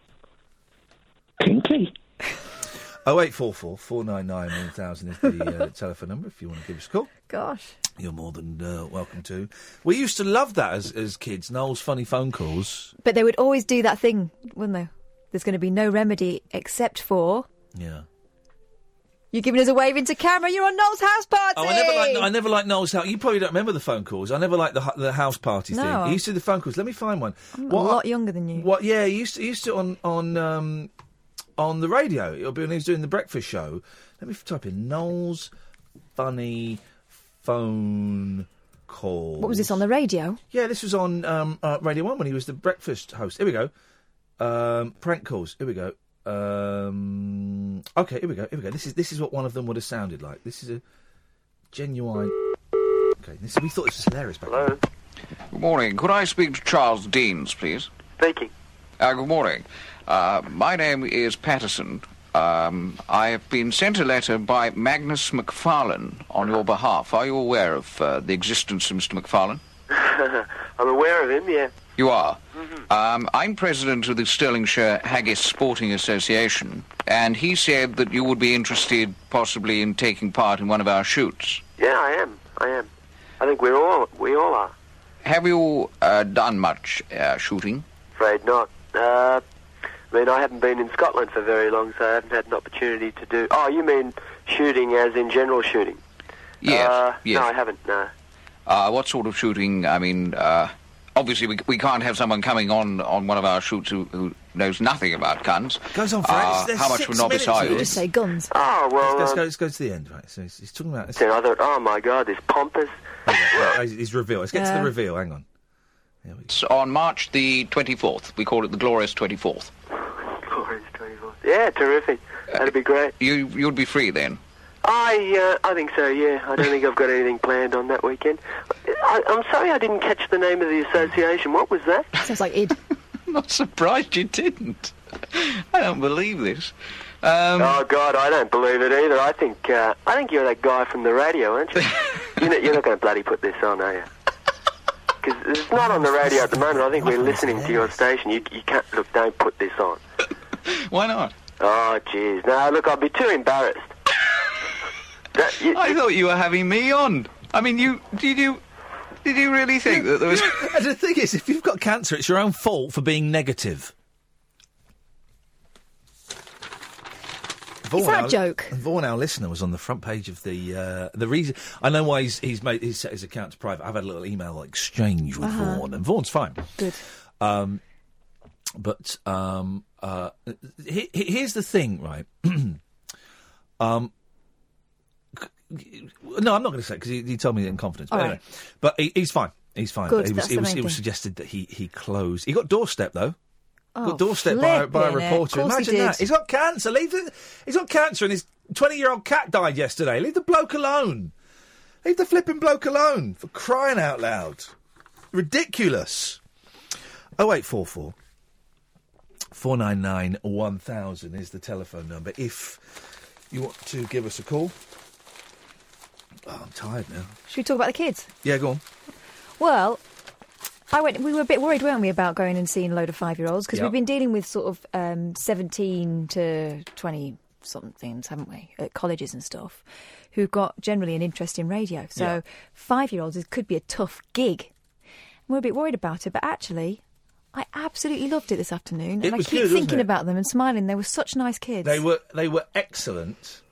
Kinky. 0844 499 1000 is the telephone number if you want to give us a call. Gosh. You're more than welcome to. We used to love that as kids, Noel's funny phone calls. But they would always do that thing, wouldn't they? There's going to be no remedy except for... Yeah. You're giving us a wave into camera, you're on Noel's house party! Oh, I never liked Noel's house. You probably don't remember the phone calls. I never liked the house party thing. He used to do the phone calls. Let me find one. I'm a lot younger than you. Yeah, he used to on the radio. It'll be when he was doing the breakfast show. Let me type in Noel's funny phone call. What was this, on the radio? Yeah, this was on Radio 1 when he was the breakfast host. Here we go. Prank calls. Here we go. Okay, here we go. This is what one of them would have sounded like. This is a genuine... Okay, we thought this was hilarious back then. Good morning. Could I speak to Charles Deans, please? Speaking. Good morning. My name is Patterson. I have been sent a letter by Magnus McFarlane on your behalf. Are you aware of the existence of Mr. McFarlane? I'm aware of him, yeah. You are? Mm-hmm. I'm president of the Stirlingshire Haggis Sporting Association, and he said that you would be interested possibly in taking part in one of our shoots. Yeah, I am. I think we all are. Have you done much shooting? Afraid not. I haven't been in Scotland for very long, so I haven't had an opportunity to do... Oh, you mean shooting as in general shooting? Yes, yes. No, I haven't, no. What sort of shooting? I mean, obviously we can't have someone coming on one of our shoots who knows nothing about guns. Goes on for how much of a novice are you? Just say guns. Oh, well... Let's go to the end, right? So he's talking about... I thought, oh, my God, this pompous... His reveal. Let's get to the reveal, hang on. It's on March the 24th. We call it the Glorious 24th. Glorious 24th. Yeah, terrific. That'd be great. You'd be free then? I think so, yeah. I don't think I've got anything planned on that weekend. I'm sorry I didn't catch the name of the association. What was that? Sounds like Id. I'm not surprised you didn't. I don't believe this. Oh God, I don't believe it either. I think you're that guy from the radio, aren't you? You're not going to bloody put this on, are you? Because it's not on the radio at the moment. I think we're listening to your station. You can't look. Don't put this on. Why not? Oh, jeez. No, look, I'd be too embarrassed. I thought you were having me on. I mean, did you really think that there was... And the thing is, if you've got cancer, it's your own fault for being negative. Is that a joke? Vaughan, our listener, was on the front page of the reason. I know why he's set his account to private. I've had a little email exchange with Vaughan, and Vaughan's fine. Good. Here's the thing, right? No, I'm not going to say because he told me in confidence. But anyway, but he's fine. He's fine. Good, It was suggested that he closed. He got doorstep though. Oh, got doorstep by a reporter. Imagine that. He's got cancer. He's got cancer, and his 20-year-old cat died yesterday. Leave the bloke alone. Leave the flipping bloke alone, for crying out loud. Ridiculous. 0844 499 1000 is the telephone number if you want to give us a call. Oh, I'm tired now. Should we talk about the kids? Yeah, go on. Well, we were a bit worried, weren't we, about going and seeing a load of 5-year-olds, because we've been dealing with sort of 17 to 20-somethings, haven't we, at colleges and stuff, who've got generally an interest in radio. So 5-year-olds, it could be a tough gig. And we're a bit worried about it, but actually, I absolutely loved it this afternoon. And I keep thinking about them and smiling. They were such nice kids. They were excellent.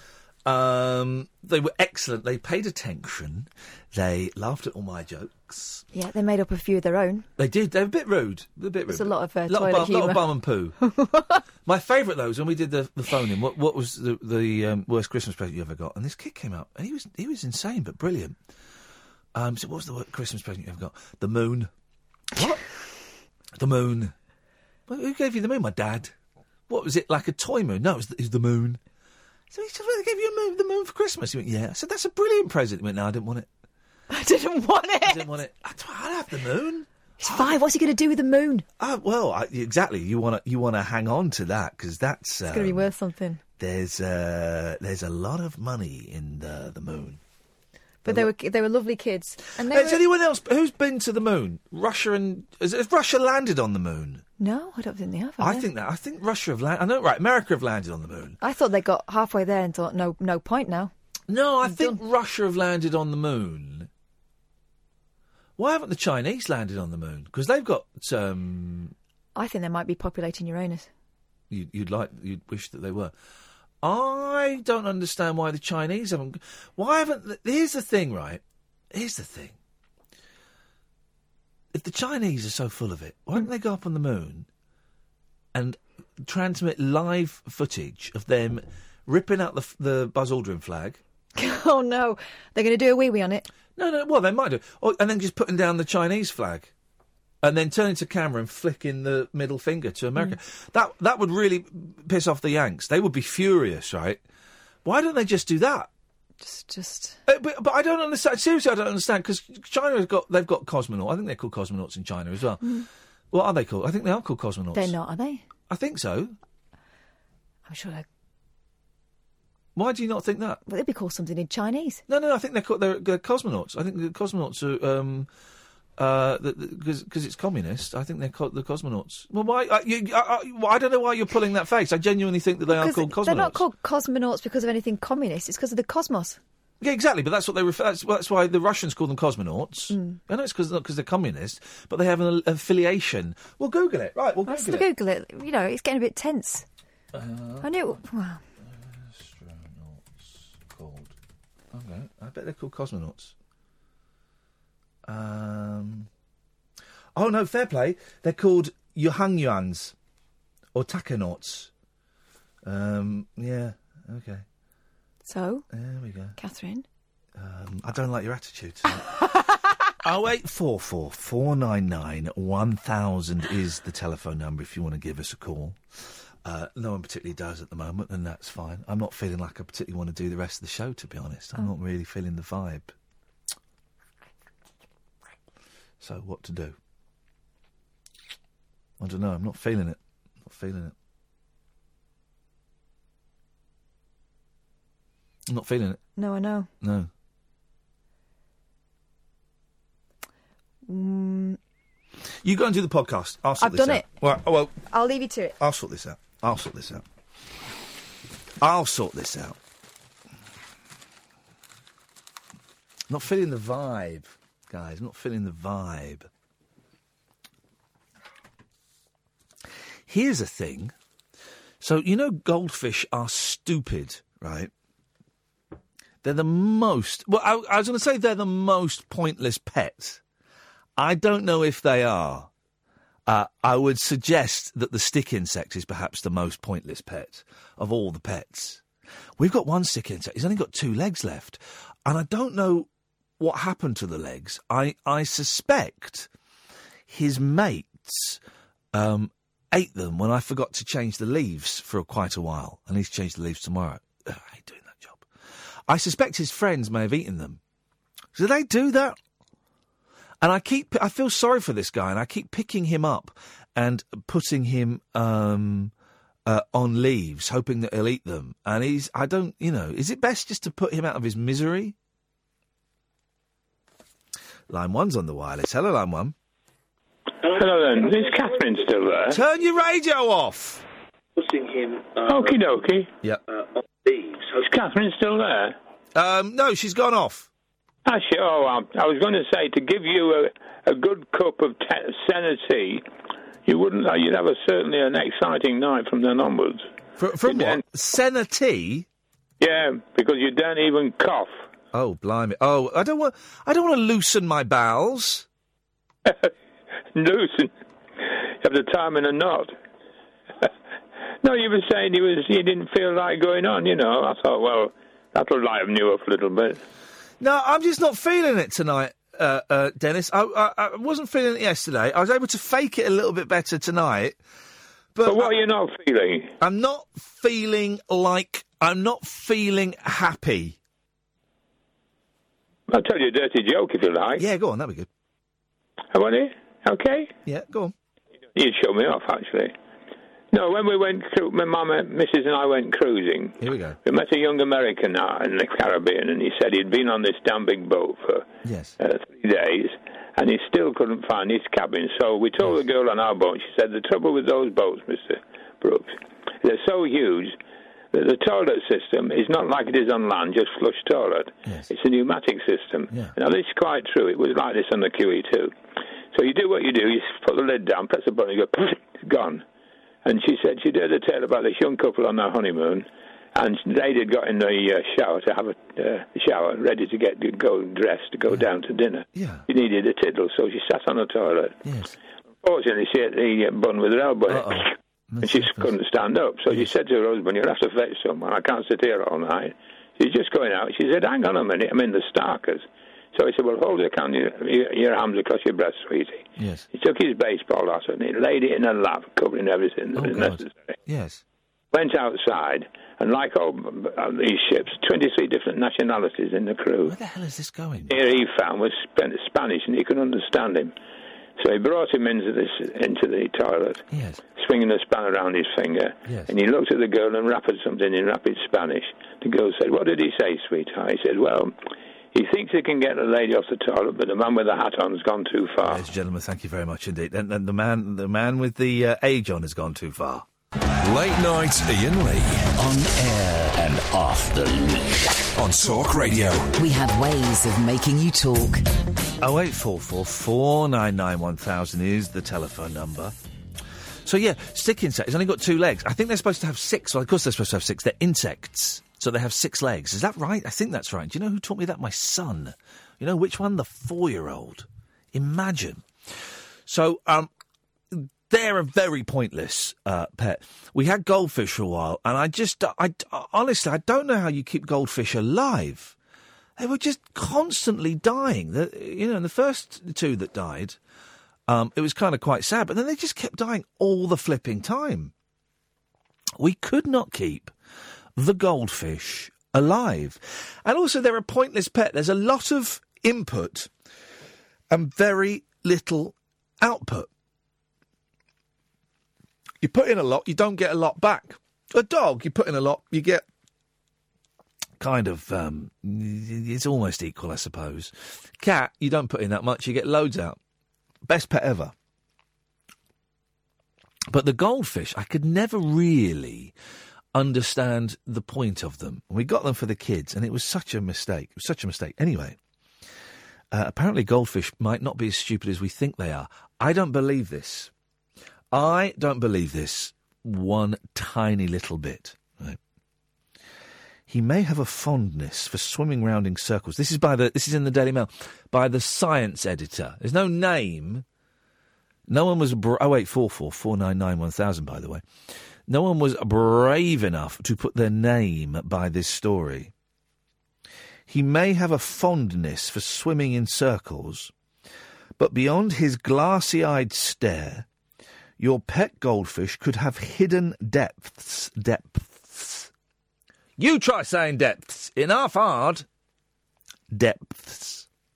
They were excellent. They paid attention. They laughed at all my jokes. Yeah, they made up a few of their own. They did. They were a bit rude. There's a lot of toilet humour. A lot of bum and poo. My favourite, though, was when we did the phone-in. What was the worst Christmas present you ever got? And this kid came up, and he was insane, but brilliant. So what was the worst Christmas present you ever got? The moon. What? The moon. Well, who gave you the moon? My dad. What was it, like a toy moon? No, it was the moon. So he said, well, they gave you the moon for Christmas. He went, yeah. I said, that's a brilliant present. He went, no, I didn't want it. I didn't want it. I didn't want it. I'd have the moon. He's 5. What's he going to do with the moon? Exactly. You want to hang on to that because that's... it's going to be worth something. There's a lot of money in the moon. But they were lovely kids. And Has anyone else who's been to the moon? Russia has Russia landed on the moon? No, I don't think they have. I think Russia have landed. I know, right? America have landed on the moon. I thought they got halfway there and thought, no point now. No, I think Russia have landed on the moon. Why haven't the Chinese landed on the moon? Because they've got. I think they might be populating Uranus. You'd wish that they were. I don't understand why the Chinese haven't... Why haven't... Here's the thing, right? Here's the thing. If the Chinese are so full of it, why don't they go up on the moon and transmit live footage of them ripping out the Buzz Aldrin flag? Oh, no. They're going to do a wee-wee on it? No, well, they might do. And then just putting down the Chinese flag. And then turning to camera and flicking the middle finger to America. That would really piss off the Yanks. They would be furious, right? Why don't they just do that? Just. But I don't understand. Seriously, I don't understand because they've got cosmonauts. I think they're called cosmonauts in China as well. What are they called? I think they are called cosmonauts. They're not, are they? I think so. I'm sure they're... Why do you not think that? Well, they'd be called something in Chinese. No. I think they're cosmonauts. I think the cosmonauts are. Because it's communist, I think they're called the cosmonauts. Well, why? I don't know why you're pulling that face. I genuinely think that they are called cosmonauts. They're not called cosmonauts because of anything communist. It's because of the cosmos. Yeah, exactly. But that's what they refer. That's why the Russians call them cosmonauts. I know it's because they're communist, but they have an affiliation. We'll Google it. Right, we'll Google it. You know, it's getting a bit tense. I knew. Wow. Astronauts called. Okay, I bet they're called cosmonauts. Oh no, fair play. They're called Yuhangyuans or Takanauts. Yeah, okay. So there we go, Catherine. I don't like your attitude. 0844 499 1000 is the telephone number if you want to give us a call. No one particularly does at the moment, and that's fine. I'm not feeling like I particularly want to do the rest of the show, to be honest. I'm not really feeling the vibe. So what to do? I don't know. I'm not feeling it. I'm not feeling it. No, I know. No. You go and do the podcast. I'll sort I've this done out. it. Well, I'll leave you to it. I'll sort this out. I'll sort this out. Not feeling the vibe, guys. Not feeling the vibe. Here's a thing. So, you know, goldfish are stupid, right? They're the most... Well, I was going to say they're the most pointless pet. I don't know if they are. I would suggest that the stick insect is perhaps the most pointless pet of all the pets. We've got one stick insect. He's only got 2 legs left. And I don't know what happened to the legs. I suspect his mates ate them when I forgot to change the leaves for quite a while. And he's changed the leaves tomorrow. Ugh, I hate doing that job. I suspect his friends may have eaten them. Do they do that? And I feel sorry for this guy, and I keep picking him up and putting him on leaves, hoping that he'll eat them. And is it best just to put him out of his misery? Line 1's on the wireless. Hello, Line 1. Hello then, is Catherine still there? Turn your radio off! Putting him... Okie dokie. Yep. On leaves. Is Catherine still there? No, she's gone off. I was going to say, to give you a good cup of senna tea, you'd have certainly an exciting night from then onwards. From what? Senna tea? Yeah, because you don't even cough. Oh, blimey. Oh, I don't want to loosen my bowels. Loosen? You have to tie him in a knot. No, you were saying you didn't feel like going on, you know. I thought, well, that'll liven you up a little bit. No, I'm just not feeling it tonight, Dennis. I wasn't feeling it yesterday. I was able to fake it a little bit better tonight. But what are you not feeling? I'm not feeling happy. I'll tell you a dirty joke if you like. Yeah, go on, that'd be good. How about it? Okay? Yeah, go on. You'd show me off, actually. No, when we went, my mama, Mrs. and I went cruising. Here we go. We met a young American in the Caribbean, and he said he'd been on this damn big boat for 3 days, and he still couldn't find his cabin. So we told the girl on our boat, she said, the trouble with those boats, Mr. Brooks, they're so huge that the toilet system is not like it is on land, just flush toilet. Yes. It's a pneumatic system. Yeah. Now, this is quite true. It was like this on the QE2. So you do what you do. You put the lid down, press the button, you go, it's gone. And she said she'd heard a tale about this young couple on their honeymoon, and they had got in the shower to have a shower, ready to go dressed to go down to dinner. Yeah. She needed a tiddle, so she sat on the toilet. Yes. Unfortunately, she hit the bun with her elbow, and she couldn't stand up. So she said to her husband, "You'll have to fetch someone. I can't sit here all night." She's just going out. She said, "Hang on a minute, I'm in the Starkers." So he said, "Well, hold your arms across your breast, sweetie." Yes. He took his baseball hat and he laid it in her lap, covering everything that was necessary. Yes. Went outside, and like all these ships, 23 different nationalities in the crew. Where the hell is this going? Here he found was Spanish, and he couldn't understand him. So he brought him into the toilet, swinging a span around his finger, and he looked at the girl and rapid something in rapid Spanish. The girl said, "What did he say, sweetheart?" He said, "Well, he thinks he can get the lady off the toilet, but the man with the hat on has gone too far." Ladies and gentlemen, thank you very much indeed. And the man with the age on has gone too far. Late night Ian Lee. On air and off the leash. On Talk Radio. We have ways of making you talk. 0844 499 1000 is the telephone number. So yeah, stick insect. It's only got 2 legs. I think they're supposed to have 6. Well, of course they're supposed to have 6. They're insects. So they have 6 legs. Is that right? I think that's right. Do you know who taught me that? My son. You know which one? The 4-year-old. Imagine. So, they're a very pointless pet. We had goldfish for a while, and honestly, I don't know how you keep goldfish alive. They were just constantly dying. And the first 2 that died, it was kind of quite sad, but then they just kept dying all the flipping time. We could not keep the goldfish alive. And also, they're a pointless pet. There's a lot of input and very little output. You put in a lot, you don't get a lot back. A dog, you put in a lot, you get kind of, it's almost equal, I suppose. Cat, you don't put in that much, you get loads out. Best pet ever. But the goldfish, I could never really understand the point of them. We got them for the kids, and it was such a mistake. It was such a mistake. Anyway, apparently goldfish might not be as stupid as we think they are. I don't believe this. I don't believe this one tiny little bit. Right? He may have a fondness for swimming round in circles. This is in the Daily Mail by the science editor. There's no name. No one was 0844 499 1000. By the way, no one was brave enough to put their name by this story. He may have a fondness for swimming in circles, but beyond his glassy-eyed stare, your pet goldfish could have hidden depths. Depths. You try saying depths. Enough hard. Depths.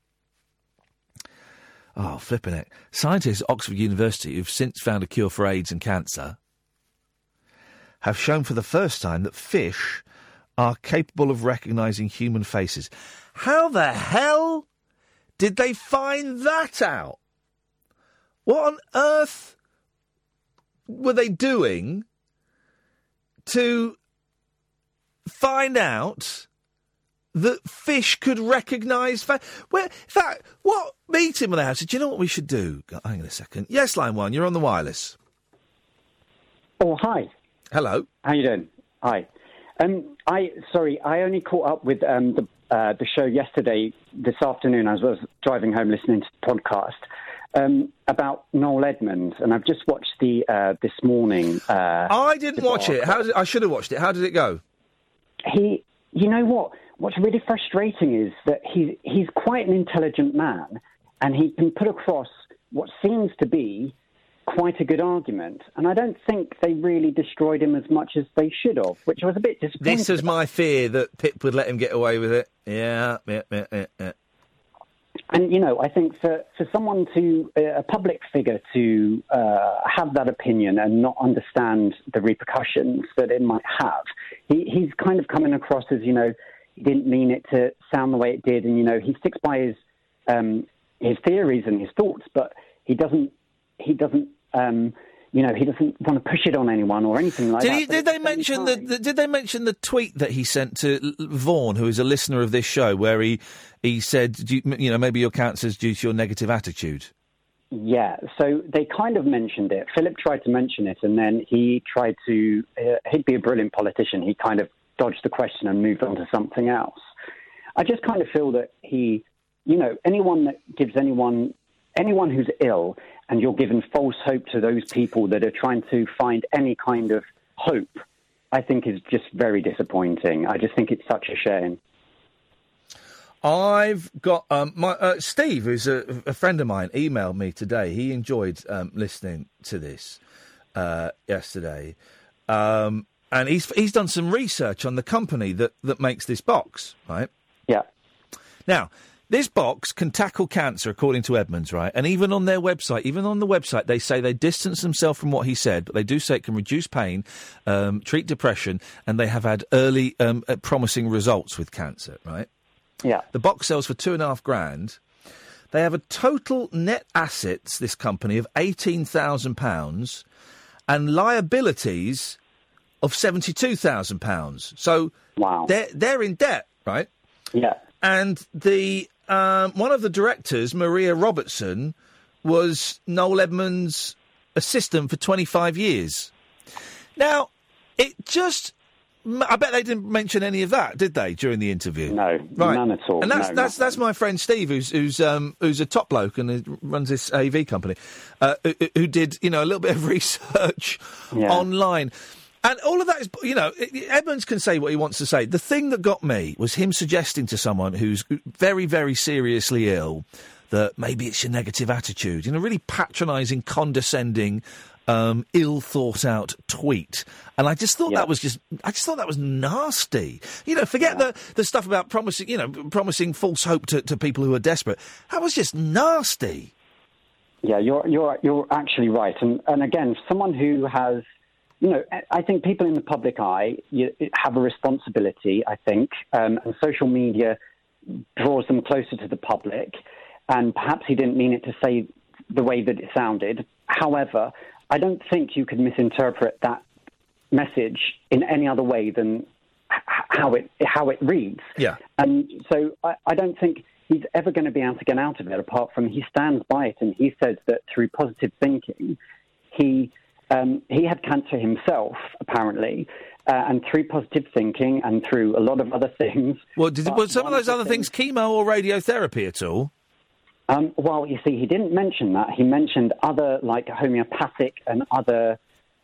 Oh, flipping it. Scientists at Oxford University, who've since found a cure for AIDS and cancer, have shown for the first time that fish are capable of recognising human faces. How the hell did they find that out? What on earth were they doing to find out that fish could recognise... what meeting with the house? Do you know what we should do? Hang on a second. Yes, line one, you're on the wireless. Oh, hi. Hello. How you doing? Hi. I only caught up with the show yesterday, this afternoon, as I was driving home listening to the podcast, about Noel Edmonds, and I've just watched this morning. I didn't watch it. I should have watched it. How did it go? You know what? What's really frustrating is that he's quite an intelligent man, and he can put across what seems to be quite a good argument. And I don't think they really destroyed him as much as they should have, which I was a bit disappointed. This was my fear, that Pip would let him get away with it. Yeah. And, you know, I think for someone a public figure to have that opinion and not understand the repercussions that it might have, he's kind of coming across as, you know, he didn't mean it to sound the way it did. And, you know, he sticks by his theories and his thoughts, but he doesn't want to push it on anyone or anything like that. Did they mention the tweet that he sent to Vaughan, who is a listener of this show, where he said, maybe your cancer's due to your negative attitude? Yeah, so they kind of mentioned it. Philip tried to mention it, and then he tried to... he'd be a brilliant politician. He kind of dodged the question and moved on to something else. I just kind of feel that anyone that gives anyone who's ill, and you're giving false hope to those people that are trying to find any kind of hope, I think is just very disappointing. I just think it's such a shame. I've got Steve, who's a friend of mine, emailed me today. He enjoyed listening to this yesterday, and he's done some research on the company that makes this box, right? Yeah. Now, this box can tackle cancer, according to Edmonds, right? And even on their website, they say they distance themselves from what he said, but they do say it can reduce pain, treat depression, and they have had early promising results with cancer, right? Yeah. The box sells for $2,500. They have a total net assets, this company, of £18,000 and liabilities of £72,000. So wow. They're in debt, right? Yeah. And the one of the directors, Maria Robertson, was Noel Edmonds' assistant for 25 years. Now, I bet they didn't mention any of that, did they, during the interview? No, right. None at all. And that's my friend Steve, who's a top bloke and runs this AV company, who did a little bit of research online. And all of that is, Edmonds can say what he wants to say. The thing that got me was him suggesting to someone who's very, very seriously ill that maybe it's your negative attitude. Really patronising, condescending, ill-thought-out tweet. And I just thought that was nasty. Forget the stuff about promising false hope to people who are desperate. That was just nasty. Yeah, you're actually right. And again, someone who has I think people in the public eye have a responsibility, I think, and social media draws them closer to the public, and perhaps he didn't mean it to say the way that it sounded. However, I don't think you could misinterpret that message in any other way than how it reads. Yeah. And so I don't think he's ever going to be able to get out of it, apart from he stands by it, and he says that through positive thinking, he had cancer himself, apparently, and through positive thinking and through a lot of other things. Well, were some of those other things chemo or radiotherapy at all? Well, you see, he didn't mention that. He mentioned other, like homeopathic and other,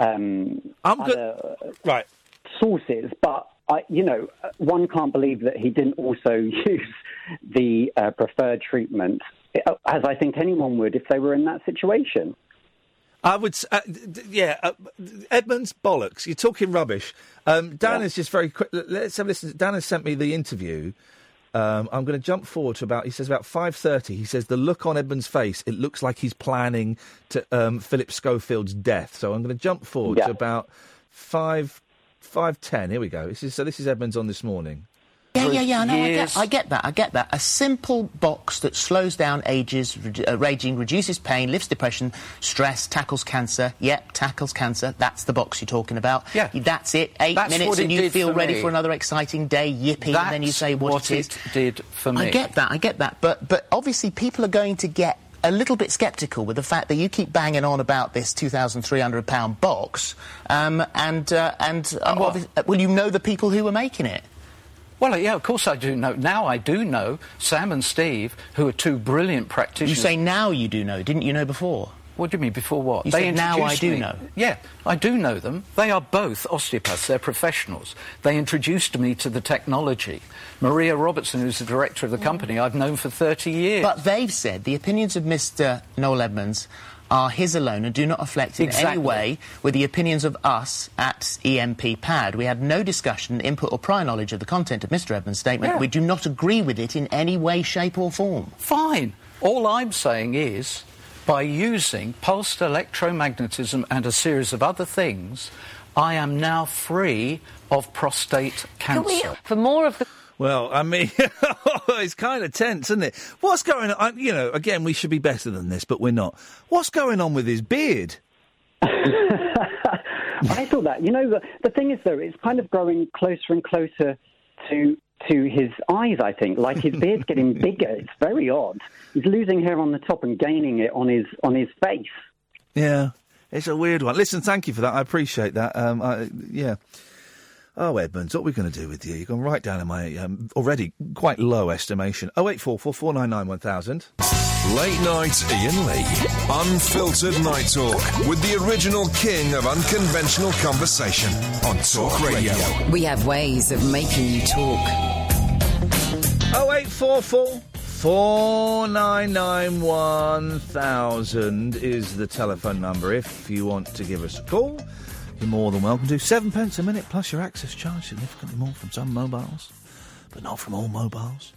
right, sources. But one can't believe that he didn't also use the preferred treatment, as I think anyone would if they were in that situation. I would, Edmonds, bollocks. You're talking rubbish. Dan is just very quick. Let's have a listen. Dan has sent me the interview. I'm going to jump forward to about 5:30. He says the look on Edmonds' face, it looks like he's planning to Philip Schofield's death. So I'm going to jump forward to about 5:10. Here we go. This is Edmonds on This Morning. Yeah. No, I get that. A simple box that slows down aging, reduces pain, lifts depression, stress, tackles cancer. Yep, tackles cancer. That's the box you're talking about. Yeah. That's it. 8 minutes and you feel ready for another exciting day. Yippee. And then you say what it is. Did for me. I get that. But obviously people are going to get a little bit sceptical with the fact that you keep banging on about this £2,300 box. Will you know the people who were making it? Well, yeah, of course I do know. Now I do know Sam and Steve, who are two brilliant practitioners. You say now you do know. Didn't you know before? What do you mean, before what? You said now I do know. Yeah, I do know them. They are both osteopaths. They're professionals. They introduced me to the technology. Maria Robertson, who's the director of the company, I've known for 30 years. But they've said the opinions of Mr. Noel Edmonds are his alone and do not reflect in any way with the opinions of us at EMP PAD. We had no discussion, input or prior knowledge of the content of Mr. Edmonds' statement. Yeah. We do not agree with it in any way, shape or form. Fine. All I'm saying is, by using pulsed electromagnetism and a series of other things, I am now free of prostate cancer. For more of the... Well, I mean, it's kind of tense, isn't it? What's going on? Again, we should be better than this, but we're not. What's going on with his beard? I thought that. The thing is, though, it's kind of growing closer and closer to his eyes, I think. Like, his beard's getting bigger. It's very odd. He's losing hair on the top and gaining it on his face. Yeah, it's a weird one. Listen, thank you for that. I appreciate that. Yeah. Oh, Edmonds, what are we going to do with you? You've gone right down in my already quite low estimation. 0844 499 1000. Late night Ian Lee. Unfiltered Night Talk with the original king of unconventional conversation on Talk Radio. We have ways of making you talk. 0844 499 1000 is the telephone number if you want to give us a call. You're more than welcome to. 7 pence a minute plus your access charge, significantly more from some mobiles, but not from all mobiles.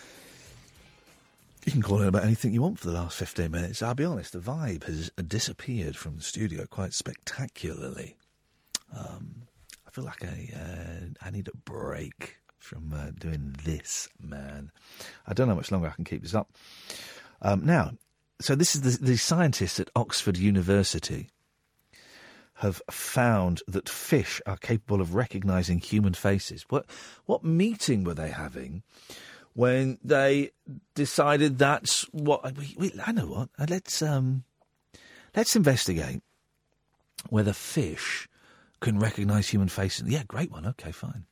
You can call in about anything you want for the last 15 minutes. I'll be honest, the vibe has disappeared from the studio quite spectacularly. I feel like I need a break from doing this, man. I don't know how much longer I can keep this up. Now, so this is the scientists at Oxford University have found that fish are capable of recognising human faces. What meeting were they having when they decided that's what... I know what. Let's investigate whether fish can recognise human faces. Yeah, great one. OK, fine.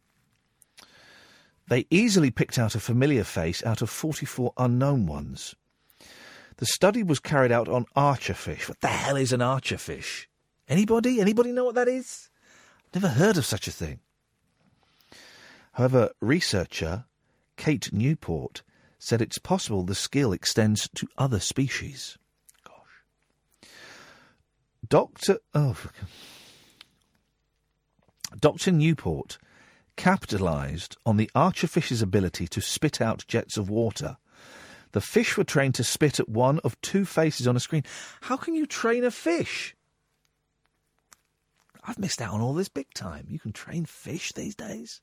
They easily picked out a familiar face out of 44 unknown ones. The study was carried out on archerfish. What the hell is an archerfish? Anybody? Anybody know what that is? Never heard of such a thing. However, researcher Kate Newport said it's possible the skill extends to other species. Dr. Newport capitalised on the archerfish's ability to spit out jets of water. The fish were trained to spit at one of two faces on a screen. How can you train a fish? I've missed out on all this big time. You can train fish these days.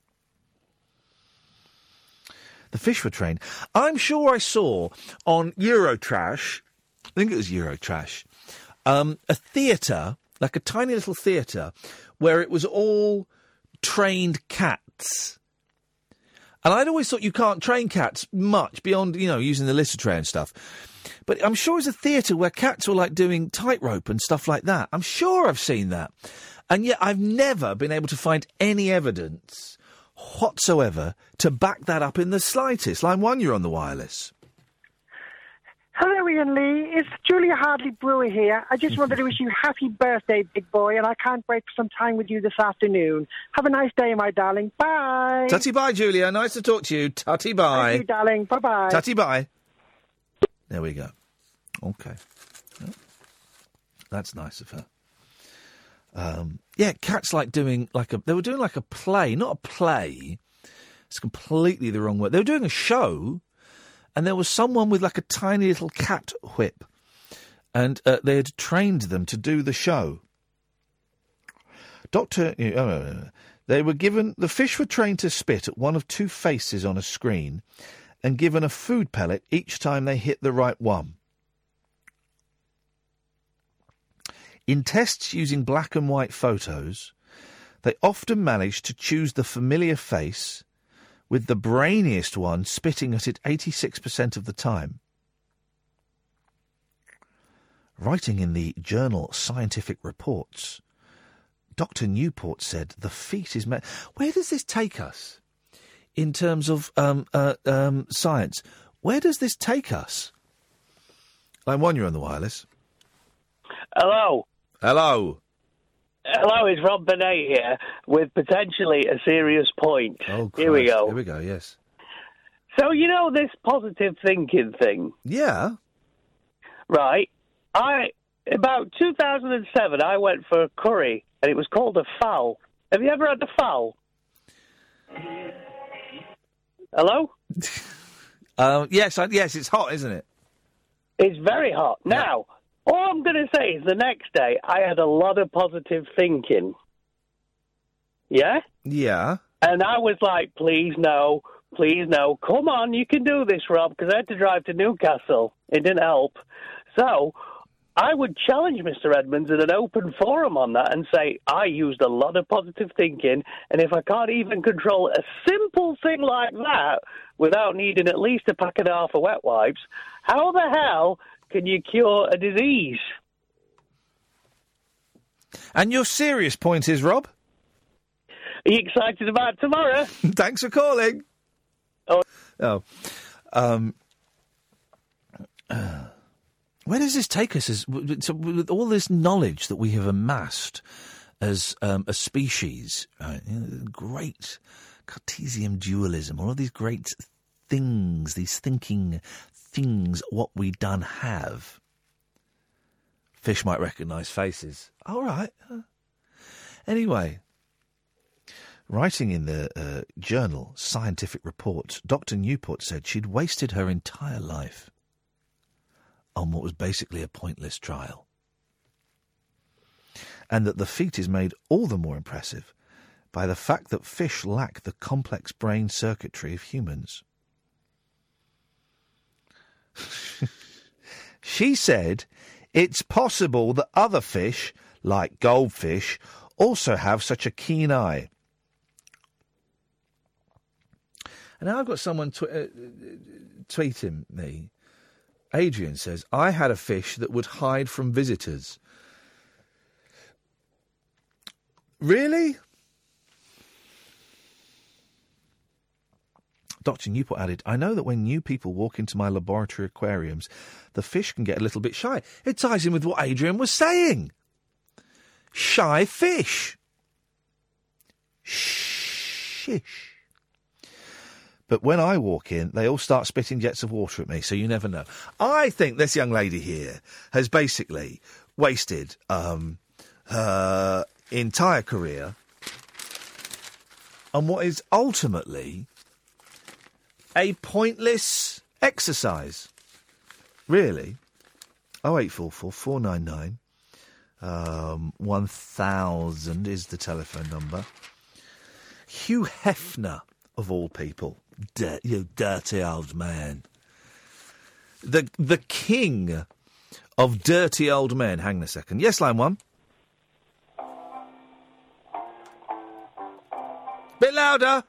The fish were trained. I'm sure I saw on Eurotrash, I think it was Eurotrash, a theatre, like a tiny little theatre, where it was all trained cats. And I'd always thought you can't train cats much beyond, using the litter tray and stuff. But I'm sure it's a theatre where cats were, like, doing tightrope and stuff like that. I'm sure I've seen that. And yet I've never been able to find any evidence whatsoever to back that up in the slightest. Line 1, you're on the wireless. Hello, Ian Lee. It's Julia Hardley Brewer here. I just wanted to wish you happy birthday, big boy, and I can't wait for some time with you this afternoon. Have a nice day, my darling. Bye. Tutty bye, Julia. Nice to talk to you. Tutty bye. Thank you, darling. Bye-bye. Tutty bye. There we go. Okay. That's nice of her. Cats like doing they were doing like a play, not a play. It's completely the wrong word. They were doing a show, and there was someone with like a tiny little cat whip, and they had trained them to do the show. The fish were trained to spit at one of two faces on a screen, and given a food pellet each time they hit the right one. In tests using black and white photos, they often managed to choose the familiar face, with the brainiest one spitting at it 86% of the time. Writing in the journal Scientific Reports, Dr. Newport said the feat is... Where does this take us in terms of science? Where does this take us? Line 1, you're on the wireless. Hello. Hello. Hello, it's Rob Benet here with potentially a serious point. Oh, Christ. Here we go. Here we go, yes. So, this positive thinking thing? Yeah. Right. About 2007, I went for a curry, and it was called a fowl. Have you ever had the fowl? Hello? Yes, it's hot, isn't it? It's very hot. Yeah. Now, all I'm going to say is the next day I had a lot of positive thinking. Yeah? Yeah. And I was like, please no, come on, you can do this, Rob, because I had to drive to Newcastle. It didn't help. So I would challenge Mr. Edmonds in an open forum on that and say, I used a lot of positive thinking, and if I can't even control a simple thing like that without needing at least a pack and a half of wet wipes, how the hell can you cure a disease? And your serious point is, Rob? Are you excited about tomorrow? Thanks for calling. Where does this take us? With all this knowledge that we have amassed as a species, great Cartesian dualism, all of these great things, these thinking things, what we done have. Fish might recognise faces. All right. Anyway, writing in the journal Scientific Reports, Dr. Newport said she'd wasted her entire life on what was basically a pointless trial. And that the feat is made all the more impressive by the fact that fish lack the complex brain circuitry of humans. She said it's possible that other fish, like goldfish, also have such a keen eye. And now I've got someone tweeting me. Adrian says, I had a fish that would hide from visitors. Really? Dr. Newport added, I know that when new people walk into my laboratory aquariums, the fish can get a little bit shy. It ties in with what Adrian was saying. Shy fish. Shish. But when I walk in, they all start spitting jets of water at me, so you never know. I think this young lady here has basically wasted her entire career on what is ultimately a pointless exercise. Really? 0844 499 1000 is the telephone number. Hugh Hefner, of all people. You dirty old man. The king of dirty old men. Hang on a second. Yes, line 1. Bit louder.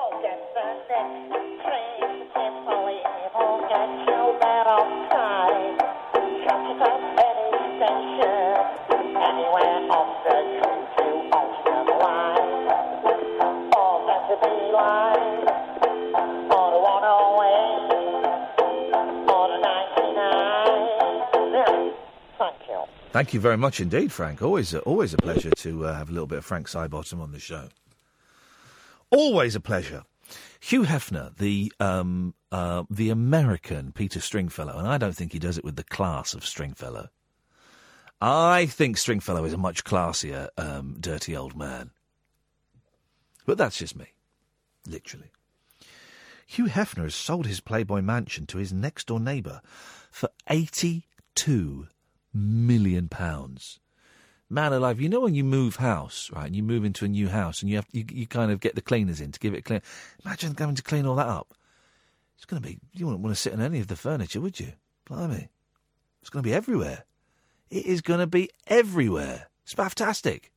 Thank you very much indeed, Frank. Always a pleasure to have a little bit of Frank Sidebottom on the show. Always a pleasure. Hugh Hefner, the American Peter Stringfellow, and I don't think he does it with the class of Stringfellow. I think Stringfellow is a much classier, dirty old man. But that's just me. Literally. Hugh Hefner has sold his Playboy mansion to his next-door neighbour for £82 million. Man alive, you know when you move house, right, and you move into a new house and you kind of get the cleaners in to give it a clean. Imagine having to clean all that up. It's going to be, you wouldn't want to sit on any of the furniture, would you? Blimey. It's going to be everywhere. It is going to be everywhere. It's fantastic.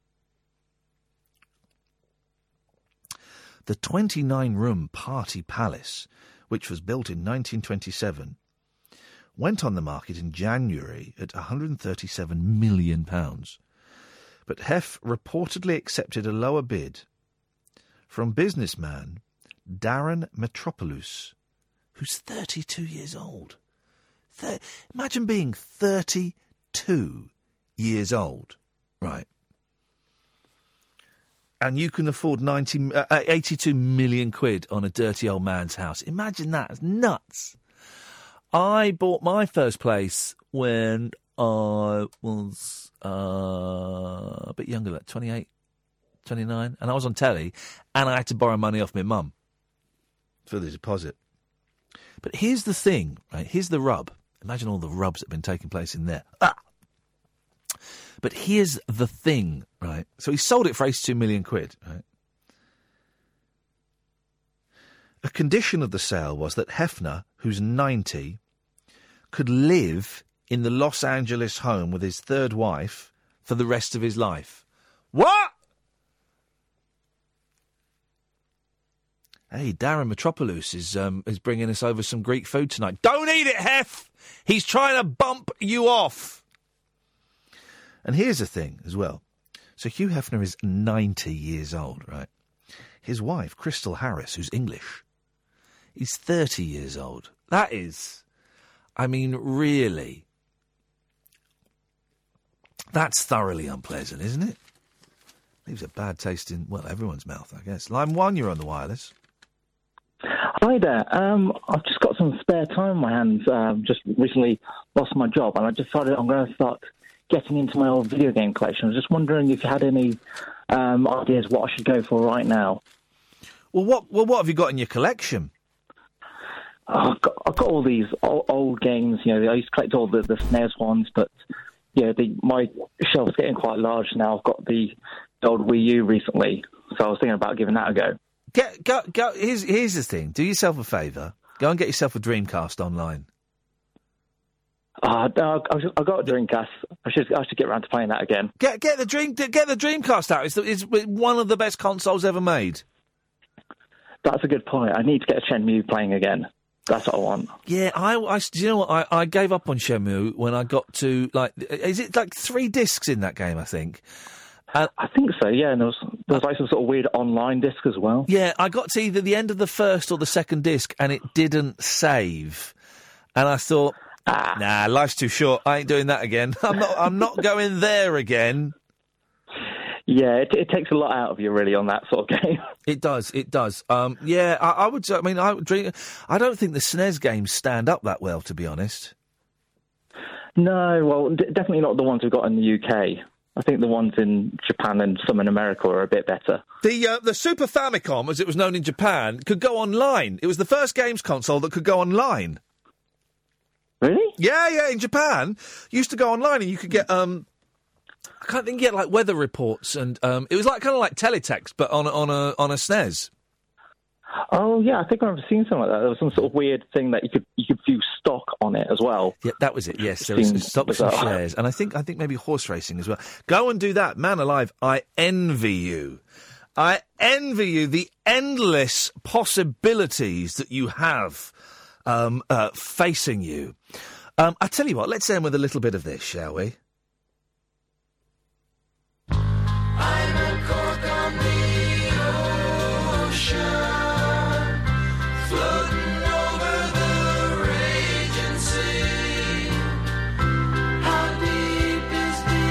The 29-room Party Palace, which was built in 1927, went on the market in January at £137 million. But Hef reportedly accepted a lower bid from businessman Darren Metropoulos, who's 32 years old. Imagine being 32 years old, right? And you can afford 82 million quid on a dirty old man's house. Imagine that. It's nuts. I bought my first place when I was a bit younger, like 28, 29, and I was on telly, and I had to borrow money off my mum for the deposit. But here's the thing, right? Here's the rub. Imagine all the rubs that have been taking place in there. But here's the thing, right? So he sold it for 82 million quid, right? A condition of the sale was that Hefner, who's 90, could live in the Los Angeles home with his third wife for the rest of his life. What? Hey, Darren Metropoulos is bringing us over some Greek food tonight. Don't eat it, Hef! He's trying to bump you off. And here's the thing as well. So Hugh Hefner is 90 years old, right? His wife, Crystal Harris, who's English, is 30 years old. That is, I mean, really, that's thoroughly unpleasant, isn't it? Leaves a bad taste in, well, everyone's mouth, I guess. Line 1, you're on the wireless. Hi there. I've just got some spare time on my hands. Just recently lost my job, and I decided I'm going to start getting into my old video game collection. I was just wondering if you had any ideas what I should go for right now. Well, what have you got in your collection? I've got all these old games. You know, I used to collect all the SNES ones, but yeah, my shelf's getting quite large now. I've got the old Wii U recently, so I was thinking about giving that a go. Go. Here's the thing. Do yourself a favour. Go and get yourself a Dreamcast online. I've got a Dreamcast. I should get around to playing that again. Get the Dreamcast out. It's one of the best consoles ever made. That's a good point. I need to get Shenmue playing again. That's what I want. Yeah, do you know what? I gave up on Shenmue when I got to, is it like 3 discs in that game, I think? I think so, yeah, and there was like some sort of weird online disc as well. Yeah, I got to either the end of the first or the second disc, and it didn't save. And I thought, nah, life's too short. I ain't doing that again. I'm not going there again. Yeah, it takes a lot out of you, really, on that sort of game. It does. Yeah, I would. I mean, I don't think the SNES games stand up that well, to be honest. No, well, definitely not the ones we've got in the UK. I think the ones in Japan and some in America are a bit better. The Super Famicom, as it was known in Japan, could go online. It was the first games console that could go online. Really? Yeah, in Japan, you used to go online and you could get I can't think yet, like weather reports, and it was like kind of like teletext, but on a SNES. Oh yeah, I think I've seen something like that. There was some sort of weird thing that you could view stock on it as well. Yeah, that was it. Yes, there was stocks and shares, and I think maybe horse racing as well. Go and do that, man alive! I envy you. I envy you the endless possibilities that you have facing you. I tell you what, let's end with a little bit of this, shall we? I'm a cork on the ocean, floating over the raging sea. How deep is the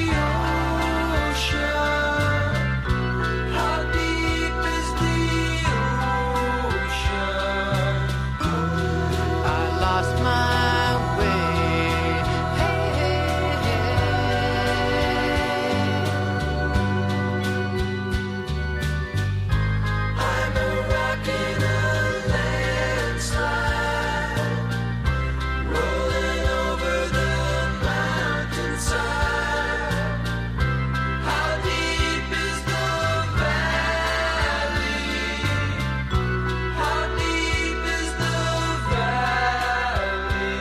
ocean? How deep is the ocean? I lost my way. I'm a rock in a landslide, rolling over the mountainside. How deep is the valley? How deep is the valley?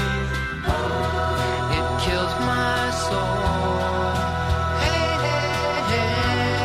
It kills my soul. Hey, hey, hey.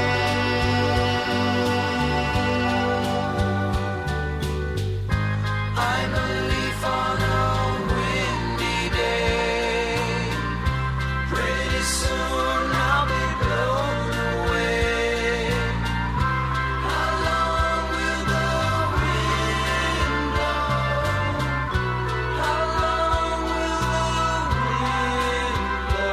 I'm a leaf on a windy day. Pretty soon I'll be blown away. How long will the wind blow? How long will the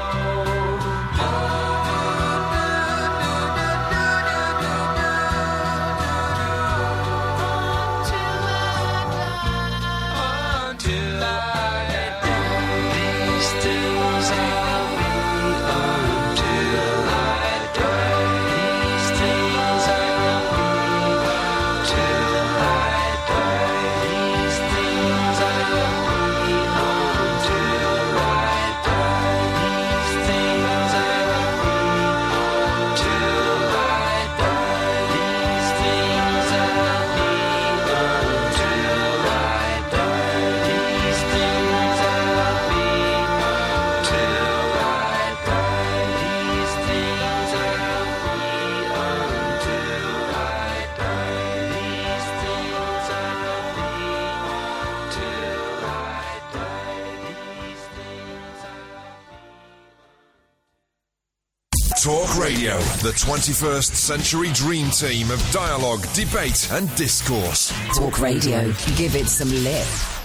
until I die? These things I'll be until I die. These things I'll be till I die. These things I'll be until I die. These things I'll be till I die. These things I'll be until I die. These things I'll be till I die. These things I'll be until I die. These things I'll be till I die. These things Talk Radio, the 21st century dream team of dialogue, debate and discourse. Talk Radio. Give it some lip.